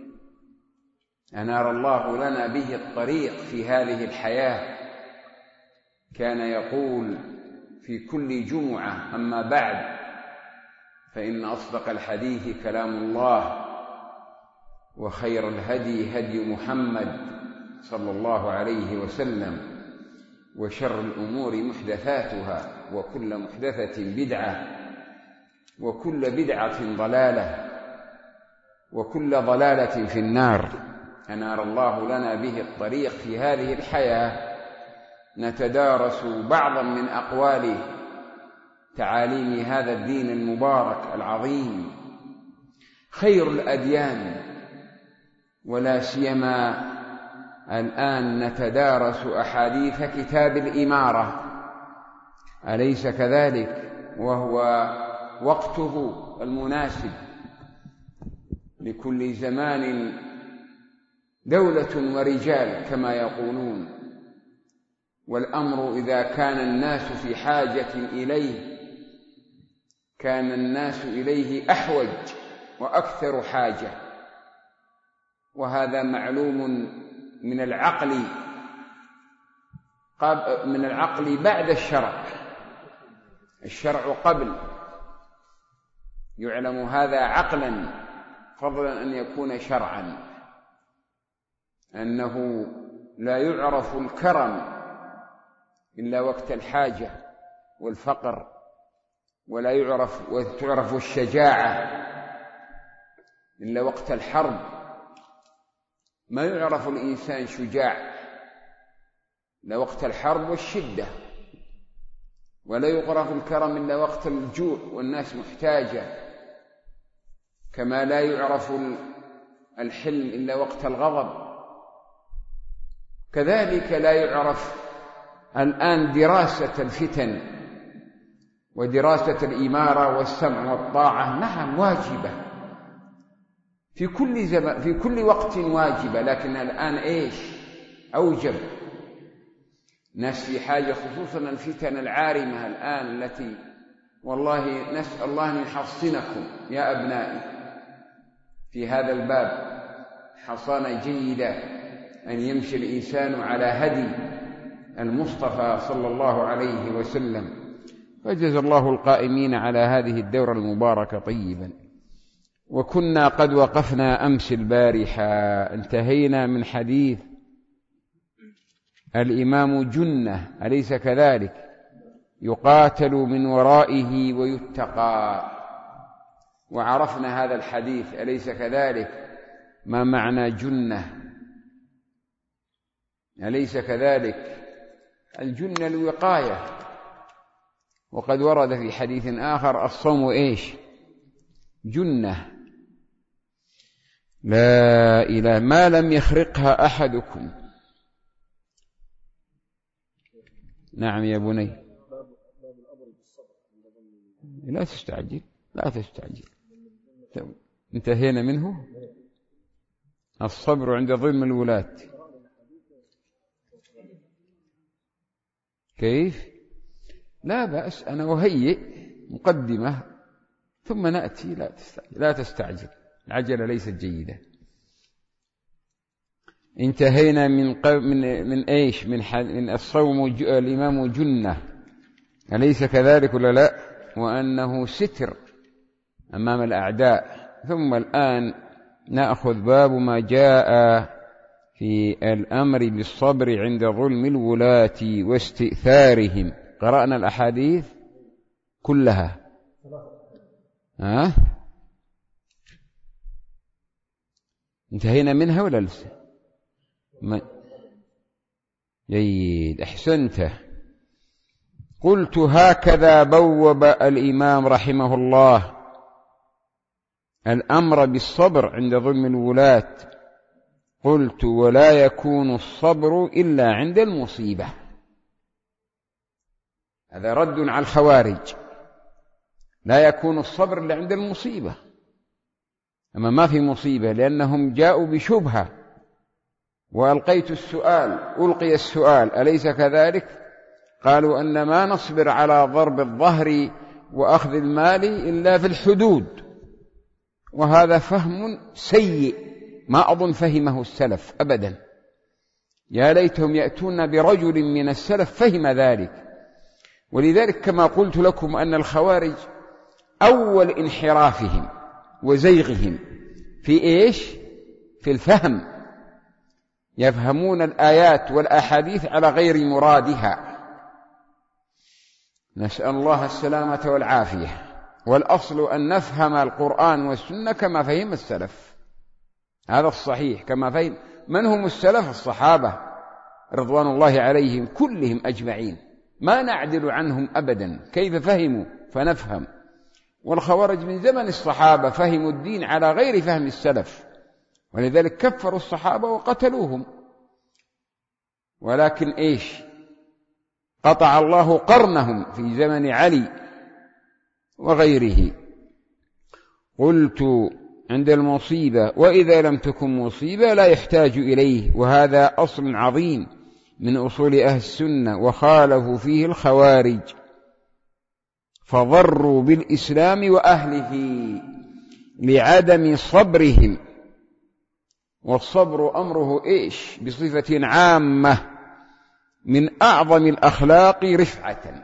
أنار الله لنا به الطريق في هذه الحياة. كان يقول في كل جمعة: أما بعد، فإن أصدق الحديث كلام الله، وخير الهدي هدي محمد صلى الله عليه وسلم، وشر الأمور محدثاتها، وكل محدثة بدعة، وكل بدعة ضلالة، وكل ضلالة في النار. أنار الله لنا به الطريق في هذه الحياة. نتدارس بعضا من أقوال تعاليم هذا الدين المبارك العظيم، خير الأديان، ولا سيما الآن نتدارس أحاديث كتاب الإمارة، أليس كذلك؟ وهو وقته المناسب. لكل زمان دولة ورجال كما يقولون، والأمر إذا كان الناس في حاجة إليه كان الناس إليه أحوج وأكثر حاجة، وهذا معلوم من العقل بعد الشرع. الشرع قبل، يعلم هذا عقلا فضلا أن يكون شرعا، أنه لا يعرف الكرم إلا وقت الحاجة والفقر، ولا تعرف الشجاعة إلا وقت الحرب. ما يعرف الإنسان شجاع إلا وقت الحرب والشدة، ولا يعرف الكرم إلا وقت الجوع والناس محتاجة، كما لا يعرف الحلم إلا وقت الغضب. كذلك لا يعرف الآن دراسة الفتن ودراسة الإمارة والسمع والطاعة. نعم واجبة في كل زمان، في كل وقت واجبة، لكن الآن أوجب. ناس في حاجة، خصوصا الفتن العارمة الآن التي والله نسأل الله أن يحصنكم يا أبنائي في هذا الباب حصانة جيدة، أن يمشي الإنسان على هدي المصطفى صلى الله عليه وسلم. فجزى الله القائمين على هذه الدورة المباركة طيبا. وكنا قد وقفنا أمس البارحة، انتهينا من حديث الإمام جنة، أليس كذلك؟ يقاتل من ورائه ويتقى، وعرفنا هذا الحديث، أليس كذلك؟ ما معنى جنة؟ أليس كذلك؟ الجنة الوقاية. وقد ورد في حديث آخر: الصوم جنة. لا إله ما لم يخرقها أحدكم. نعم يا بني، لا تستعجل. انتهينا منه. الصبر عند ظلم الولاة. كيف؟ لا بأس، أنا أهيئ مقدمة ثم نأتي. لا تستعجل، العجلة ليست جيدة. انتهينا من الصوم الإمام جنة، أليس كذلك ولا لا؟ وأنه ستر أمام الأعداء. ثم الآن نأخذ باب ما جاء في الأمر بالصبر عند ظلم الولاة واستئثارهم. قرأنا الأحاديث كلها. انتهينا منها ولا لسه؟ جيد، أحسنت. قلت: هكذا بوب الإمام رحمه الله الأمر بالصبر عند ظلم الولاة. قلت: ولا يكون الصبر إلا عند المصيبة. هذا رد على الخوارج. لا يكون الصبر إلا عند المصيبة. أما ما في مصيبة، لأنهم جاءوا بشبهة وألقيت السؤال، ألقي السؤال أليس كذلك؟ قالوا أن ما نصبر على ضرب الظهر وأخذ المال إلا في الحدود، وهذا فهم سيء ما أظن فهمه السلف أبدا. يا ليتهم يأتون برجل من السلف فهم ذلك. ولذلك كما قلت لكم أن الخوارج أول انحرافهم وزيغهم في إيش؟ في الفهم، يفهمون الآيات والأحاديث على غير مرادها. نسأل الله السلامة والعافية. والأصل أن نفهم القرآن والسنة كما فهم السلف، هذا الصحيح. كما فهم من هم السلف؟ الصحابة رضوان الله عليهم كلهم أجمعين، ما نعدل عنهم أبدا. كيف فهموا فنفهم. والخوارج من زمن الصحابة فهموا الدين على غير فهم السلف، ولذلك كفروا الصحابة وقتلوهم. ولكن إيش؟ قطع الله قرنهم في زمن علي وغيره. قلت عند المصيبة وإذا لم تكن مصيبة لا يحتاج إليه، وهذا أصل عظيم من أصول أهل السنة، وخالفوا فيه الخوارج فضروا بالإسلام وأهله لعدم صبرهم. والصبر أمره إيش؟ بصفة عامة من أعظم الأخلاق رفعة.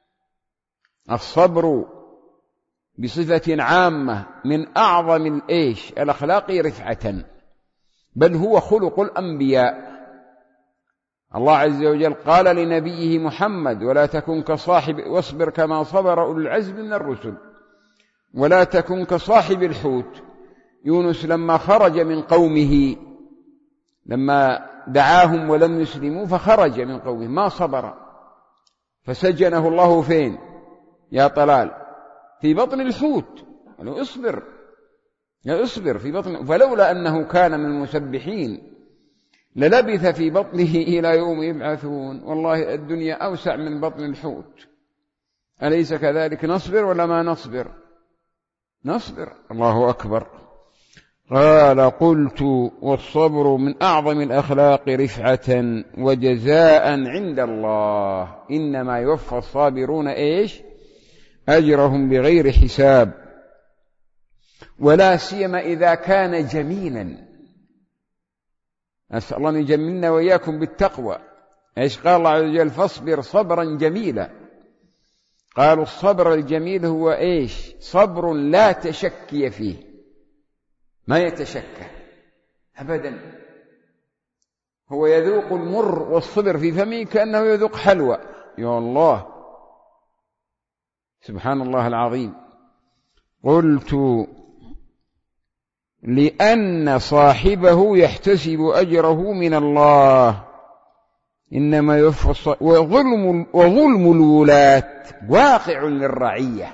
الصبر بصفة عامة من أعظم الإيش؟ الأخلاق رفعة، بل هو خلق الأنبياء. الله عز وجل قال لنبيه محمد ولا تكن كصاحب واصبر كما صبر أولو العزم من الرسل، ولا تكن كصاحب الحوت يونس لما خرج من قومه، لما دعاهم ولم يسلموا فخرج من قومه ما صبر فسجنه الله فين يا طلال؟ في بطن الحوت. قالوا اصبر يا اصبر في بطن، فلولا أنه كان من المسبحين للبث في بطنه إلى يوم يبعثون. والله الدنيا أوسع من بطن الحوت، أليس كذلك؟ نصبر ولا ما نصبر؟ نصبر. الله أكبر. قال قلت والصبر من أعظم الأخلاق رفعة وجزاء عند الله، إنما يوفى الصابرون إيش؟ أجرهم بغير حساب، ولا سيما إذا كان جميلا. أسأل الله أن يجملنا وإياكم بالتقوى. إيش قال الله عز وجل؟ فاصبر صبرا جميلا. قالوا الصبر الجميل هو إيش؟ صبر لا تشكي فيه، ما يتشكى أبدا. هو يذوق المر والصبر في فمه كأنه يذوق حلوى. يا الله سبحان الله العظيم. قلت لأن صاحبه يحتسب أجره من الله، إنما يوفى وظلم الولاة واقع للرعية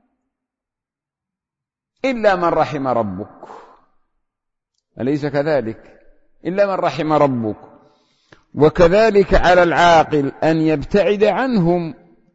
إلا من رحم ربك، أليس كذلك؟ إلا من رحم ربك. وكذلك على العاقل أن يبتعد عنهم،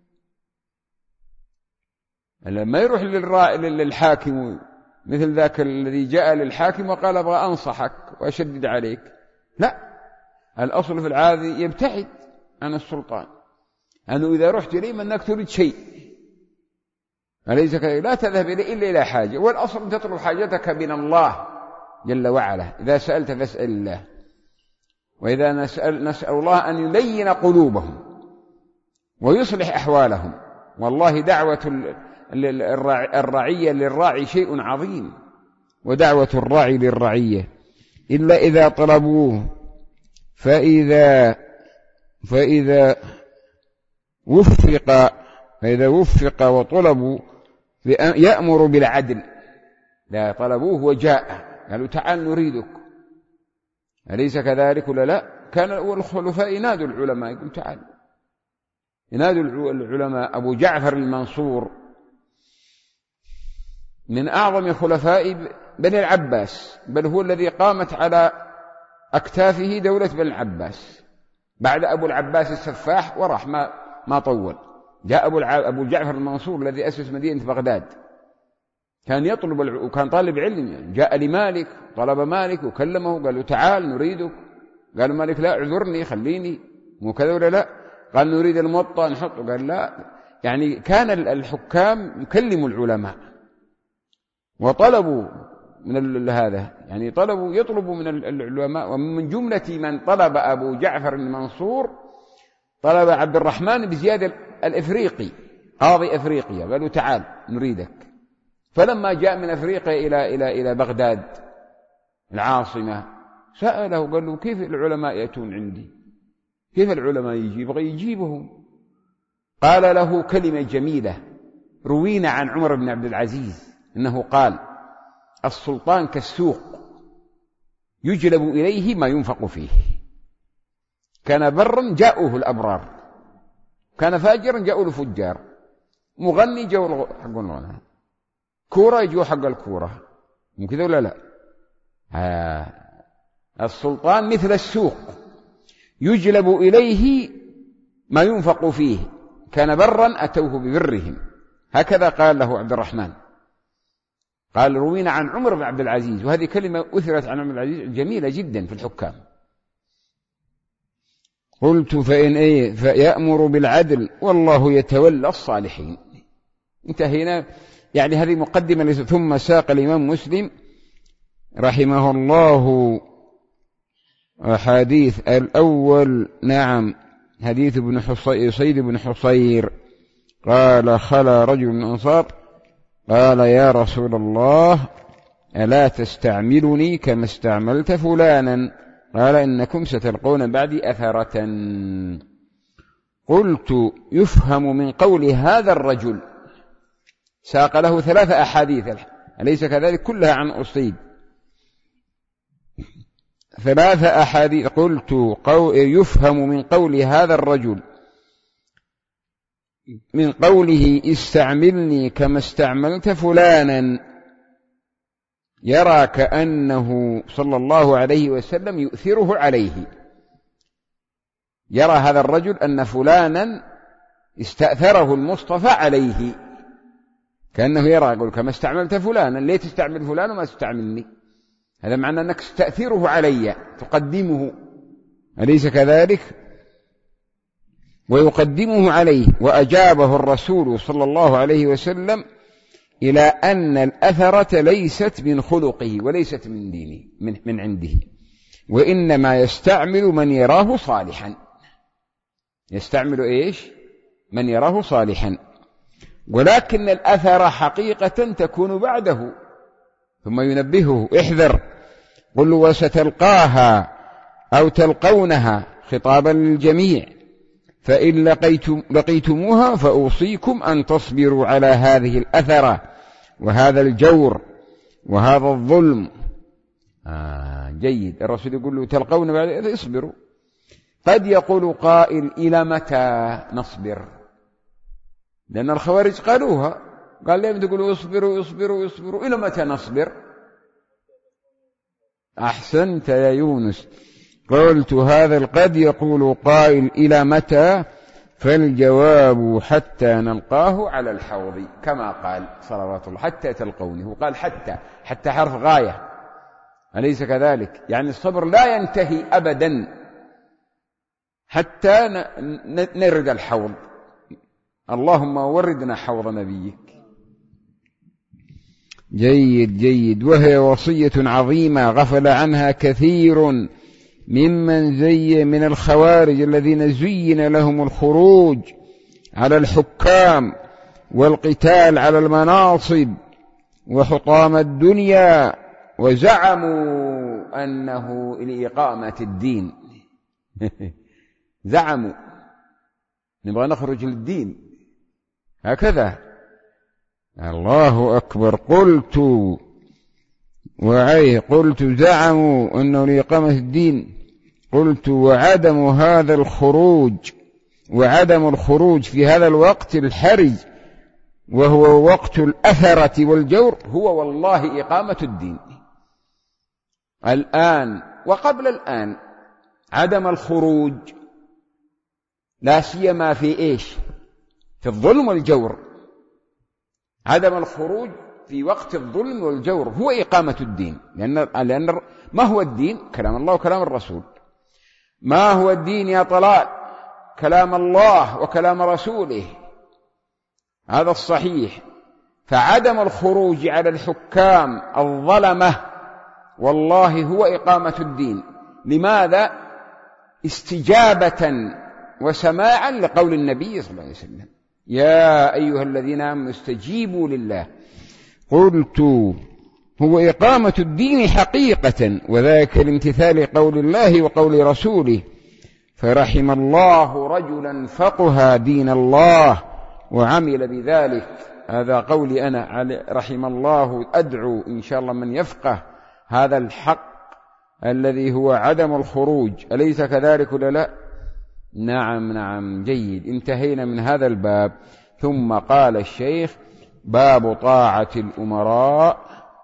لما يروح للحاكم مثل ذاك الذي جاء للحاكم وقال أبغى أنصحك وأشدد عليك، لا، الأصل في العاذ يبتعد عن السلطان، أنه إذا رحت إليه منك تريد شيء، أليس كذلك؟ لا تذهب إليه إلا إلى حاجة، والأصل أن تطلب حاجتك من الله جل وعلا. إذا سألت فاسأل الله، وإذا نسأل الله أن يلين قلوبهم ويصلح أحوالهم. والله دعوة الرعية للراعي شيء عظيم، ودعوة الراعي للرعية إلا إذا طلبوه، فإذا وفق وطلبوا يأمر بالعدل. لا طلبوه وجاء قالوا تعال نريدك، أليس كذلك ولا لا؟ كان الخلفاء ينادوا العلماء يقول تعال، ينادوا العلماء. أبو جعفر المنصور من أعظم خلفاء بني العباس، بل هو الذي قامت على أكتافه دولة بني العباس بعد أبو العباس السفاح وراح ما طول. جاء أبو جعفر المنصور الذي أسس مدينة بغداد كان يطلب وكان طالب علم يعني. جاء لمالك، طلب مالك وكلمه، قال له تعال نريدك. قال مالك لا اعذرني خليني، مو كذا ولا لا؟ قال نريد الموطأ نحطه. قال لا. يعني كان الحكام يكلموا العلماء، وطلبوا من هذا، يعني يطلبوا من العلماء. ومن جملة من طلب أبو جعفر المنصور طلب عبد الرحمن بن زياد الإفريقي قاضي أفريقيا، قالوا تعال نريدك. فلما جاء من أفريقيا إلى بغداد العاصمة سأله، قال له كيف العلماء يأتون عندي؟ كيف العلماء يبغى يجيبهم؟ قال له كلمة جميلة روينا عن عمر بن عبد العزيز إنه قال: السلطان كالسوق يجلب إليه ما ينفق فيه. كان برا جاءوه الأبرار، كان فاجرا جاءوه الفجار، مغني جاءوه حق الغنى، كورة يجوا حق الكورة، مو كذا ولا لا؟ السلطان مثل السوق يجلب إليه ما ينفق فيه، كان برا أتوه ببرهم. هكذا قال له عبد الرحمن. قال روينا عن عمر بن عبد العزيز، وهذه كلمة أثرت عن عمر بن عبد العزيز جميلة جدا في الحكام. قلت فيأمر بالعدل والله يتولى الصالحين. انتهينا. يعني هذه مقدمة. ثم ساق الإمام مسلم رحمه الله حديث الأول، نعم، حديث سيد بن حصير قال: خلا رجل من الأنصار قال: يا رسول الله ألا تستعملني كما استعملت فلانا؟ قال: إنكم ستلقون بعدي أثرة. قلت: يفهم من قول هذا الرجل، ساق له 3 أحاديث أليس كذلك؟ كلها عن أصيد، 3 أحاديث. قلت: يفهم من قول هذا الرجل، من قوله استعملني كما استعملت فلانا، يرى كأنه صلى الله عليه وسلم يؤثره عليه. يرى هذا الرجل أن فلانا استأثره المصطفى عليه، كأنه يرى، يقول كما استعملت فلانا، ليه تستعمل فلانا وما تستعملني؟ هذا معنى أنك تستأثره علي، تقدمه، أليس كذلك؟ ويقدمه عليه. وأجابه الرسول صلى الله عليه وسلم إلى أن الأثرة ليست من خلقه وليست من دينه من عنده، وإنما يستعمل من يراه صالحا. يستعمل إيش؟ من يراه صالحا. ولكن الأثر حقيقة تكون بعده. ثم ينبهه: احذر، قل وستلقاها أو تلقونها، خطابا للجميع، فإن لقيتموها فأوصيكم أن تصبروا على هذه الأثرة وهذا الجور وهذا الظلم. جيد. الرسول يقول له تلقون بعد اصبروا. قد يقول قائل: إلى متى نصبر؟ لأن الخوارج قالوها، قال لهم تقولوا اصبروا اصبروا اصبروا، إلى متى نصبر؟ أحسنت يا يونس. قلت: هذا قد يقول قائل إلى متى؟ فالجواب حتى نلقاه على الحوض، كما قال صلوات الله: حتى تلقونه. قال حتى حرف غاية، أليس كذلك؟ يعني الصبر لا ينتهي أبدا حتى نرد الحوض. اللهم وردنا حوض نبيك. جيد جيد. وهي وصية عظيمة غفل عنها كثير ممن من الخوارج الذين زين لهم الخروج على الحكام والقتال على المناصب وحطام الدنيا، وزعموا أنه لإقامة الدين. زعموا نبغى نخرج للدين، هكذا. الله أكبر. قلت زعموا أنه لإقامة الدين. قلت: وعدم هذا الخروج، وعدم الخروج في هذا الوقت الحرج وهو وقت الأثرة والجور هو والله إقامة الدين. الآن وقبل الآن عدم الخروج، لا سيما في إيش؟ في الظلم والجور. عدم الخروج في وقت الظلم والجور هو إقامة الدين، لأن ما هو الدين؟ كلام الله وكلام الرسول. ما هو الدين يا طلال؟ كلام الله وكلام رسوله، هذا الصحيح. فعدم الخروج على الحكام الظلمة والله هو إقامة الدين. لماذا؟ استجابة وسماعا لقول النبي صلى الله عليه وسلم: يا أيها الذين آمنوا استجيبوا لله. قلت: هو إقامة الدين حقيقة، وذاك لامتثال قول الله وقول رسوله. فرحم الله رجلا فقه دين الله وعمل بذلك. هذا قولي أنا، رحم الله. أدعو إن شاء الله من يفقه هذا الحق الذي هو عدم الخروج. أليس كذلك ولا لا؟ نعم جيد. انتهينا من هذا الباب. ثم قال الشيخ: باب طاعة الأمراء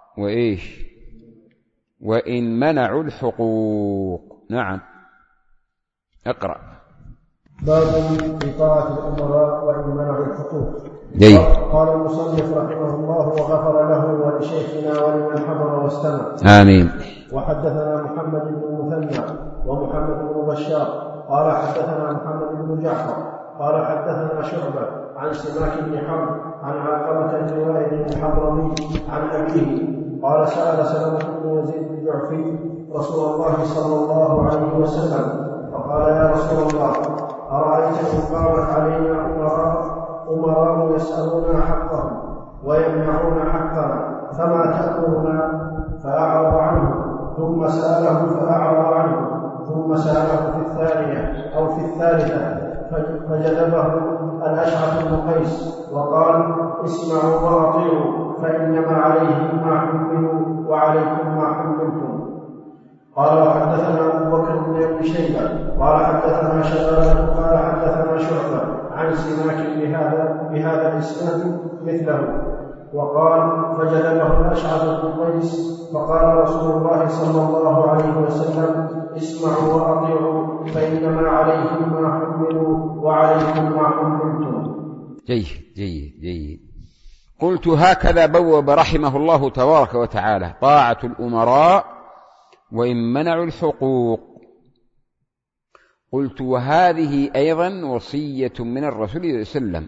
وإن منعوا الحقوق. نعم، اقرأ. باب في طاعة الأمراء وإن منعوا الحقوق. قال المصنف رحمه الله وغفر له ولشيخنا ولمن حضر واستمع. آمين. وحدثنا محمد بن المثنى ومحمد بن بشار قال حدثنا محمد بن جعفر قال حدثنا شعبة عن سماك بن حرب عن علقمة بن وائل الحضرمي عن أبيه قال: سأل سلمة بن يزيد الجعفي رسول الله صلى الله عليه وسلم فقال: يا رسول الله، أرأيت إن قامت علينا أمراء يسألون حقهم ويمنعون حقنا فما تأمرنا؟ فأعرض عنه، ثم سأله فأعرض عنه، ثم سأله في الثانية أو في الثالثة فجذبه الأشعث بن قيس وقال: اسمعوا وأطيعوا فإنما عليهم ما حملوا وعليكم ما حملتم. قال: وحدثنا أبو بكر بن أبي شيبة قال حدثنا شبابة قال حدثنا شعبة عن سماك بهذا الإسناد مثله. وقال: فجذبه الأشعث بن قيس فقال رسول الله صلى الله عليه وسلم: اسمعوا وأطيعوا فإنما عليهم ما حملوا وعليكم ما حملتم. جيد. قلت: هكذا بوب رحمه الله تبارك وتعالى: طاعة الأمراء وإن منعوا الحقوق. قلت: وهذه أيضا وصية من الرسول صلى الله عليه وسلم،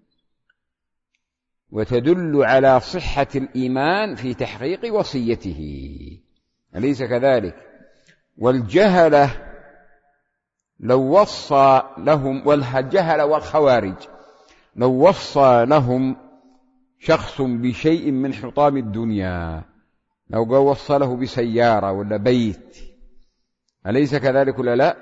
وتدل على صحة الإيمان في تحقيق وصيته. أليس كذلك؟ والجهلة لو وصى لهم، والجهل والخوارج لو وصى لهم شخص بشيء من حطام الدنيا، لو وصى له بسيارة ولا بيت، أليس كذلك ولا لا؟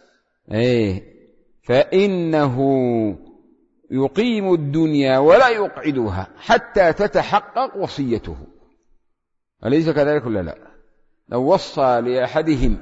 فإنه يقيم الدنيا ولا يقعدها حتى تتحقق وصيته. أليس كذلك ولا لا؟ لو وصى لأحدهم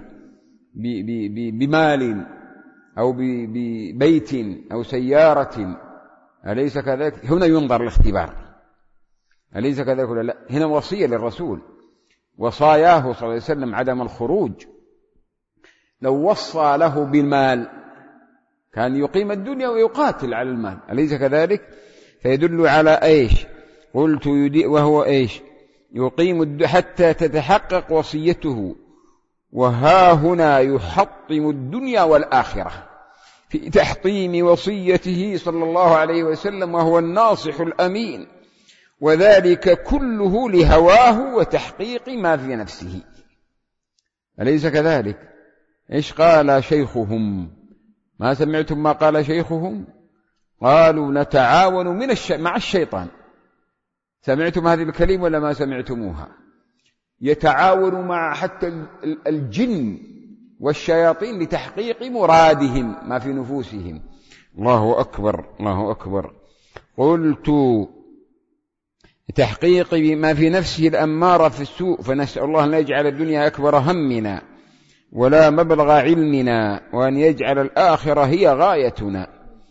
بمال أو ببيت أو سيارة، أليس كذلك؟ هنا ينظر الاختبار. أليس كذلك ولا لا؟ هنا وصية للرسول، وصاياه صلى الله عليه وسلم عدم الخروج. لو وصى له بالمال كان يقيم الدنيا ويقاتل على المال، أليس كذلك؟ فيدل على إيش؟ قلت: وهو إيش؟ يقيم حتى تتحقق وصيته. وها هنا يحطم الدنيا والآخرة في تحطيم وصيته صلى الله عليه وسلم، وهو الناصح الأمين، وذلك كله لهواه وتحقيق ما في نفسه. أليس كذلك؟ إيش قال شيخهم؟ ما سمعتم ما قال شيخهم؟ قالوا: نتعاون مع الشيطان. سمعتم هذه الكلمة ولا ما سمعتموها؟ يتعاون مع حتى الجن والشياطين لتحقيق مرادهم ما في نفوسهم. الله أكبر، الله أكبر. قلت: تحقيق ما في نفسه الأمارة في السوء، فنسأل الله أن يجعل الدنيا أكبر همنا ولا مبلغ علمنا، وأن يجعل الآخرة هي غايتنا.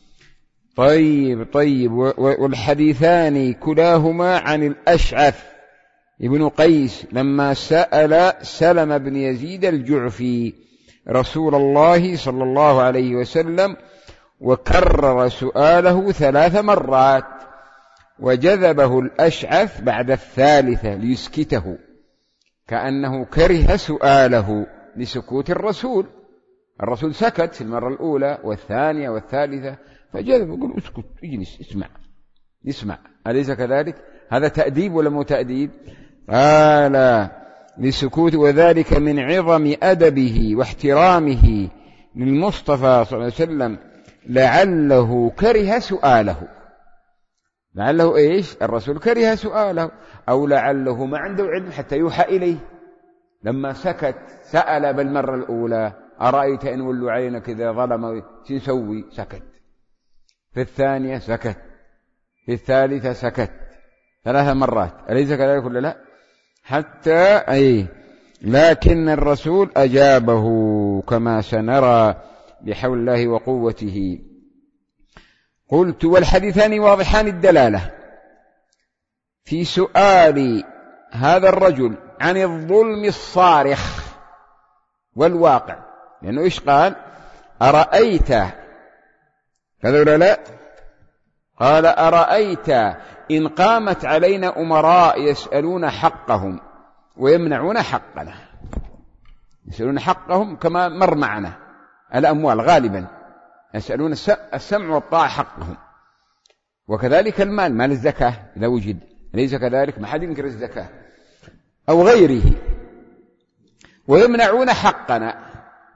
طيب. والحديثان كلاهما عن الأشعث ابن قيس لما سأل سلم بن يزيد الجعفي رسول الله صلى الله عليه وسلم، وكرر سؤاله 3 مرات. وجذبه الأشعث بعد الثالثة ليسكته، كأنه كره سؤاله لسكوت الرسول سكت في المرة الأولى والثانية والثالثة، فجذب يقول اسكت اجلس اسمع أليس كذلك؟ هذا تأديب ولا مو تأديب؟ قال لسكوت، وذلك من عظم أدبه واحترامه للمصطفى صلى الله عليه وسلم، لعله كره سؤاله. لعله إيش؟ الرسول كره سؤاله، أو لعله ما عنده علم حتى يوحى إليه. لما سكت سأل بالمرة الأولى أرأيت إن ولوا عينك إذا ظلم تسوي؟ سكت. في الثانية سكت، في الثالثة سكت 3 مرات، أليس كذلك ولا لا؟ حتى لكن الرسول أجابه كما سنرى بحول الله وقوته. قلت: والحديثان واضحان الدلالة في سؤال هذا الرجل عن الظلم الصارخ والواقع، لأنه إيش قال؟ أرأيت كذا ولا لا؟ قال: أرأيت إن قامت علينا أمراء يسألون حقهم ويمنعون حقنا. يسألون حقهم كما مر معنا، الأموال غالبا يسألون السمع والطاعة حقهم، وكذلك المال، مال الزكاة إذا وجد، ليس كذلك؟ ما حد ينكر الزكاة أو غيره، ويمنعون حقنا.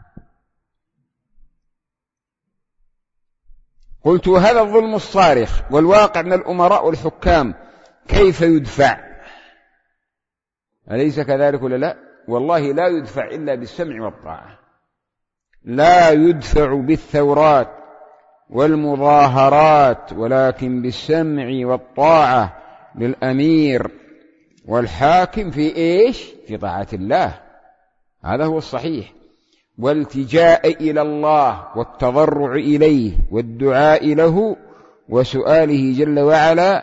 قلت: وهذا الظلم الصارخ والواقع من الأمراء والحكام كيف يدفع؟ أليس كذلك ولا لا؟ والله لا يدفع إلا بالسمع والطاعة، لا يدفع بالثورات والمظاهرات، ولكن بالسمع والطاعة للأمير والحاكم في إيش؟ في طاعة الله، هذا هو الصحيح. والتجاء إلى الله والتضرع إليه والدعاء له وسؤاله جل وعلا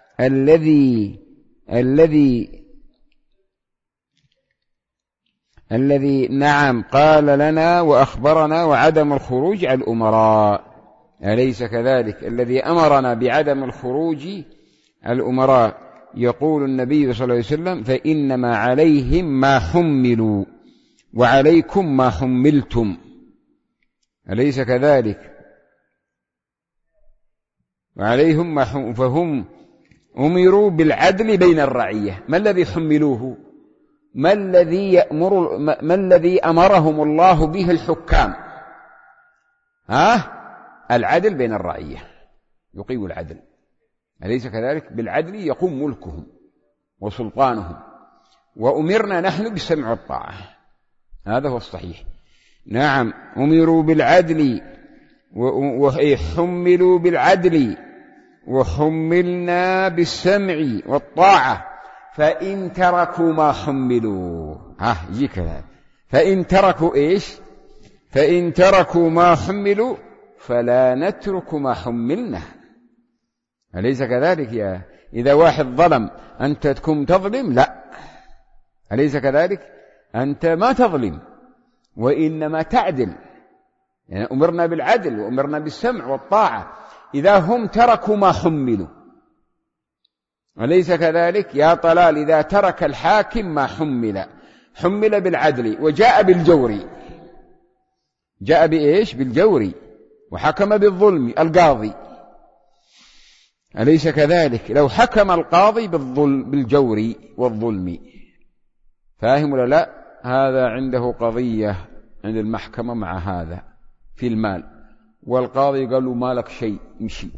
الذي نعم قال لنا وأخبرنا، وعدم الخروج على الأمراء، أليس كذلك؟ الذي أمرنا بعدم الخروج على الأمراء. يقول النبي صلى الله عليه وسلم: فإنما عليهم ما حملوا وعليكم ما حملتم، أليس كذلك؟ وعليهم ما فهم أمروا بالعدل بين الرعية. ما الذي حملوه؟ ما الذي أمرهم الله به الحكام؟ العدل بين الرعية، يقيم العدل، أليس كذلك؟ بالعدل يقوم ملكهم وسلطانهم، وأمرنا نحن بالسمع والطاعة، هذا هو الصحيح. نعم، أمروا بالعدل وحملوا بالعدل وحملنا بالسمع والطاعة، فإن تركوا ما حملوا، يجيك هذا، فإن تركوا إيش؟ فإن تركوا ما حملوا فلا نترك ما حملنا، أليس كذلك؟ إذا واحد ظلم أنت تكون تظلم؟ لا، أليس كذلك؟ أنت ما تظلم وإنما تعدل، يعني أمرنا بالعدل وأمرنا بالسمع والطاعة إذا هم تركوا ما حملوا، أليس كذلك؟ يا طلال إذا ترك الحاكم ما حمل بالعدل وجاء بالجور، جاء بإيش؟ بالجور، وحكم بالظلم القاضي، أليس كذلك؟ لو حكم القاضي بالجور والظلم، فاهم ولا لا؟ هذا عنده قضية عند المحكمة مع هذا في المال، والقاضي قال له ما لك شيء، امشي.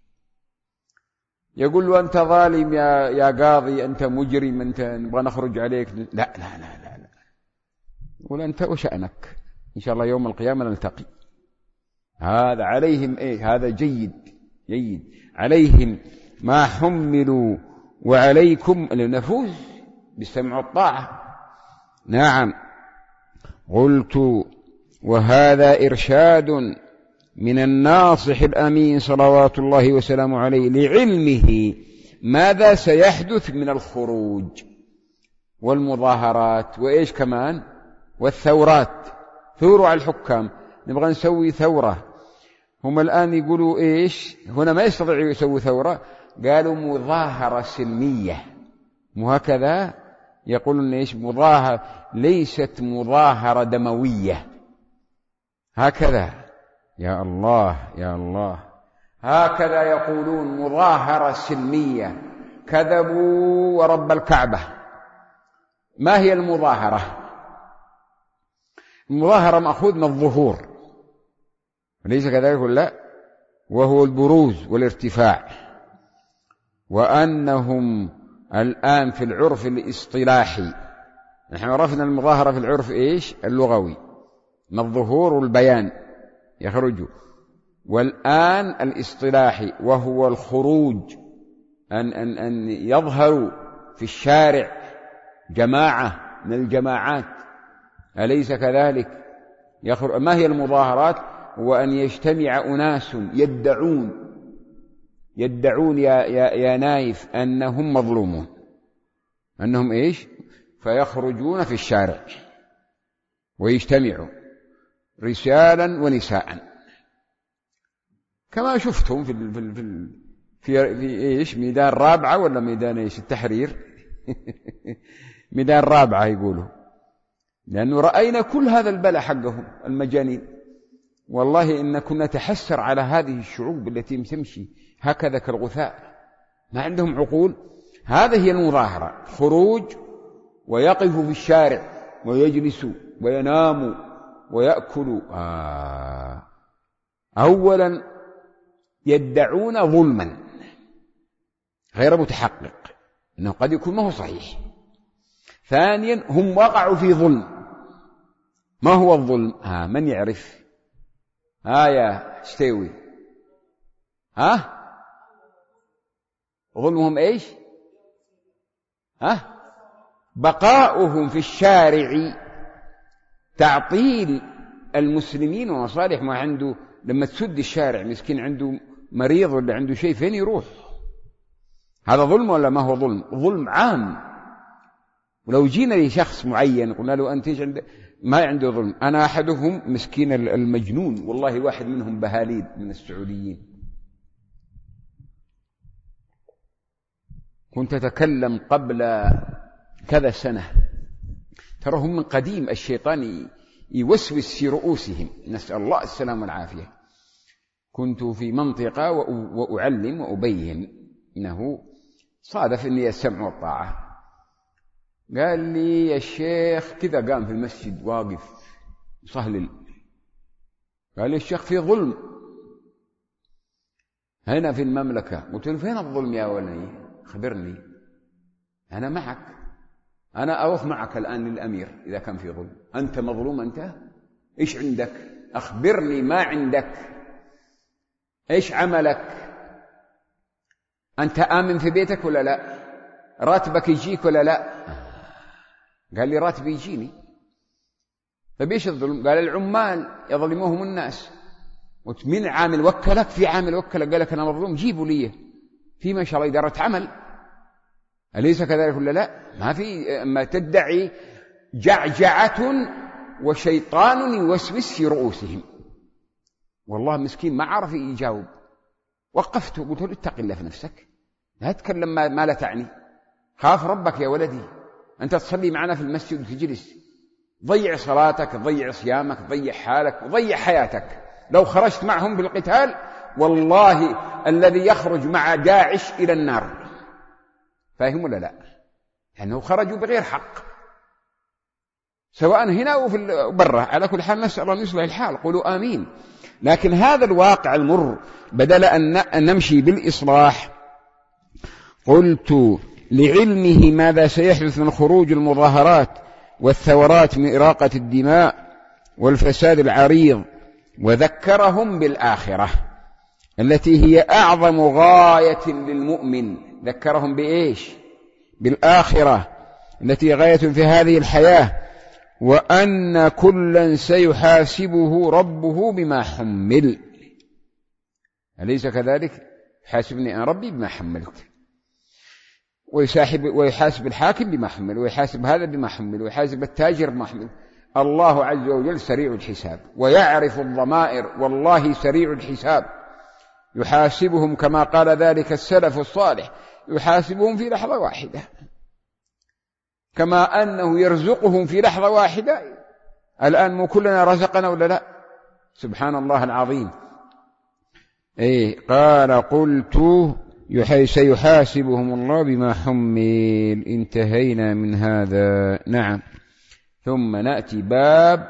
يقول له أنت ظالم يا قاضي، أنت مجرم، أنت نبغى نخرج عليك. لا لا لا لا لا، يقول أنت وشأنك، إن شاء الله يوم القيامة نلتقي. هذا عليهم إيه؟ هذا جيد عليهم ما حملوا وعليكم النفوذ بالسمع والطاعة. نعم. قلت: وهذا إرشاد من الناصح الأمين صلوات الله وسلامه عليه لعلمه ماذا سيحدث من الخروج والمظاهرات وإيش كمان والثورات. ثوروا على الحكام، نبغى نسوي ثورة. هم الآن يقولوا إيش؟ هنا ما يستطيعوا يسوي ثورة، قالوا مظاهرة سلمية، مو هكذا؟ يقولون إيش؟ مظاهرة ليست مظاهرة دموية، هكذا. يا الله يا الله، هكذا يقولون مظاهرة سلمية. كذبوا ورب الكعبة. ما هي المظاهرة؟ المظاهرة مأخوذ من الظهور، ليس كذلك ولا؟ وهو البروز والارتفاع، وأنهم الآن في العرف الاصطلاحي، نحن عرفنا المظاهرة في العرف إيش؟ اللغوي، من الظهور والبيان يخرجوا، والآن الاصطلاحي وهو الخروج، أن يظهروا في الشارع جماعة من الجماعات، أليس كذلك؟ ما هي المظاهرات؟ وأن يجتمع أناس يدعون يا نايف أنهم مظلومون، أنهم إيش؟ فيخرجون في الشارع ويجتمعوا رجالا ونساء، كما شفتم في إيش؟ ميدان رابعة ولا ميدان إيش؟ التحرير ميدان رابعة يقولوا، لأنه رأينا كل هذا البلاء حقهم المجانين. والله إن كنا نتحسر على هذه الشعوب التي تمشي هكذا كالغثاء، ما عندهم عقول. هذه هي المظاهرة، خروج ويقفوا في الشارع ويجلسوا ويناموا ويأكلوا. أولا يدعون ظلما غير متحقق، إنه قد يكون ما هو صحيح. ثانيا هم وقعوا في ظلم. ما هو الظلم؟ من يعرف؟ يا شتوي، ظلمهم إيش؟ بقاؤهم في الشارع، تعطيل المسلمين ومصالح ما عنده. لما تسد الشارع مسكين عنده مريض ولا عنده شيء، فين يروح؟ هذا ظلم ولا ما هو ظلم؟ ظلم عام. ولو جينا لشخص معين قلنا له أنت ما عنده ظلم. أنا أحدهم مسكين المجنون، والله واحد منهم بهاليد من السعوديين، كنت أتكلم قبل كذا سنة، تراهم من قديم الشيطان يوسوس في رؤوسهم، نسأل الله السلامة والعافية. كنت في منطقة وأعلم وأبين، إنه صادف إني السمع والطاعة. قال لي يا الشيخ كذا، قام في المسجد واقف صهلل، قال لي الشيخ في ظلم هنا في المملكة. قلت له فين الظلم يا ولي؟ خبرني، أنا معك، أنا أوف معك الآن للأمير إذا كان في ظلم. أنت مظلوم، أنت إيش عندك؟ أخبرني ما عندك، إيش عملك؟ أنت آمن في بيتك ولا لا؟ راتبك يجيك ولا لا؟ قال لي راتبي يجيني. فبيش الظلم؟ قال العمال يظلموهم الناس. قلت مين عامل وكلك؟ في عامل وكلك قال لك أنا مظلوم، جيبوا لي في ما شاء الله إدارة عمل، أليس كذلك ولا لا؟ ما في، ما تدعي جعجعة وشيطان يوسوس في رؤوسهم. والله مسكين ما عرف يجاوب. وقفته قلت له اتق الله في نفسك، لا تتكلم ما لا تعني، خاف ربك يا ولدي. أنت تصلي معنا في المسجد وتجلس، ضيع صلاتك، ضيع صيامك، ضيع حالك، ضيع حياتك. لو خرجت معهم بالقتال والله الذي يخرج مع داعش إلى النار، فاهم ولا لا؟ لأنه خرجوا بغير حق، سواء هنا أو في برا. على كل حال نسأل الله أن يصلح الحال، قولوا آمين. لكن هذا الواقع المر بدل أن نمشي بالإصلاح، قلت لعلمه ماذا سيحدث من خروج المظاهرات والثورات من إراقة الدماء والفساد العريض، وذكرهم بالآخرة التي هي أعظم غاية للمؤمن. ذكرهم بإيش؟ بالآخرة التي غاية في هذه الحياة، وأن كلا سيحاسبه ربه بما حمل. أليس كذلك؟ حاسبني أنا ربي بما حملت، ويحاسب الحاكم بما حمل، ويحاسب هذا بما حمل، ويحاسب التاجر بما حمل. الله عز وجل سريع الحساب ويعرف الضمائر، والله سريع الحساب. يحاسبهم كما قال ذلك السلف الصالح، يحاسبهم في لحظة واحدة، كما أنه يرزقهم في لحظة واحدة. الآن مو كلنا رزقنا ولا لا؟ سبحان الله العظيم. قال قلت سيحاسبهم الله بما حمل. انتهينا من هذا. نعم. ثم نأتي باب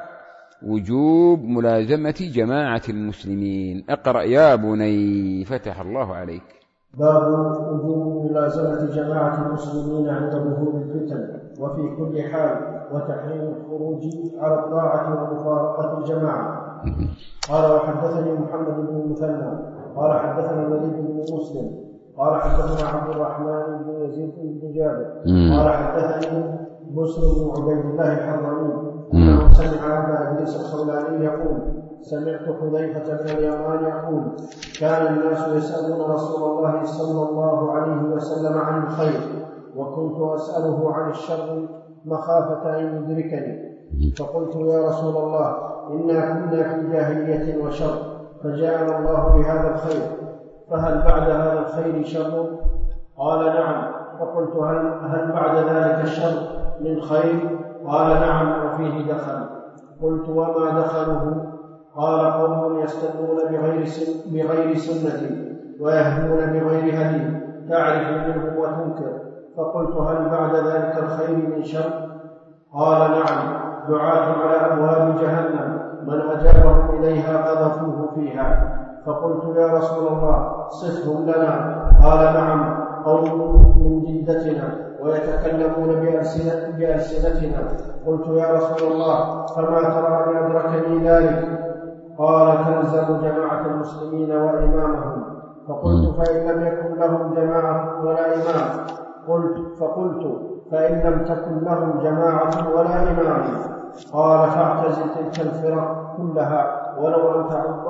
وجوب ملازمة جماعة المسلمين. اقرأ يا بني فتح الله عليك. باب وجوب ملازمة جماعة المسلمين عند ظهور الفتن وفي كل حال، وتحريم الخروج على الطاعة ومفارقة الجماعة. قال وحدثني محمد بن المثنى قال حدثنا الوليد بن مسلم قال حدثنا عبد الرحمن بن يزيد بن جابر قال حدثني بسر بن عبيد الله الحضرمي انه سمع ابا ادريس الخولاني يقول سمعت حذيفه بن اليمان يقول كان الناس يسالون رسول الله صلى الله عليه وسلم عن الخير، وكنت اساله عن الشر مخافه ان يدركني، فقلت يا رسول الله انا كنا في جاهليه وشر، فجاءنا الله بهذا الخير، فهل بعد هذا الخير شر؟ قال نعم. فقلت هل بعد ذلك الشر من خير؟ قال نعم وفيه دخل. قلت وما دخله؟ قال قوم يستنون بغير سنة ويهدون بغير هدي، تعرف منه وتنكر. فقلت هل بعد ذلك الخير من شر؟ قال نعم، دعاة على أبواب جهنم من أجابهم إليها قذفوه فيها. فقلت يا رسول الله صفهم لنا. قال نعم، قوم من جلدتنا ويتكلمون بألسنتنا. قلت يا رسول الله فما ترى أن أدركني ذلك؟ قال تلزم جماعة المسلمين وإمامهم. فقلت فإن لم يكن لهم جماعة ولا إمام؟ فقلت فإن لم تكن لهم جماعة ولا إمام؟ قال فاعتزل تلك الفرق كلها ولو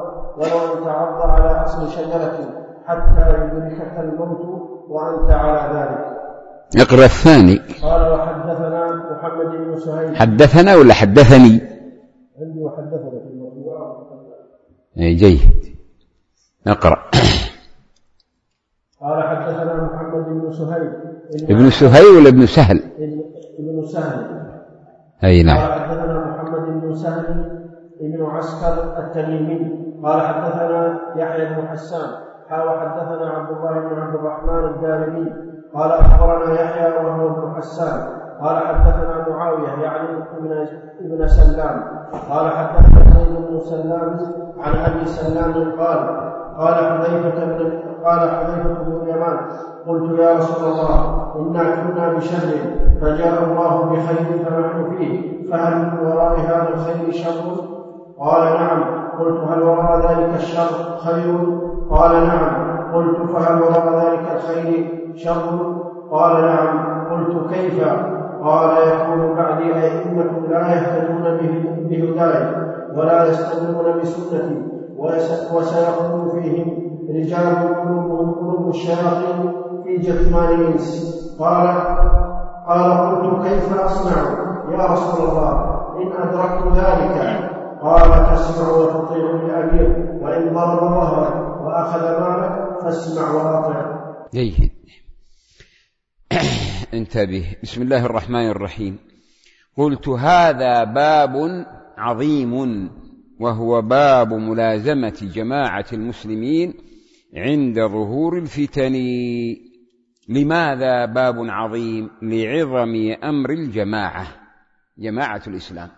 أن تعض على أصل شجرة حتى يدركك الموت وأنت على ذلك. اقرأ الثاني. قال وحدثنا محمد بن سهيل. حدثنا ولا حدثني؟ عندي وحدثنا في الموضوع. جيد. اقرأ. قال حدثنا محمد بن سهيل. ابن سهيل ولا ابن سهل؟ ابن سهل. أي نعم. قال حدثنا محمد بن سهل ابن عسكر التميمي قال حدثنا يحيى بن حسان قال حدثنا عبد الله بن عبد الرحمن الدارمي قال أخبرنا يحيى وهو ابن حسان قال حدثنا معاوية يعني ابن سلام قال حدثنا زيد بن سلام عن أبي سلام قال حذيفة بن اليمان قلت يا رسول الله إنا كنا بشر فجاء الله بخير فنحن فيه، فهل من وراء هذا الخير شر؟ قال نعم. قلت هل وراء ذلك الشر خير؟ قال نعم. قلت فهل وراء ذلك الخير شر؟ قال نعم. قلت كيف؟ قال يكون بعدي أئمة لا يهتدون بهداي ولا يستنون بسنتي، وسيكون فيهم رجال قلوبهم قلوب الشياطين في جثمان الإنس. قال قلت كيف أصنع يا رسول الله إن أدركت ذلك؟ قال تسمع وتطيع الأمير، وإن ضرب ظهرك وأخذ مالك فاسمع وأطع. جيد. انتبه. بسم الله الرحمن الرحيم. قلت هذا باب عظيم، وهو باب ملازمة جماعة المسلمين عند ظهور الفتن. لماذا باب عظيم؟ لعظم أمر الجماعة، جماعة الإسلام.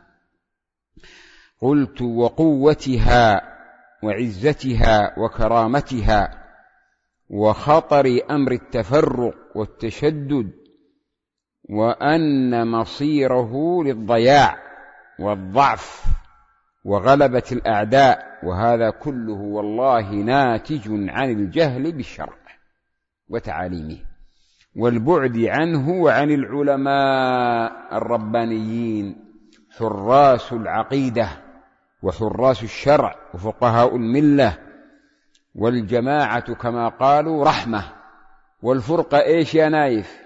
قلت وقوتها وعزتها وكرامتها وخطر أمر التفرق والتشدد، وأن مصيره للضياع والضعف وغلبة الأعداء، وهذا كله والله ناتج عن الجهل بالشرع وتعاليمه والبعد عنه وعن العلماء الربانيين حراس العقيدة وحراس الشرع وفقهاء الملة. والجماعة كما قالوا رحمة، والفرقة إيش يا نايف؟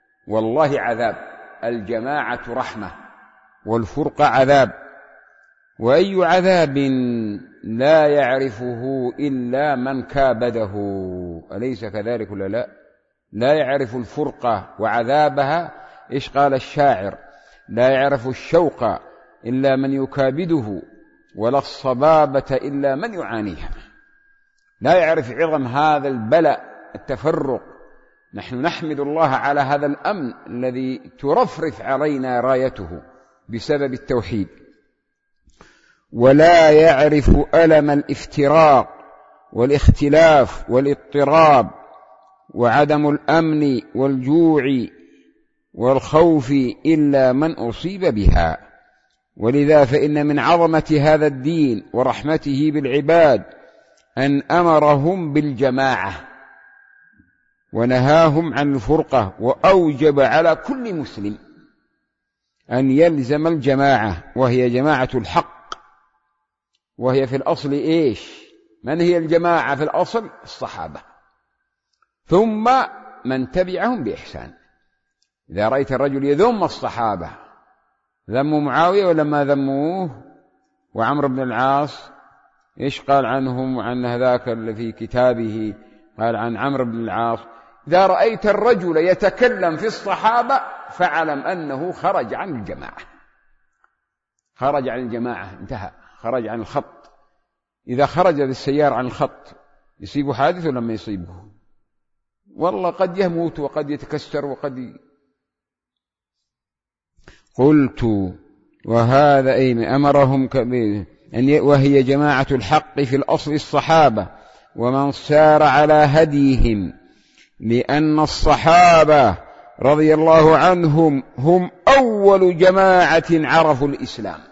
والله عذاب. الجماعة رحمة والفرقة عذاب. وأي عذاب لا يعرفه إلا من كابده، أليس كذلك ولا لا؟ لا يعرف الفرقة وعذابها، إيش قال الشاعر؟ لا يعرف الشوق إلا من يكابده، ولا الصبابة إلا من يعانيها. لا يعرف عظم هذا البلاء التفرق. نحن نحمد الله على هذا الأمن الذي ترفرف علينا رايته بسبب التوحيد. ولا يعرف ألم الافتراق والاختلاف والاضطراب وعدم الأمن والجوع والخوف إلا من أصيب بها. ولذا فإن من عظمة هذا الدين ورحمته بالعباد أن أمرهم بالجماعة ونهاهم عن الفرقة، وأوجب على كل مسلم أن يلزم الجماعة، وهي جماعة الحق، وهي في الأصل إيش؟ من هي الجماعة في الأصل؟ الصحابة، ثم من تبعهم بإحسان. إذا رأيت الرجل يذم الصحابة، ذموا معاوية ولا ما ذموه؟ وعمرو بن العاص إيش قال عنهم وعن هذاك اللي في كتابه قال عن عمرو بن العاص؟ إذا رأيت الرجل يتكلم في الصحابة فاعلم أنه خرج عن الجماعة، خرج عن الجماعة، انتهى، خرج عن الخط. إذا خرج بالسيارة عن الخط يصيبه حادث ولا ما يصيبه؟ والله قد يموت وقد يتكسر وقد قلت وهذا أي أمرهم وهي جماعة الحق في الأصل الصحابة ومن سار على هديهم، لأن الصحابة رضي الله عنهم هم أول جماعة عرفوا الإسلام.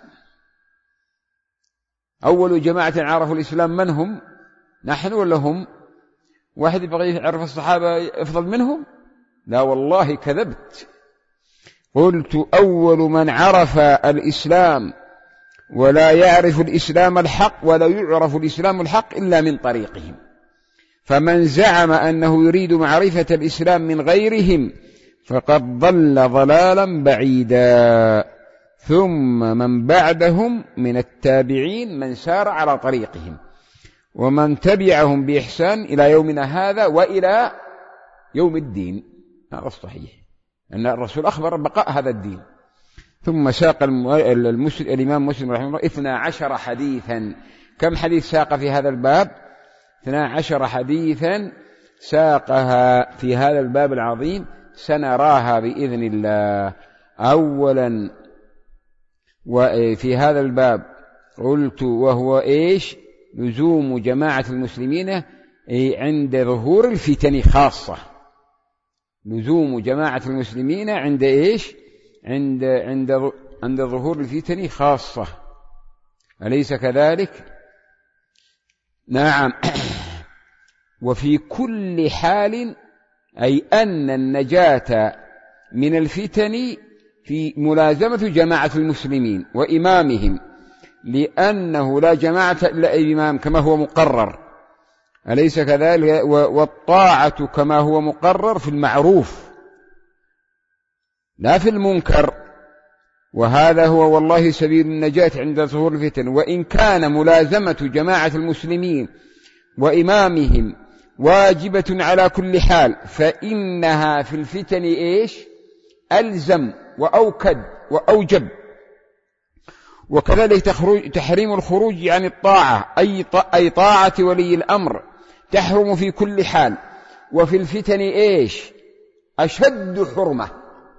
أول جماعة عرفوا الإسلام من هم؟ نحن ولا هم؟ واحد يبغى يعرف الصحابة أفضل منهم؟ لا والله كذبت. قلت أول من عرف الإسلام، ولا يعرف الإسلام الحق ولا يعرف الإسلام الحق إلا من طريقهم. فمن زعم أنه يريد معرفة الإسلام من غيرهم فقد ضل ضلالا بعيدا. ثم من بعدهم من التابعين من سار على طريقهم ومن تبعهم بإحسان إلى يومنا هذا وإلى يوم الدين. هذا الصحيح أن الرسول أخبر بقاء هذا الدين. ثم ساق الإمام مسلم رحمه الله 12 حديثا. كم حديث ساق في هذا الباب؟ 12 حديثا ساقها في هذا الباب العظيم، سنراها بإذن الله. أولا وفي هذا الباب قلت وهو إيش؟ لزوم جماعة المسلمين عند ظهور الفتن خاصة. لزوم جماعة المسلمين عند إيش؟ عند ظهور الفتن خاصة، أليس كذلك؟ نعم. وفي كل حال، أي أن النجاة من الفتن في ملازمة جماعة المسلمين وإمامهم، لأنه لا جماعة إلا إمام كما هو مقرر، أليس كذلك؟ والطاعة كما هو مقرر في المعروف لا في المنكر. وهذا هو والله سبيل النجاة عند ظهور الفتن. وإن كان ملازمة جماعة المسلمين وإمامهم واجبة على كل حال، فإنها في الفتن إيش؟ ألزم وأوكد وأوجب. وكذلك تحريم الخروج عن الطاعة، أي طاعة ولي الأمر تحرم في كل حال. وفي الفتن إيش؟ أشد حرمة،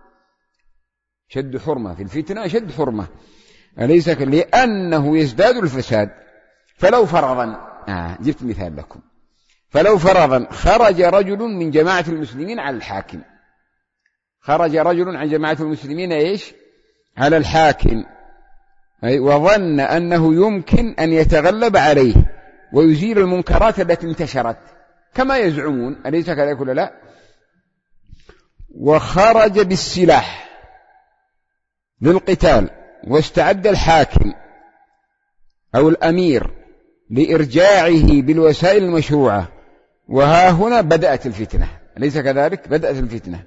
شد حرمة في الفتنة، أشد حرمة، أليس لأنه يزداد الفساد. فلو فرضا جبت مثال لكم، فلو فرضا خرج رجل من جماعة المسلمين على الحاكم، خرج رجل عن جماعة المسلمين إيش؟ على الحاكم، وظن أنه يمكن أن يتغلب عليه ويزيل المنكرات التي انتشرت كما يزعمون، أليس كذلك ولا لا؟ وخرج بالسلاح للقتال، واستعد الحاكم أو الأمير لإرجاعه بالوسائل المشروعة، وها هنا بدأت الفتنة، أليس كذلك؟ بدأت الفتنة.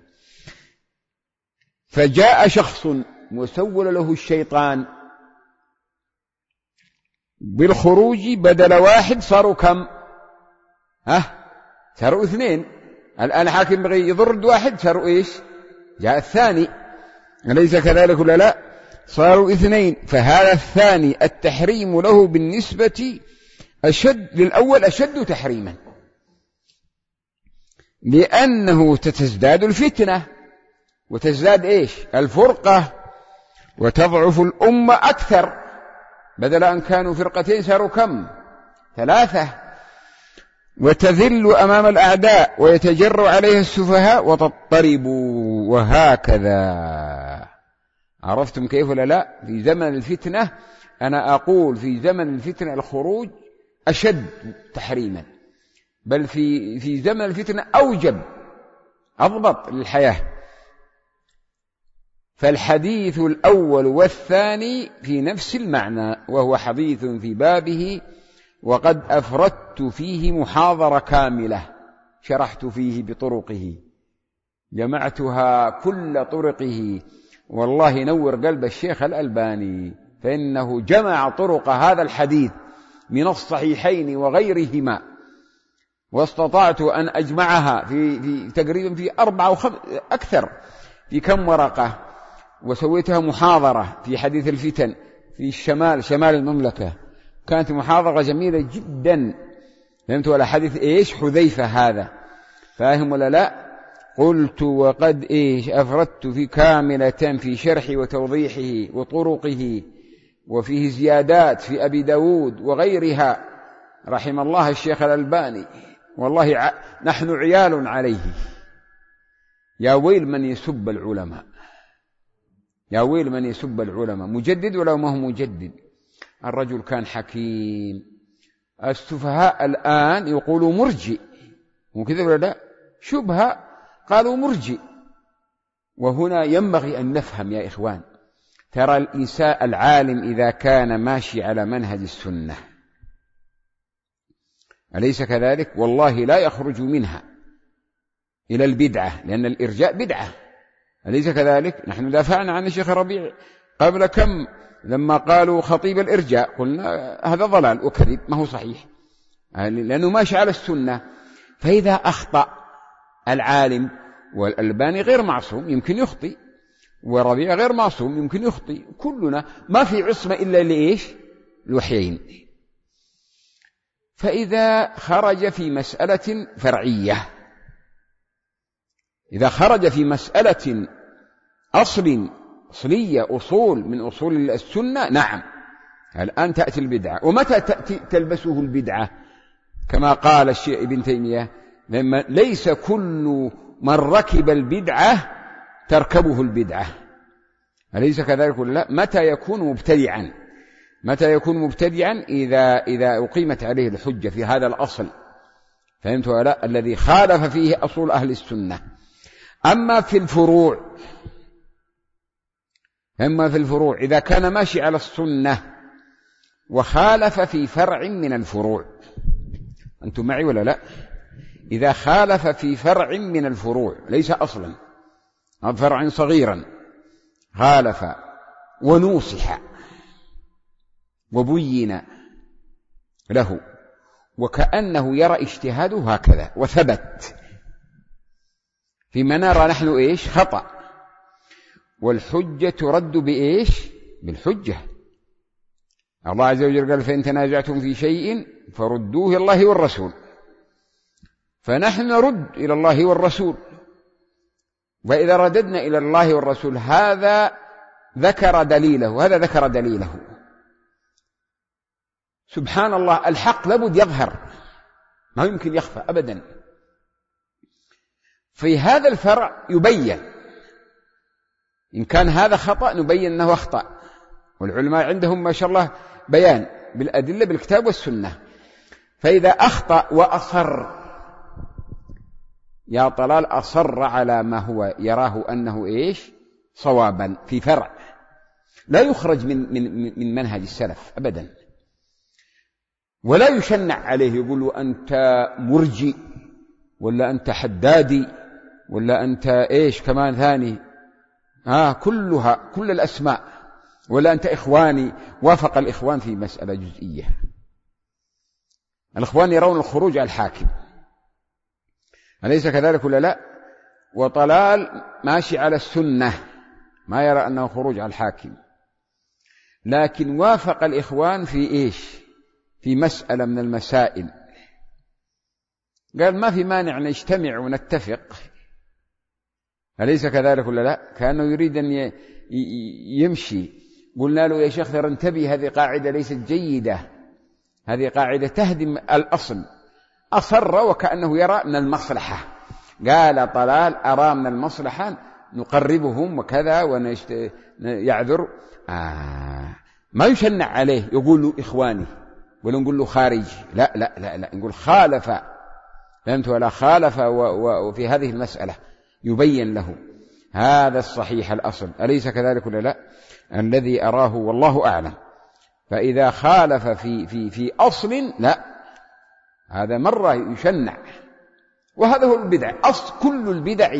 فجاء شخص وسول له الشيطان بالخروج بدل واحد صاروا كم؟ صاروا 2. الآن الحاكم بغي يضرد واحد صاروا إيش؟ جاء الثاني، أليس كذلك ولا لا؟ صاروا 2. فهذا الثاني التحريم له بالنسبة أشد للأول أشد تحريما، لأنه تتزداد الفتنة وتزداد إيش؟ الفرقة، وتضعف الأمة أكثر. بدل أن كانوا فرقتين صاروا كم؟ 3. وتذل أمام الأعداء ويتجر عليها السفهاء وتضطرب، وهكذا. عرفتم كيف ولا لا؟ في زمن الفتنة، أنا أقول في زمن الفتنة الخروج أشد تحريما، بل في زمن الفتنة أوجب أضبط للحياة. فالحديث الأول والثاني في نفس المعنى، وهو حديث في بابه، وقد أفردت فيه محاضرة كاملة، شرحت فيه بطرقه، جمعتها كل طرقه. والله نور قلب الشيخ الألباني، فإنه جمع طرق هذا الحديث من الصحيحين وغيرهما، واستطعت أن أجمعها في تقريبا في 4 أو 5 أكثر، في كم ورقة، وسويتها محاضرة في حديث الفتن في شمال المملكة. كانت محاضرة جميلة جدا. فهمت ولا؟ حديث إيش؟ حذيفة هذا، فاهم ولا لا؟ قلت وقد إيش أفردت في كاملة في شرح وتوضيحه وطرقه، وفيه زيادات في أبي داود وغيرها، رحم الله الشيخ الألباني. والله نحن عيال عليه. يا ويل من يسب العلماء، يا ويل من يسب العلماء، مجدد ولو ما هو مجدد. الرجل كان حكيم. السفهاء الآن يقولوا مرجئ، وكذا ولا لا؟ شبهة قالوا مرجئ. وهنا ينبغي أن نفهم يا إخوان، ترى الإنسان العالم إذا كان ماشي على منهج السنة، أليس كذلك؟ والله لا يخرج منها إلى البدعة، لأن الإرجاء بدعة، أليس كذلك؟ نحن دافعنا عن الشيخ ربيع قبل كم لما قالوا خطيب الإرجاء، قلنا هذا ضلال وكذب، ما هو صحيح، لأنه ماشي على السنة. فإذا أخطأ العالم، والألباني غير معصوم يمكن يخطئ، وربيع غير معصوم يمكن يخطئ، كلنا ما في عصمة إلا لإيش؟ الوحيين. فإذا خرج في مسألة فرعية، إذا خرج في مسألة أصلية، أصول من أصول السنة، نعم الآن تأتي البدعة. ومتى تأتي تلبسه البدعة؟ كما قال الشيخ ابن تيمية، ليس كل من ركب البدعة تركبه البدعة، أليس كذلك ولا لا؟ متى يكون مبتدعا؟ متى يكون مبتدعا؟ إذا أقيمت عليه الحجة في هذا الأصل، فهمت ولا لا؟ الذي خالف فيه أصول أهل السنة. أما في الفروع إذا كان ماشي على السنة وخالف في فرع من الفروع، أنتم معي ولا لا؟ إذا خالف في فرع من الفروع ليس أصلا، فرع صغيرا، خالف ونوصح وبين له وكأنه يرى اجتهاده هكذا وثبت، فيما نرى نحن إيش؟ خطأ. والحجة ترد بإيش؟ بالحجة. الله عز وجل قال: فإن تنازعتم في شيء فردوه إلى الله والرسول. فنحن نرد إلى الله والرسول، وإذا رددنا إلى الله والرسول هذا ذكر دليله وهذا ذكر دليله. سبحان الله، الحق لابد يظهر، ما يمكن يخفى أبدا. في هذا الفرع يبين، إن كان هذا خطأ نبين أنه أخطأ، والعلماء عندهم ما شاء الله بيان بالأدلة بالكتاب والسنة. فإذا أخطأ وأصر، يا طلال أصر على ما هو يراه أنه إيش؟ صوابا في فرع، لا يخرج من منهج السلف أبدا، ولا يشنع عليه يقول له أنت مرجي ولا أنت حدادي ولا أنت إيش كمان ثاني، كل الأسماء ولا أنت إخواني. وافق الإخوان في مسألة جزئية. الإخوان يرون الخروج على الحاكم، أليس كذلك ولا لا؟ وطلال ماشي على السنة، ما يرى أنه خروج على الحاكم. لكن وافق الإخوان في إيش؟ في مسألة من المسائل، قال ما في مانع نجتمع ونتفق، أليس كذلك ولا لا؟ كأنه يريد أن يمشي. قلنا له يا شيخ ترى انتبه، هذه قاعدة ليست جيدة، هذه قاعدة تهدم الأصل. أصر وكأنه يرى من المصلحة. قال طلال أرى من المصلحة نقربهم وكذا ويعذر. ما يشنع عليه يقول له إخواني ولا نقول له خارج، لا لا لا لا، نقول خالف، فهمت ولا خالف. وفي هذه المسألة يبين له هذا الصحيح الأصل، أليس كذلك ولا لا؟ الذي أراه والله أعلم. فإذا خالف في أصل لا، هذا مرة يشنع. وهذا هو البدع. أصل كل البدع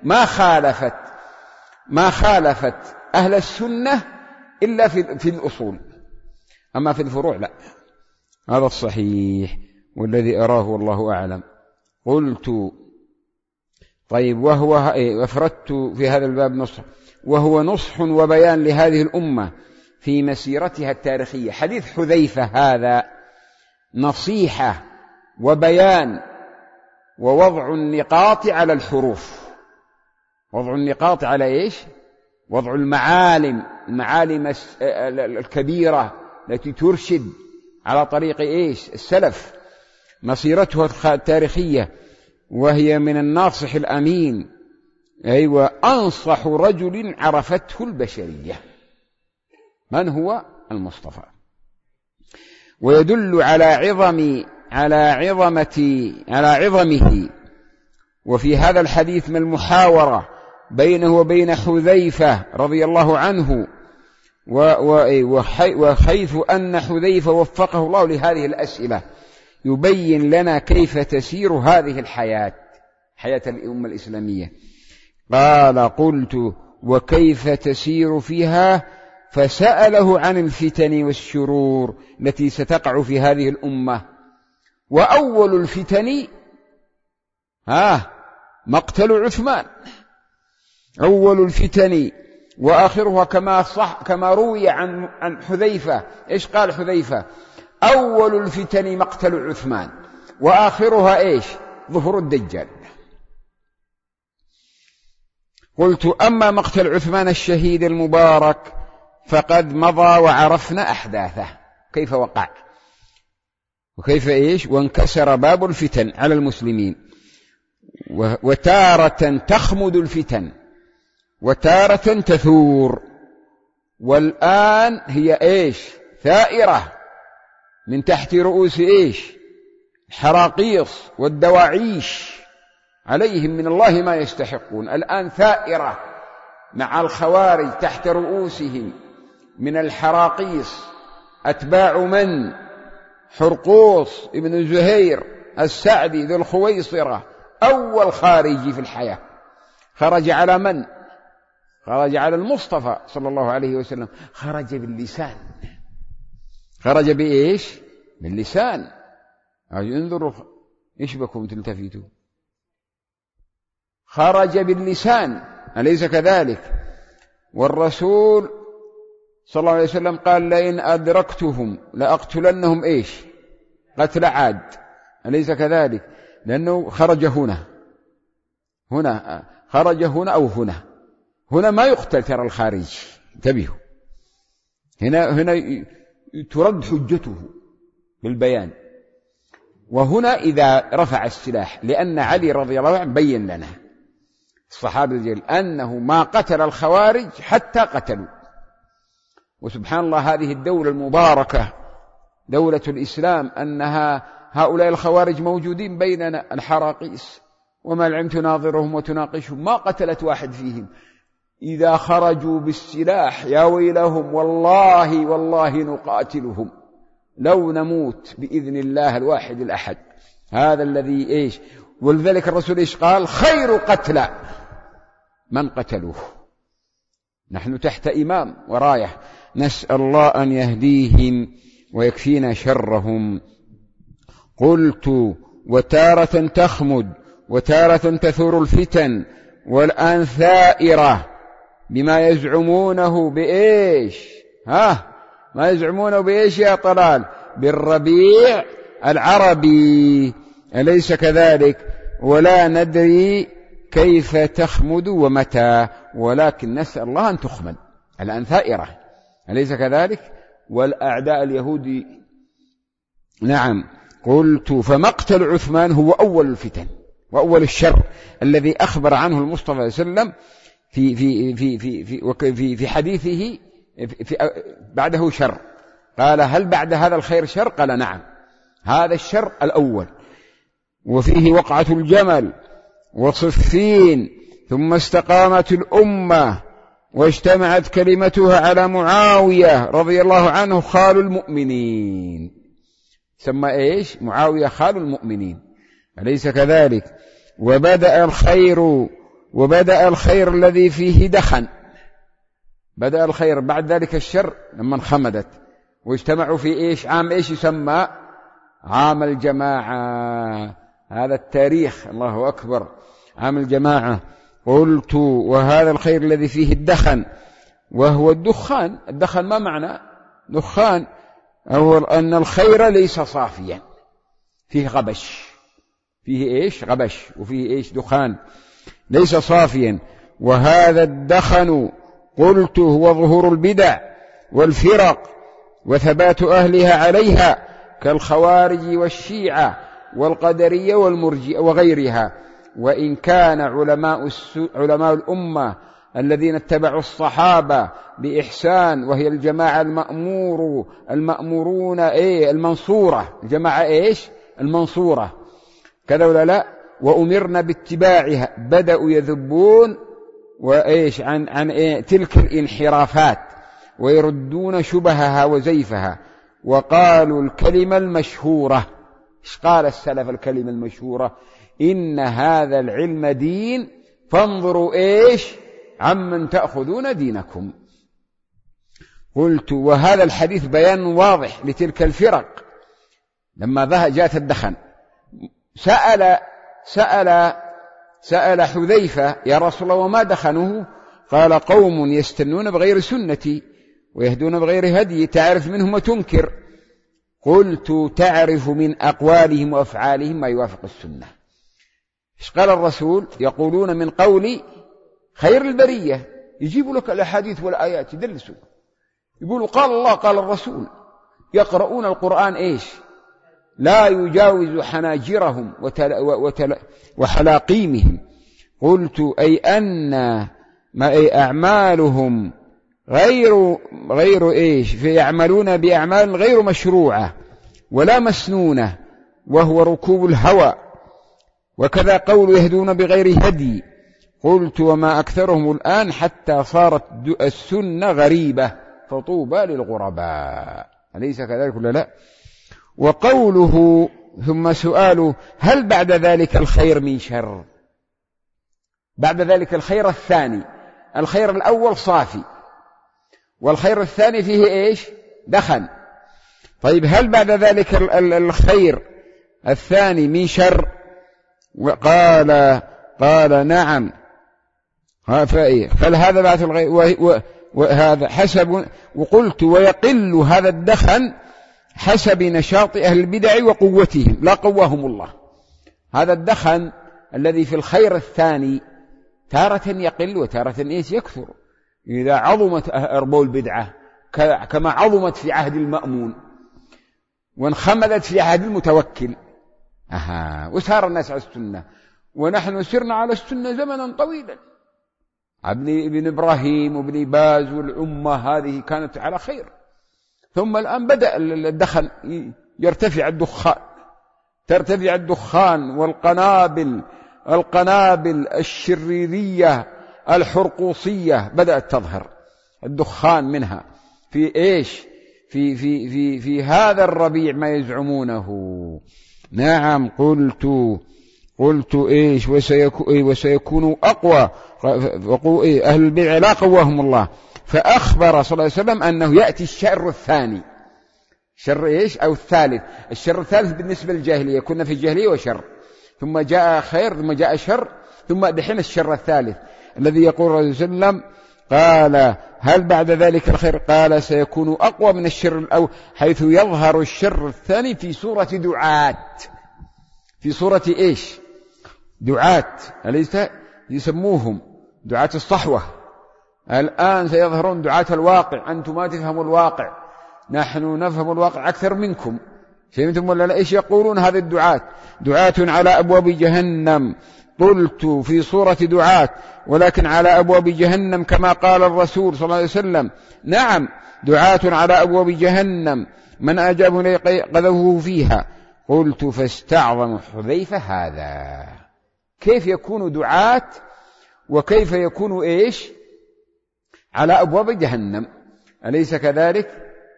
ما خالفت أهل السنة إلا في الأصول، أما في الفروع لا. هذا الصحيح والذي أراه والله أعلم. قلت طيب وهو أفردت في هذا الباب نصح، وهو نصح وبيان لهذه الأمة في مسيرتها التاريخية. حديث حذيفة هذا نصيحة وبيان ووضع النقاط على الحروف. وضع النقاط على إيش؟ وضع المعالم الكبيرة التي ترشد على طريق إيش؟ السلف. مسيرتها التاريخية وهي من الناصح الأمين، أيوة، أنصح رجل عرفته البشرية. من هو؟ المصطفى. ويدل على عظمه. وفي هذا الحديث من المحاورة بينه وبين حذيفة رضي الله عنه، وحيث أن حذيفة وفقه الله لهذه الأسئلة يبين لنا كيف تسير هذه الحياة، حياة الأمة الإسلامية. قال قلت وكيف تسير فيها؟ فسأله عن الفتن والشرور التي ستقع في هذه الأمة. وأول الفتن مقتل عثمان، أول الفتن وآخرها كما روي عن حذيفة. إيش قال حذيفة؟ أول الفتن مقتل عثمان وآخرها إيش؟ ظهور الدجال. قلت أما مقتل عثمان الشهيد المبارك فقد مضى وعرفنا أحداثه، كيف وقع وكيف إيش؟ وانكسر باب الفتن على المسلمين، وتارة تخمد الفتن وتارة تثور، والآن هي إيش؟ ثائرة من تحت رؤوس إيش؟ حراقيص والدواعيش، عليهم من الله ما يستحقون. الآن ثائرة مع الخوارج تحت رؤوسهم من الحراقيص أتباع من؟ حرقوس ابن زهير السعدي ذو الخويصرة، أول خارجي في الحياة. خرج على من؟ خرج على المصطفى صلى الله عليه وسلم. خرج باللسان. خرج بإيش؟ باللسان. انظروا إيش بكم تلتفتوا. خرج باللسان، أليس كذلك؟ والرسول صلى الله عليه وسلم قال لئن أدركتهم لأقتلنهم إيش؟ قتل عاد، أليس كذلك؟ لأنه خرج هنا خرج هنا أو هنا ما يقتل، ترى الخارج، انتبهوا، هنا ترد حجته بالبيان، وهنا إذا رفع السلاح، لأن علي رضي الله عنه بين لنا الصحابة الجليل أنه ما قتل الخوارج حتى قتلوا. وسبحان الله هذه الدولة المباركة دولة الإسلام أنها هؤلاء الخوارج موجودين بيننا، الحراقيس، وما علمت ناظرهم وتناقشهم ما قتلت واحد فيهم. إذا خرجوا بالسلاح يا ويلهم، والله نقاتلهم لو نموت بإذن الله الواحد الأحد. هذا الذي إيش؟ ولذلك الرسول إيش قال؟ خير قتلى من قتلوه. نحن تحت إمام وراية. نسأل الله أن يهديهم ويكفينا شرهم. قلت: وتارة تخمد وتارة تثور الفتن، والآن ثائرة بما يزعمونه بإيش؟ ما يزعمونه بإيش يا طلال؟ بالربيع العربي، أليس كذلك؟ ولا ندري كيف تخمد ومتى، ولكن نسأل الله أن تخمد. الآن ثائرة، أليس كذلك؟ والأعداء اليهود. نعم. قلت: فمقتل عثمان هو أول الفتن وأول الشر الذي أخبر عنه المصطفى صلى الله عليه وسلم في حديثه بعده شر. قال: هل بعد هذا الخير شر؟ قال: نعم، هذا الشر الأول. وفيه وقعة الجمل وصفين، ثم استقامت الأمة واجتمعت كلمتها على معاوية رضي الله عنه خال المؤمنين. سمى إيش؟ معاوية خال المؤمنين، أليس كذلك؟ وبدأ الخير الذي فيه دخن. بدأ الخير بعد ذلك الشر لما انخمدت واجتمعوا في إيش؟ عام إيش يسمى؟ عام الجماعة. هذا التاريخ، الله أكبر، عام الجماعة. قلت: وهذا الخير الذي فيه الدخن وهو الدخان. الدخن ما معنى دخان؟ أو أن الخير ليس صافيا، فيه غبش، فيه إيش؟ غبش، وفيه إيش؟ دخان، ليس صافيا. وهذا الدخن قلت هو ظهور البدع والفرق وثبات أهلها عليها كالخوارج والشيعة والقدرية والمرجئة وغيرها. وإن كان علماء الأمة الذين اتبعوا الصحابة بإحسان، وهي الجماعة المأمورون المنصورة، الجماعة إيش؟ المنصورة، كذا ولا لا؟ وأمرنا باتباعها، بدأوا يذبون وإيش عن تلك الانحرافات ويردون شبهها وزيفها، وقالوا الكلمة المشهورة. إيش قال السلف الكلمة المشهورة؟ إن هذا العلم دين فانظروا إيش عمن تأخذون دينكم. قلت: وهذا الحديث بيان واضح لتلك الفرق. لما جاءت الدخن سأل حذيفة: يا رسول الله وما دخنه؟ قال: قوم يستنون بغير سنتي ويهدون بغير هدي، تعرف منهم وتنكر. قلت: تعرف من أقوالهم وأفعالهم ما يوافق السنة. إيش قال الرسول؟ يقولون من قول خير البرية، يجيبوا لك الأحاديث والآيات يدلسوا، يقولوا قال الله قال الرسول، يقرؤون القرآن إيش؟ لا يجاوز حناجرهم وحلاقيمهم. قلت: أي أن أعمالهم غير إيش؟ فيعملون بأعمال غير مشروعة ولا مسنونة، وهو ركوب الهوى، وكذا قول يهدون بغير هدي. قلت: وما أكثرهم الآن حتى صارت السنة غريبة، فطوبى للغرباء، أليس كذلك ولا لا؟ وقوله ثم سؤاله: هل بعد ذلك الخير من شر؟ بعد ذلك الخير الثاني. الخير الأول صافي، والخير الثاني فيه إيش؟ دخن. طيب هل بعد ذلك الخير الثاني من شر؟ قال: نعم. فهذا بعد الغير وهذا حسب. وقلت: ويقل هذا الدخن حسب نشاط أهل البدع وقوتهم، لا قواهم الله. هذا الدخن الذي في الخير الثاني تارة يقل وتارة إيش؟ يكثر، إذا عظمت أرباب البدعة كما عظمت في عهد المأمون وانخمدت في عهد المتوكل، وسار الناس على السنة، ونحن سرنا على السنة زمنا طويلا. ابن إبراهيم وابن باز والأمة هذه كانت على خير، ثم الآن بدأ الدخن يرتفع الدخان والقنابل الشريرية الحرقوصية بدأت تظهر، الدخان منها في إيش؟ في هذا الربيع ما يزعمونه. نعم. قلت إيش؟ وسيكون أقوى أهل البدع لا قواهم الله، فأخبر صلى الله عليه وسلم أنه يأتي الشر الثاني. شر إيش؟ أو الثالث. الشر الثالث بالنسبة للجاهلية، كنا في الجاهلية وشر، ثم جاء خير، ثم جاء شر، ثم دحين الشر الثالث الذي يقول صلى الله عليه وسلم قال هل بعد ذلك الخير؟ قال سيكون أقوى من الشر الأول، حيث يظهر الشر الثاني في صورة دعاة. في صورة إيش؟ دعاة، أليس يسموهم دعاة الصحوة. الآن سيظهرون دعاة الواقع. أنتم ما تفهموا الواقع، نحن نفهم الواقع أكثر منكم. فهمتم ولا لا؟ إيش يقولون هذه الدعاة؟ دعاة على أبواب جهنم. قلت في صورة دعاة، ولكن على أبواب جهنم كما قال الرسول صلى الله عليه وسلم. نعم، دعاة على أبواب جهنم، من أجابه قذفوه فيها. قلت فاستعظم حذيفة هذا، كيف يكون دعاة وكيف يكون إيش على أبواب جهنم؟ أليس كذلك؟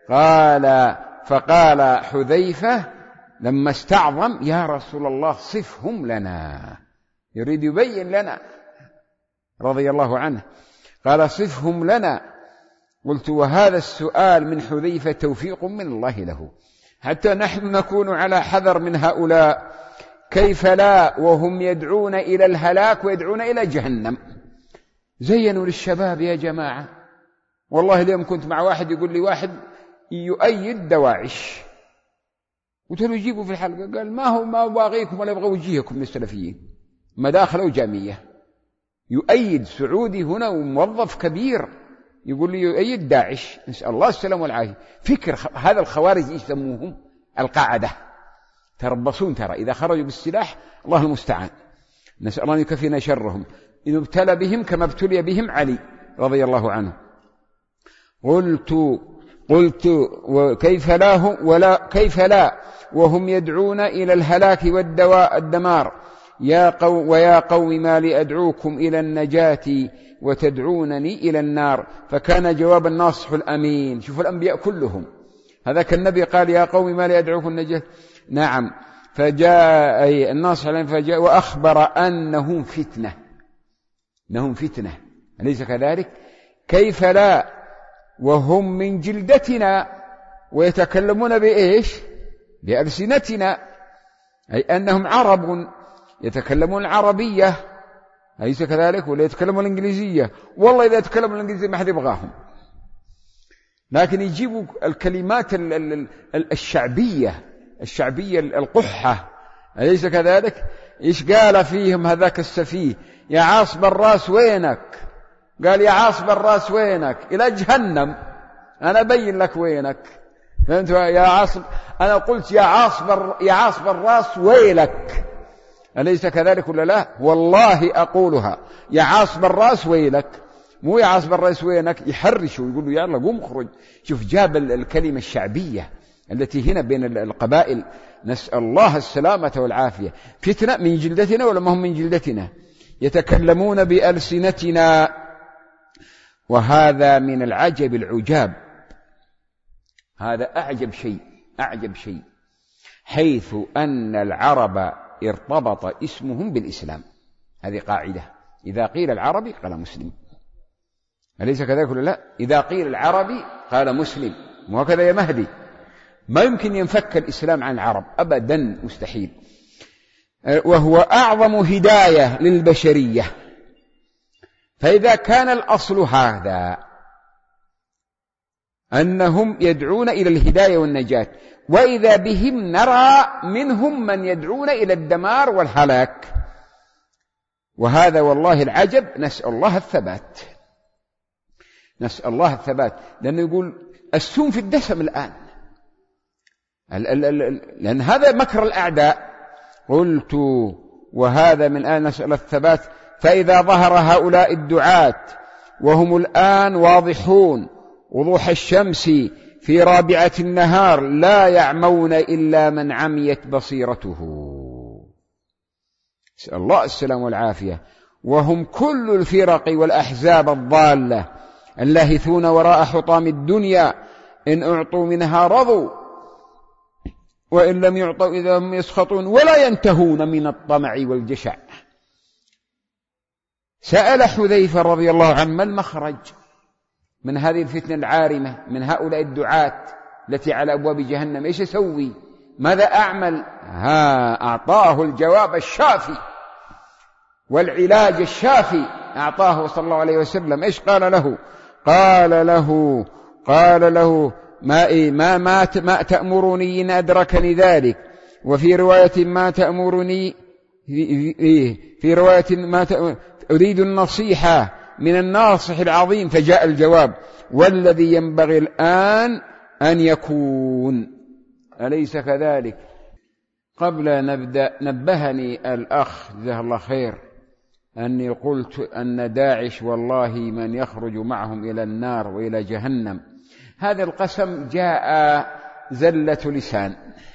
فقال حذيفة لما استعظم يا رسول الله صفهم لنا، يريد يبين لنا رضي الله عنه، قال صفهم لنا. قلت وهذا السؤال من حذيفة توفيق من الله له، حتى نحن نكون على حذر من هؤلاء. كيف لا وهم يدعون إلى الهلاك ويدعون إلى جهنم؟ زينوا للشباب يا جماعة. والله اليوم كنت مع واحد يقول لي واحد يؤيد دواعش، قلت له يجيبوا في الحلقة، قال ما باغيكم ولا يبغى وجيهكم من السلفيين، مداخل وجامية. يؤيد سعودي هنا وموظف كبير يقول لي يؤيد داعش، نسأل الله السلام والعافية. فكر هذا الخوارج يسموهم القاعدة، تربصون ترى إذا خرجوا بالسلاح الله المستعان، نسأل الله أن يكفينا شرهم. إن ابتلى بهم كما ابتلي بهم علي رضي الله عنه. قلت وكيف كيف لا وهم يدعون إلى الهلاك والدمار. ويا قوم ما لي أدعوكم إلى النجاة وتدعونني إلى النار. فكان جواب الناصح الأمين. شوفوا الأنبياء كلهم، هذاك النبي قال يا قوم ما لي أدعوكم النجاة، نعم. فجاء الناصح الأمين فجاء وأخبر أنهم فتنة، أليس كذلك؟ كيف لا وهم من جلدتنا ويتكلمون بإيش؟ بألسنتنا، أي أنهم عرب يتكلمون العربية، أليس كذلك؟ ولا يتكلمون الإنجليزية؟ والله إذا يتكلمون الإنجليزية ما حد يبغاهم، لكن يجيبوا الكلمات الشعبية القحة، أليس كذلك؟ إيش قال فيهم هذاك السفيه؟ يا عاصب الراس وينك؟ قال يا عاصب الراس وينك؟ إلى جهنم، أنا أبين لك وينك. فهمت يا عاصب؟ أنا قلت يا عاصب الراس ويلك، أليس كذلك ولا لا؟ والله أقولها، يا عاصب الراس ويلك، مو يا عاصب الراس وينك. يحرشوا يقولوا يلا قوم اخرج. شوف جاب الكلمة الشعبية التي هنا بين القبائل، نسأل الله السلامة والعافية. فتنة من جلدتنا ولا ما هم من جلدتنا؟ يتكلمون بألسنتنا. وهذا من العجب العجاب، هذا أعجب شيء، حيث أن العرب ارتبط اسمهم بالإسلام. هذه قاعدة، إذا قيل العربي قال مسلم، أليس كذلك ولا لا؟ إذا قيل العربي قال مسلم، وهكذا يا مهدي. ما يمكن ينفك الإسلام عن العرب أبدا، مستحيل. وهو أعظم هداية للبشرية. فإذا كان الأصل هذا أنهم يدعون إلى الهداية والنجاة، وإذا بهم نرى منهم من يدعون إلى الدمار والهلاك، وهذا والله العجب. نسأل الله الثبات، لأنه يقول السم في الدسم الآن، لأن هذا مكر الأعداء. قلت وهذا من الآن نسأل الثبات. فإذا ظهر هؤلاء الدعاة وهم الآن واضحون وضوح الشمس في رابعة النهار، لا يعمون إلا من عميت بصيرته، نسأل الله السلام والعافية. وهم كل الفرق والأحزاب الضالة اللاهثون وراء حطام الدنيا، إن أعطوا منها رضوا وإن لم يعطوا إذا هم يسخطون، ولا ينتهون من الطمع والجشع. سأل حذيفة رضي الله عنه ما المخرج؟ من هذه الفتنة العارمة، من هؤلاء الدعاة التي على أبواب جهنم، إيش أسوي؟ ماذا أعمل؟ أعطاه الجواب الشافي والعلاج الشافي، أعطاه صلى الله عليه وسلم. إيش قال له؟ قال له ما تأمرني إن أدركني ذلك، وفي رواية ما تأمرني، في رواية أريد النصيحة من الناصح العظيم، فجاء الجواب: والذي ينبغي الآن أن يكون. أليس كذلك؟ قبل أن نبدأ نبهني الأخ جزاه الله خير أني قلت أن داعش والله من يخرج معهم إلى النار وإلى جهنم. هذا القسم جاء زلة لسان،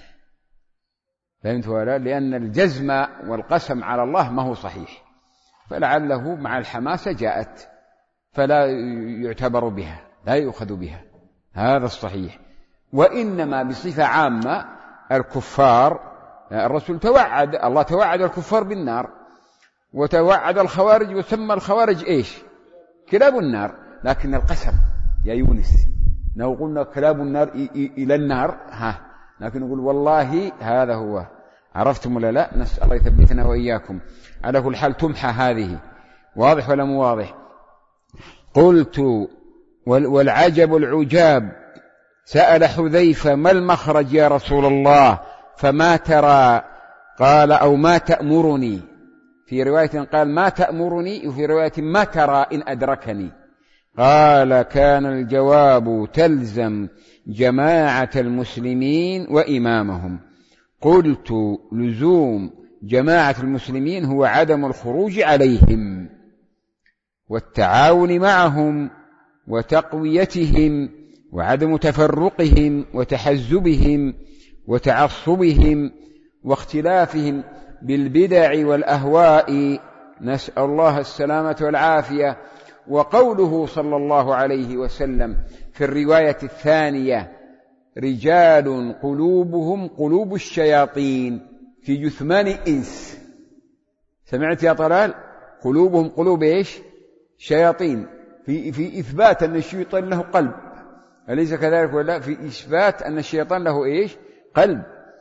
فهمت ولا؟ لأن الجزم والقسم على الله ما هو صحيح، فلعله مع الحماسة جاءت، فلا يعتبر بها، لا يؤخذ بها، هذا الصحيح. وإنما بصفة عامة الكفار، الرسول توعد، الله توعد الكفار بالنار، وتوعد الخوارج، وسمى الخوارج إيش؟ كلاب النار. لكن القسم يا يونس، لو قلنا كلاب النار إلى النار، لكن نقول والله هذا هو. عرفتم ولا لا؟ نسأل الله يثبتنا وإياكم. على كل حال تمحى هذه. واضح ولا مو واضح؟ قلت: والعجب العجاب، سأل حذيفة: ما المخرج يا رسول الله؟ فما ترى؟ قال: أو ما تأمرني. في رواية قال: ما تأمرني، وفي رواية: ما ترى إن أدركني. قال: كان الجواب: تلزم جماعة المسلمين وإمامهم. قلت: لزوم جماعة المسلمين هو عدم الخروج عليهم والتعاون معهم وتقويتهم، وعدم تفرقهم وتحزبهم وتعصبهم واختلافهم بالبدع والأهواء، نسأل الله السلامة والعافية. وقوله صلى الله عليه وسلم في الرواية الثانية: رجال قلوبهم قلوب الشياطين في جثمان إنس. سمعت يا طلال؟ قلوبهم قلوب إيش؟ شياطين، في إثبات أن الشيطان له قلب، أليس كذلك ولا؟ في إثبات أن الشيطان له إيش؟ قلب،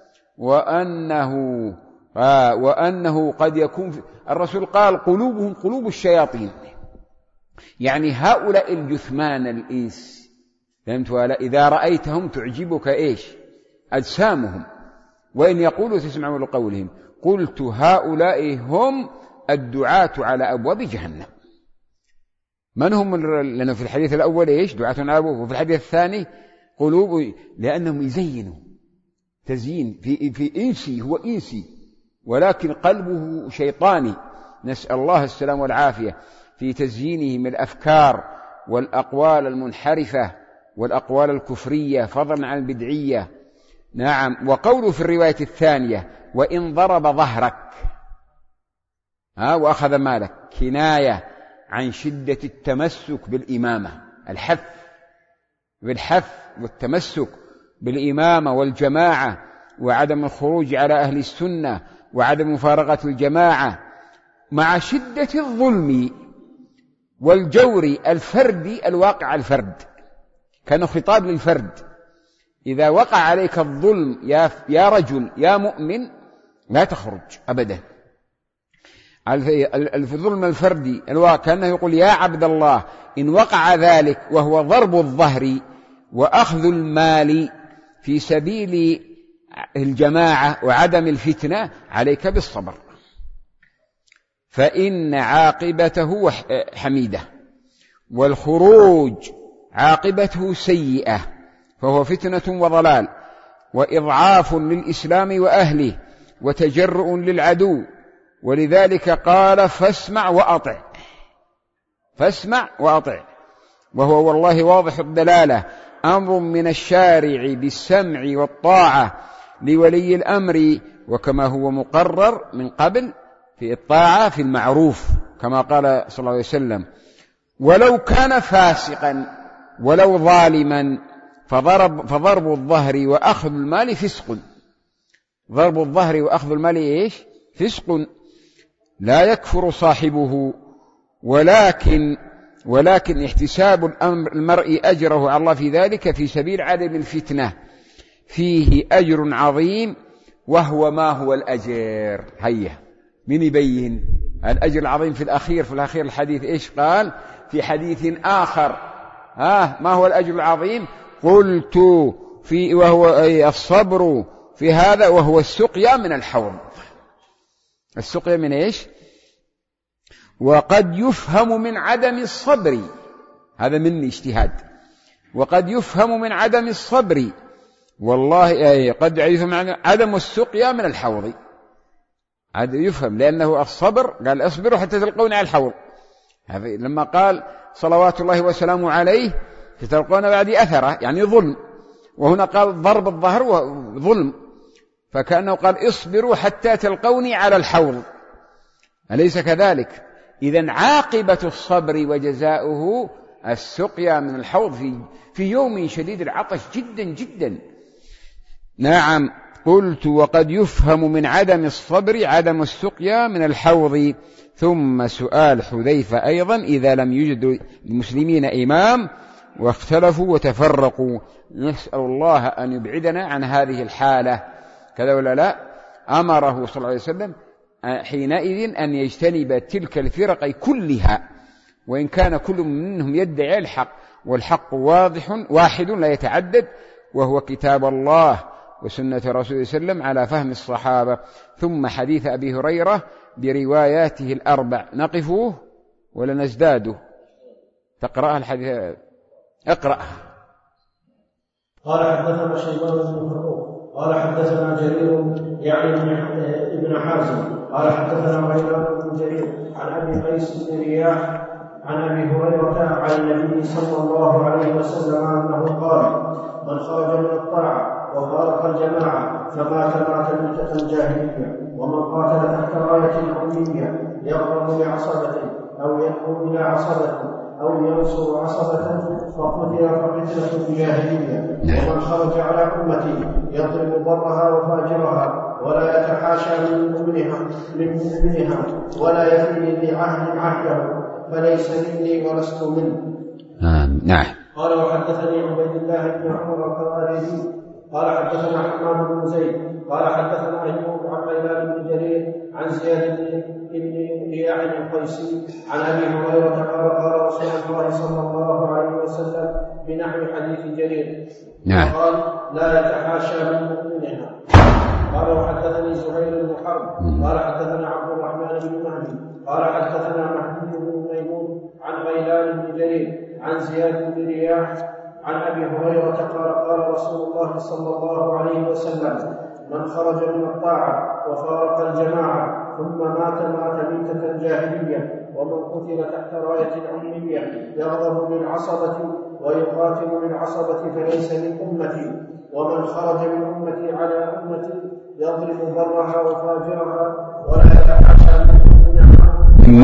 وأنه قد يكون الرسول قال: قلوبهم قلوب الشياطين، يعني هؤلاء الجثمان الإنس، فهمت ولا؟ إذا رأيتهم تعجبك إيش؟ أجسامهم، وإن يقولوا تسمع لقولهم. قلت: هؤلاء هم الدعاة على أبواب جهنم. من هم؟ لأنه في الحديث الأول إيش؟ دعاة على أبواب، وفي الحديث الثاني قلوب، لأنهم يزينوا تزيين في إنسي، هو إنسي ولكن قلبه شيطاني، نسأل الله السلام والعافية، في تزيينهم الأفكار والأقوال المنحرفة والأقوال الكفرية فضلا عن البدعية. نعم. وقوله في الرواية الثانية: وإن ضرب ظهرك وأخذ مالك، كناية عن شدة التمسك بالإمامة، بالحث والتمسك بالإمامة والجماعة، وعدم الخروج على أهل السنة، وعدم مفارقة الجماعة، مع شدة الظلم والجور الفردي الواقع على الفرد. كان خطاب للفرد: إذا وقع عليك الظلم يا رجل يا مؤمن لا تخرج أبدا. الظلم الفردي الواقع، كأنه يقول: يا عبد الله، إن وقع ذلك وهو ضرب الظهر وأخذ المال في سبيل الجماعة وعدم الفتنة، عليك بالصبر، فإن عاقبته حميدة، والخروج عاقبته سيئة، فهو فتنة وضلال وإضعاف للإسلام وأهله وتجرؤ للعدو. ولذلك قال: فاسمع وأطع، وهو والله واضح الدلالة، أمر من الشارع بالسمع والطاعة لولي الأمر، وكما هو مقرر من قبل في الطاعة في المعروف، كما قال صلى الله عليه وسلم: ولو كان فاسقا ولو ظالما فضرب الظهر وأخذ المال فسق. ضرب الظهر وأخذ المال إيش؟ فسق، لا يكفر صاحبه، ولكن ولكن احتساب المرء أجره على الله في ذلك في سبيل عدم الفتنة فيه أجر عظيم. وهو ما هو الأجر؟ هيا من يبين الأجر العظيم في الأخير الحديث إيش قال في حديث آخر؟ ما هو الأجر العظيم؟ قلت وهو الصبر في هذا، وهو السقيا من الحوض. السقيا من إيش؟ وقد يفهم من عدم الصبر، هذا مني اجتهاد، وقد يفهم من عدم الصبر، والله قد يفهم من عدم السقيا من الحوض. هذا يفهم لأنه الصبر قال اصبروا حتى تلقون على الحوض، لما قال صلوات الله وسلامه عليه تلقون بعد أثره يعني ظلم، وهنا قال ضرب الظهر وظلم، فكأنه قال اصبروا حتى تلقوني على الحوض، أليس كذلك؟ إذن عاقبة الصبر وجزاؤه السقيا من الحوض في يوم شديد العطش جدا جدا. نعم، قلت وقد يفهم من عدم الصبر عدم السقيا من الحوض. ثم سؤال حذيفة أيضا: إذا لم يجد المسلمين إمام واختلفوا وتفرقوا، نسأل الله أن يبعدنا عن هذه الحالة، كذا ولا لا؟ أمره صلى الله عليه وسلم حينئذ أن يجتنب تلك الفرق كلها، وإن كان كل منهم يدعي الحق، والحق واحد لا يتعدد، وهو كتاب الله وسنة رسول الله صلى الله عليه وسلم على فهم الصحابة. ثم حديث أبي هريرة برواياته الأربع، نقفوه ولا نزداده؟ تقرأها الحديث، اقرأها. قال حدثنا شيبان بن فروخ قال حدثنا جرير يعني ابن حازم قال حدثنا غيلان بن جرير عن أبي قيس بن رياح عن أبي هريرة عن النبي صلى الله عليه وسلم أنه قال: من خرج من الطاعة وفارق الجماعة فمات ميتة جاهلية، ومن قاتل تحت راية عمية يقرب لعصبته أو يدعو إلى عصبته أو ينصر عصبة فقتل فقتلة جاهلية، ومن خرج على أمتي يضرب برها وفاجرها ولا يتحاشى من مؤمنها ولا يفي بعهد عهده فليس مني ولست منه. نعم. قال وحدثني عبيد الله بن عمر القواريري قال حدثنا حماد بن زيد قال حدثنا أيوب عن غيلان بن جرير عن زياد بن رياح القيسي عن أبي هريرة قال رسول الله صلى الله عليه وسلم بنحو حديث جرير. نعم. قال: لا يتحاشى من مؤمنها. قال وحدثني زهير بن حرب قال حدثنا عبد الرحمن بن مهدي قال حدثنا مهدي بن ميمون عن غيلان بن جرير عن زياد بن رياح عن أبي هريرة قال رسول الله صلى الله عليه وسلم: من خرج من الطاعة وفارق الجماعة ثم مات ميتة جاهلية، ومن قتل تحت راية عمية يغضب بالعصبة ويقاتل بالعصبة فليس من أمتي، ومن خرج من أمتي على أمتي يضرب برها وفاجرها ولا يتحاشى من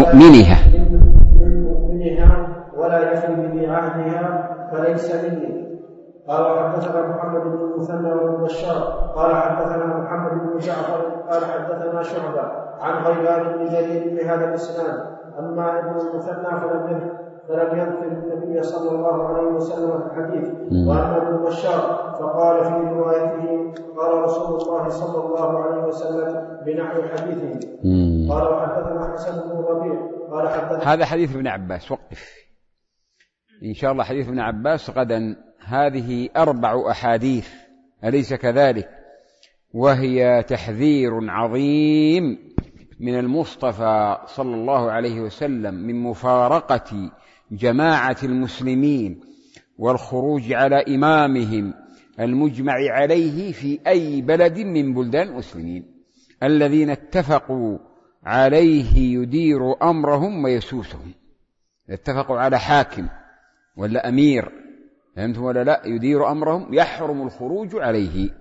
مؤمنها ولا يفي بعهدها فليس مني. قال حدثنا محمد بن المثنى بن بشار قال حدثنا محمد بن جعفر قال حدثنا شعبة عن غيلان بن جرير بهذا الإسناد. أما ابن المثنى فلم يذكر النبي صلى الله عليه وسلم في الحديث. وأما ابن بشار فقال في روايته: قال رسول الله صلى الله عليه وسلم بنحو حديثه. قال وحدثنا حسن بن ربيع قال حدثنا. هذا حديث ابن عباس، وقف إن شاء الله حديث ابن عباس غدا. هذه 4 أحاديث، أليس كذلك؟ وهي تحذير عظيم من المصطفى صلى الله عليه وسلم من مفارقة جماعة المسلمين والخروج على إمامهم المجمع عليه في أي بلد من بلدان المسلمين الذين اتفقوا عليه يدير أمرهم ويسوسهم. اتفقوا على حاكم ولا أمير، فهمتم ولا لا؟ يدير أمرهم، يحرم الخروج عليه.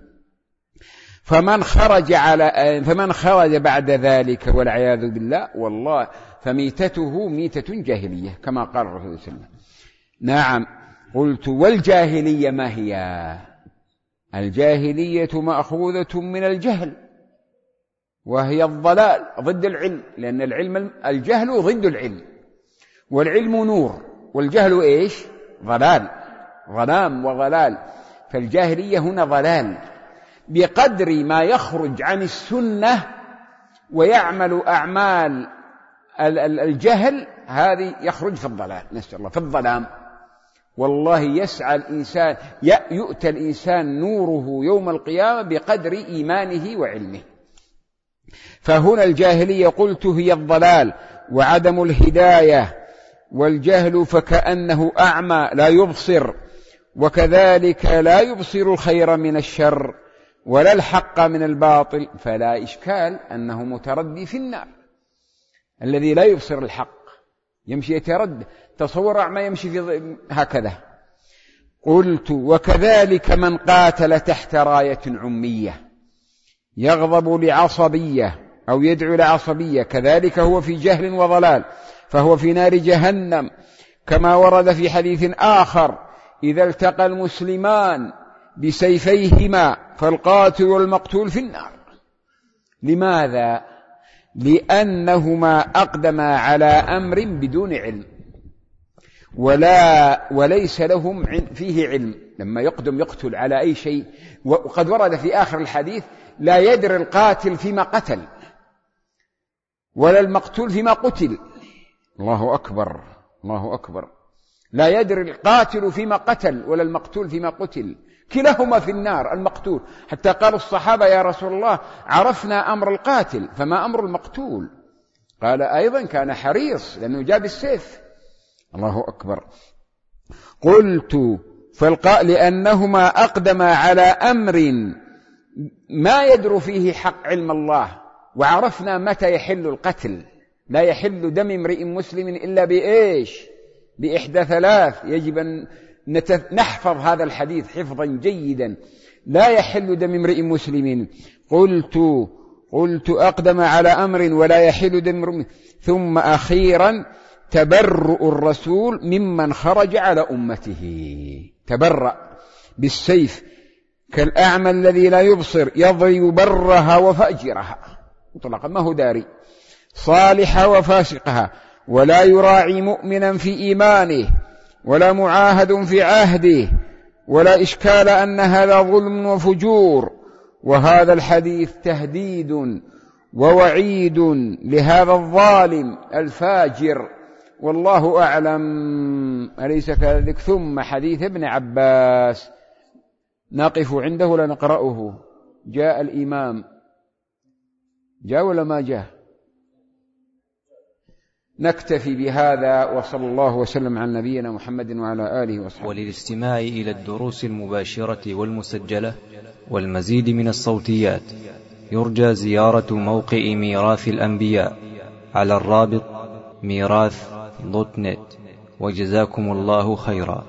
فمن خرج بعد ذلك والعياذ بالله والله فميتته ميتة جاهلية كما قال الرسول صلى الله عليه وسلم. نعم. قلت: والجاهلية ما هي؟ الجاهلية مأخوذة من الجهل، وهي الضلال ضد العلم، لأن الجهل ضد العلم، والعلم نور والجهل إيش؟ ضلال، ظلام وضلال. فالجاهلية هنا ضلال، بقدر ما يخرج عن السنة ويعمل أعمال الجهل هذه يخرج في الضلال، نسأل الله، في الظلام. والله يسعى الإنسان، يؤتى الإنسان نوره يوم القيامة بقدر إيمانه وعلمه. فهنا الجاهلية قلت هي الضلال وعدم الهداية، والجهل فكأنه أعمى لا يبصر، وكذلك لا يبصر الخير من الشر ولا الحق من الباطل، فلا إشكال أنه متردي في النار. الذي لا يبصر الحق يمشي يتردد، تصور أعمى يمشي في هكذا. قلت وكذلك من قاتل تحت راية عمية يغضب لعصبية أو يدعو لعصبية، كذلك هو في جهل وضلال، فهو في نار جهنم، كما ورد في حديث آخر: إذا التقى المسلمان بسيفيهما فالقاتل والمقتول في النار. لماذا؟ لأنهما أقدما على أمر بدون علم، وليس لهم فيه علم. لما يقدم يقتل على أي شيء، وقد ورد في آخر الحديث: لا يدري القاتل فيما قتل ولا المقتول فيما قتل. الله أكبر، الله أكبر. لا يدري القاتل فيما قتل ولا المقتول فيما قتل، كلاهما في النار، المقتول. حتى قال الصحابة: يا رسول الله عرفنا أمر القاتل فما أمر المقتول؟ قال أيضا كان حريص لأنه جاب السيف. الله أكبر. قلت لأنهما أقدما على أمر ما يدر فيه حق علم الله، وعرفنا متى يحل القتل. لا يحل دم امرئ مسلم إلا بإيش؟ بإحدى ثلاث. يجب أن نحفظ هذا الحديث حفظا جيدا: لا يحل دم امرئ مسلم. قلت أقدم على أمر ولا يحل دم امرئ. ثم أخيرا تبرؤ الرسول ممن خرج على أمته، تبرأ بالسيف كالأعمى الذي لا يبصر يضرب برها وفأجرها مطلقا، ما هو داري، صالحة وفاسقها، ولا يراعي مؤمنا في إيمانه ولا معاهد في عهده، ولا إشكال أن هذا ظلم وفجور. وهذا الحديث تهديد ووعيد لهذا الظالم الفاجر، والله أعلم. أليس كذلك؟ ثم حديث ابن عباس نقف عنده ولا نقرأه؟ جاء الإمام، جاء ولا ما جاء؟ نكتفي بهذا، وصلى الله وسلم على نبينا محمد وعلى آله وصحبه. وللاستماع إلى الدروس المباشرة والمسجلة والمزيد من الصوتيات يرجى زيارة موقع ميراث الأنبياء على الرابط ميراث.net. وجزاكم الله خيرا.